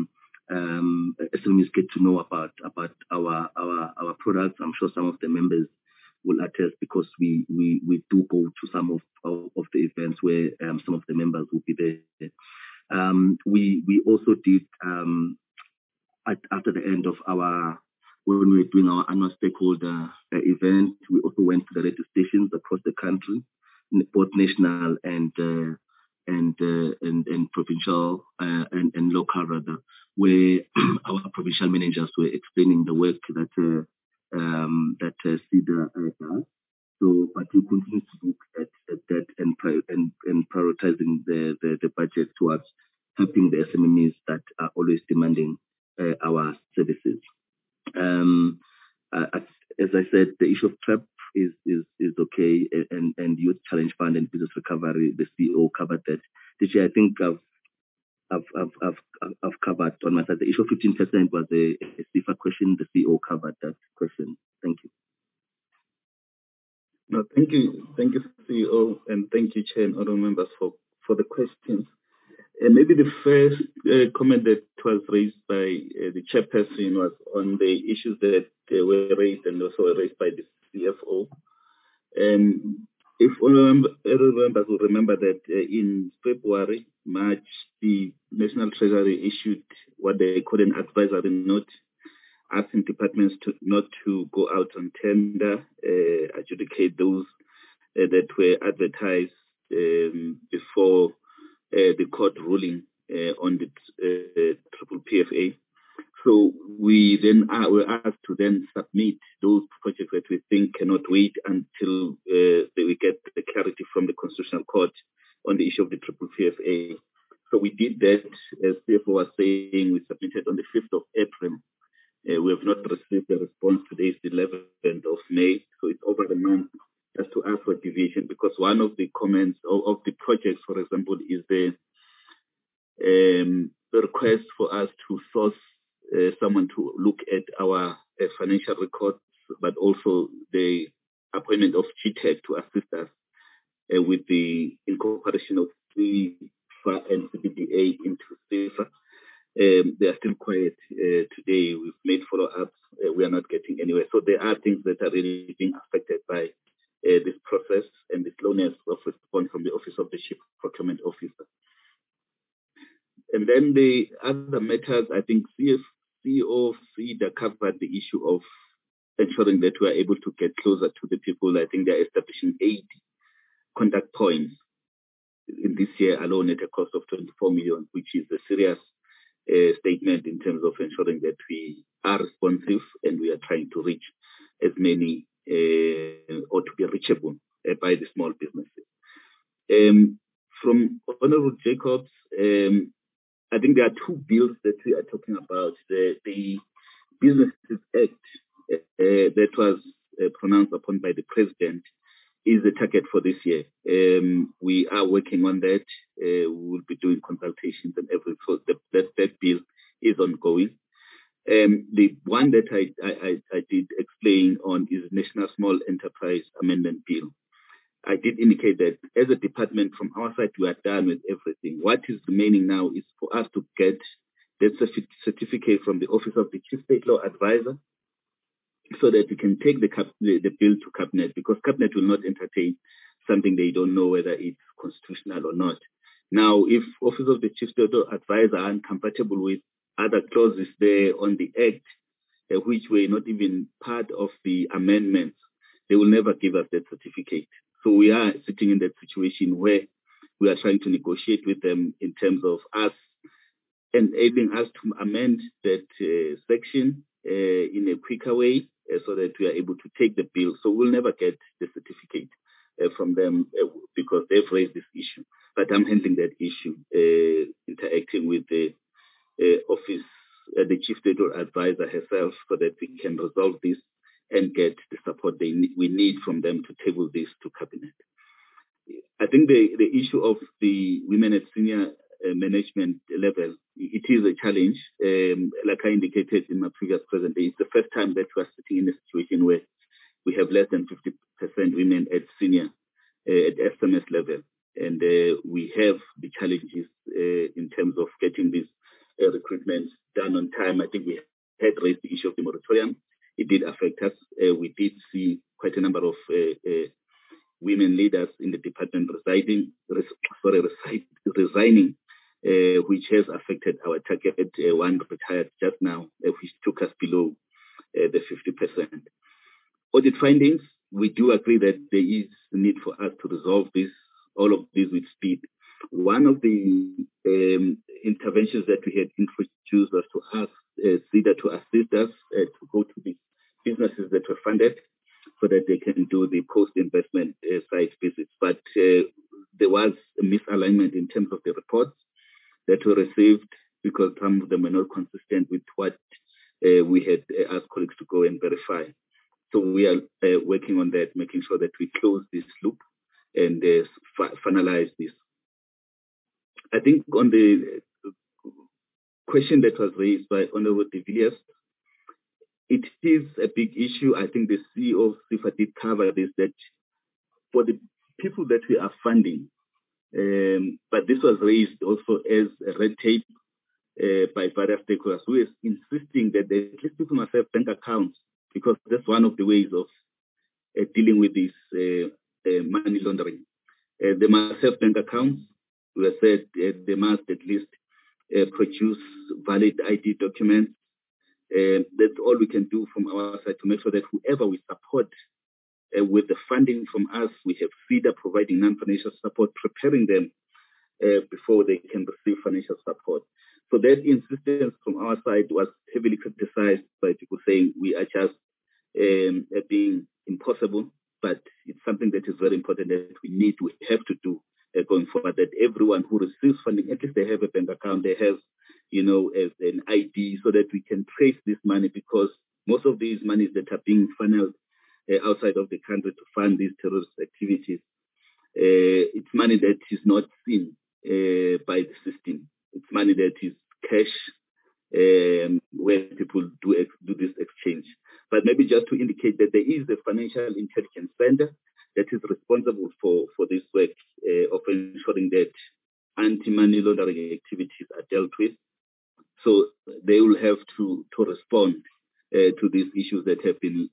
SMEs get to know about our products. I'm sure some of the members will attest because we do go to some of the events where some of the members will be there. We also did after the end of when we were doing our annual stakeholder event, we also went to the radio stations across the country, both national and provincial and local rather, where our provincial managers were explaining the work that SEDA does. So, but we continue to look at that and prioritizing the budget towards helping the SMEs that are always demanding our services. As I said, the issue of TREP is okay, and Youth Challenge Fund and Business Recovery, the CEO covered that. I think I've covered on my side. The issue of 15% was a SEFA question. The CEO covered that question. Thank you. No, thank you, CEO, and thank you, Chair and other members for the questions. And maybe the first comment that was raised by the chairperson was on the issues that were raised and also raised by the CFO. If all members will remember that in February, March, the National Treasury issued what they called an advisory note, asking departments not to go out on tender, adjudicate those that were advertised before the court ruling on the triple PFA. So we then were asked to then submit those projects that we think cannot wait until we get the clarity from the Constitutional Court on the issue of the triple PFA. So we did that, as CFO was saying, we submitted on the 5th of April. We have not received a response. Today is the 11th of May, so it's over a month just to ask for deviation, because one of the comments of the projects, for example, is the request for us to source someone to look at our financial records, but also the appointment of GTEC to assist us with the incorporation of CFA and CBDA into CFA. They are still quiet today. We've made follow-ups. We are not getting anywhere. So there are things that are really being affected by this process and the slowness of response from the Office of the Chief Procurement Officer. And then the other matters, I think CEO of SEDA covered the issue of ensuring that we are able to get closer to the people. I think they're establishing 80 contact points in this year alone at a cost of 24 million, which is a serious statement in terms of ensuring that we are responsive and we are trying to reach as many or to be reachable by the small businesses. From Honorable Jacobs, I think there are two bills that we are talking about. The Businesses Act that was pronounced upon by the President is the target for this year. We are working on that. We will be doing consultations and everything. So that bill is ongoing. The one that I did explain on is National Small Enterprise Amendment Bill. I did indicate that as a department from our side, we are done with everything. What is remaining now is for us to get that certificate from the Office of the Chief State Law Advisor so that we can take the bill to Cabinet, because Cabinet will not entertain something they don't know whether it's constitutional or not. Now, if Office of the Chief State Law Advisor are incompatible with other clauses there on the Act, which were not even part of the amendments, they will never give us that certificate. So we are sitting in that situation where we are trying to negotiate with them in terms of us enabling us to amend that section in a quicker way so that we are able to take the bill. So we'll never get the certificate from them because they've raised this issue. But I'm handling that issue, interacting with the office, the Chief Federal Advisor herself, so that we can resolve this and get the support we need from them to table this to Cabinet. I think the issue of the women at senior management level, it is a challenge. Like I indicated in my previous presentation, it's the first time that we are sitting in a situation where we have less than 50% women at senior, at SMS level. And we have the challenges in terms of getting this recruitment done on time. I think we had raised the issue of the moratorium. It did affect us. We did see quite a number of women leaders in the department resigning, which has affected our target. One retired just now, which took us below the 50%. Audit findings, we do agree that there is a need for us to resolve all of this with speed. One of the interventions that we had introduced was to ask SEDA to assist us to go to the businesses that were funded so that they can do the post-investment site visits. But there was a misalignment in terms of the reports that were received because some of them were not consistent with what we had asked colleagues to go and verify. So we are working on that, making sure that we close this loop and finalize this. I think on the question that was raised by Honorable de Villiers, it is a big issue. I think the CEO of CIFA did cover this, that for the people that we are funding, but this was raised also as a red tape by various stakeholders who is insisting that at least people must have bank accounts because that's one of the ways of dealing with this money laundering. They must have bank accounts. We have said they must at least produce valid ID documents. That's all we can do from our side to make sure that whoever we support with the funding from us, we have SEDA providing non-financial support, preparing them before they can receive financial support. So that insistence from our side was heavily criticized by people saying we are just being impossible, but it's something that is very important that we have to do going forward, that everyone who receives funding, at least they have a bank account, they have, an ID so that we can trace this money because most of these monies that are being funneled outside of the country to fund these terrorist activities, it's money that is not seen by the system. It's money that is cash where people do this exchange. But maybe just to indicate that there is a financial intelligence center that is responsible for this work of ensuring that anti-money laundering activities are dealt with. So they will have to respond to these issues that have been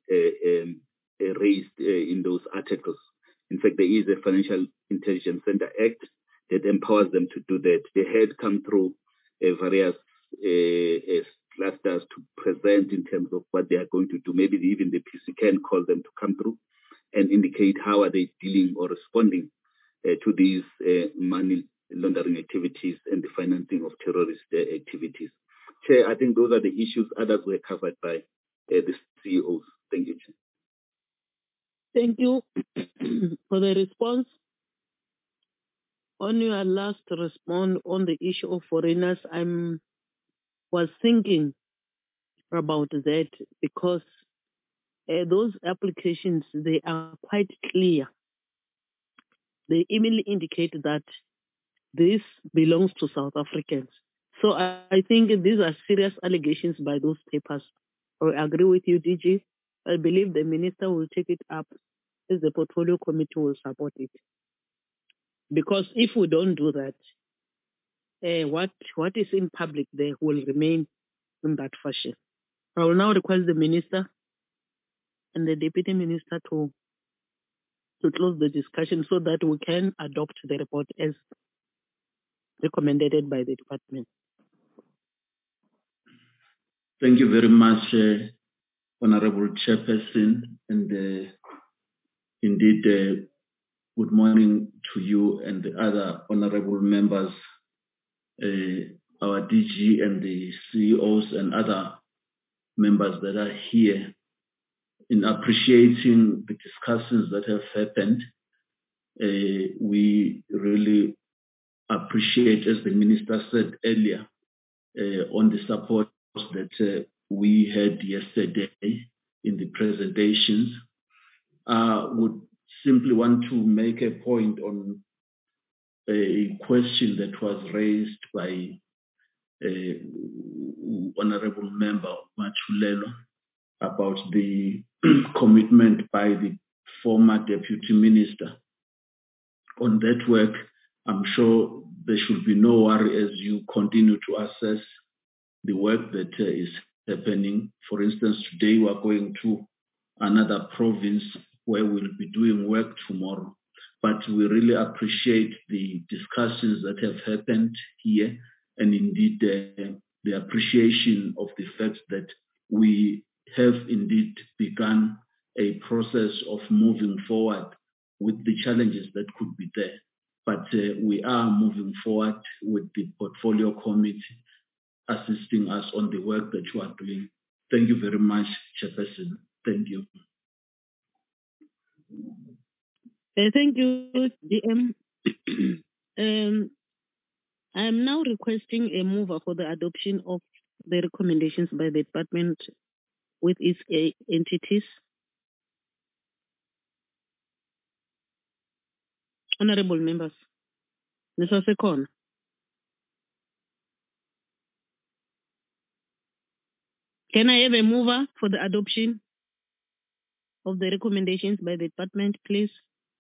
raised in those articles. In fact, there is a Financial Intelligence Center Act that empowers them to do that. They had come through various clusters to present in terms of what they are going to do. Maybe even the PC can call them to come through and indicate how are they dealing or responding to these money laundering activities and the financing of terrorist activities. Chair, I think those are the issues. Others were covered by the CEOs. Thank you, Chair. Thank you for the response. On your last response on the issue of foreigners, I was thinking about that because those applications, they are quite clear. They immediately indicate that this belongs to South Africans. So I think these are serious allegations by those papers. I agree with you, DG. I believe the minister will take it up as the portfolio committee will support it. Because if we don't do that, what is in public there will remain in that fashion. I will now request the minister and the deputy minister to close the discussion so that we can adopt the report as recommended by the department. Thank you very much, Honorable Chairperson, and indeed, good morning to you and the other honorable members our DG and the CEOs and other members that are here in appreciating the discussions that have happened. We really appreciate, as the Minister said earlier, on the support that we had yesterday in the presentations. Would simply want to make a point on a question that was raised by Honorable Member Machulelo about the commitment by the former Deputy Minister. On that work, I'm sure there should be no worry as you continue to assess the work that is happening. For instance, today we are going to another province where we'll be doing work tomorrow. But we really appreciate the discussions that have happened here, and indeed the appreciation of the fact that we have indeed begun a process of moving forward with the challenges that could be there. But we are moving forward with the portfolio committee assisting us on the work that you are doing. Thank you very much, Chairperson. Thank you. Thank you, DM. I am now requesting a mover for the adoption of the recommendations by the department with its entities. Honorable members, Mr. Sekon. Can I have a mover for the adoption of the recommendations by the department, please?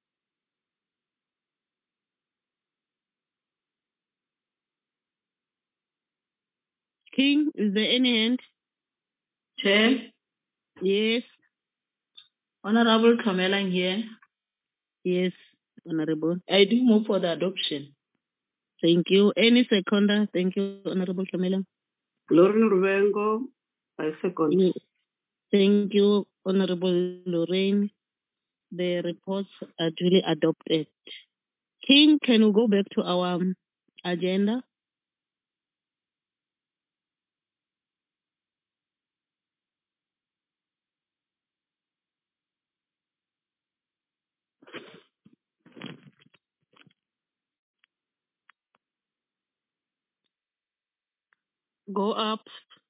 King, is there any hand? Chair. Yes. Honorable Kamela here. Yes, Honorable. I do move for the adoption. Thank you. Any seconder? Thank you, Honorable Kamela. Lauren Rubengo, I second. Thank you, Honorable Lorraine. The reports are duly adopted. King, can we go back to our agenda? Go up.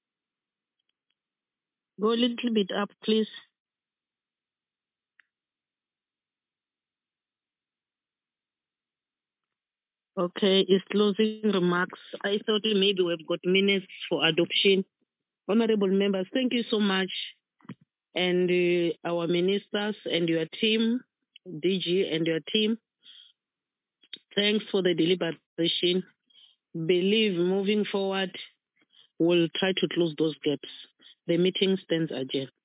Go a little bit up, please. Okay, it's closing remarks. I thought maybe we've got minutes for adoption. Honorable members, thank you so much. And our ministers and your team, DG and your team, thanks for the deliberation. Believe moving forward, we'll try to close those gaps. The meeting stands adjourned.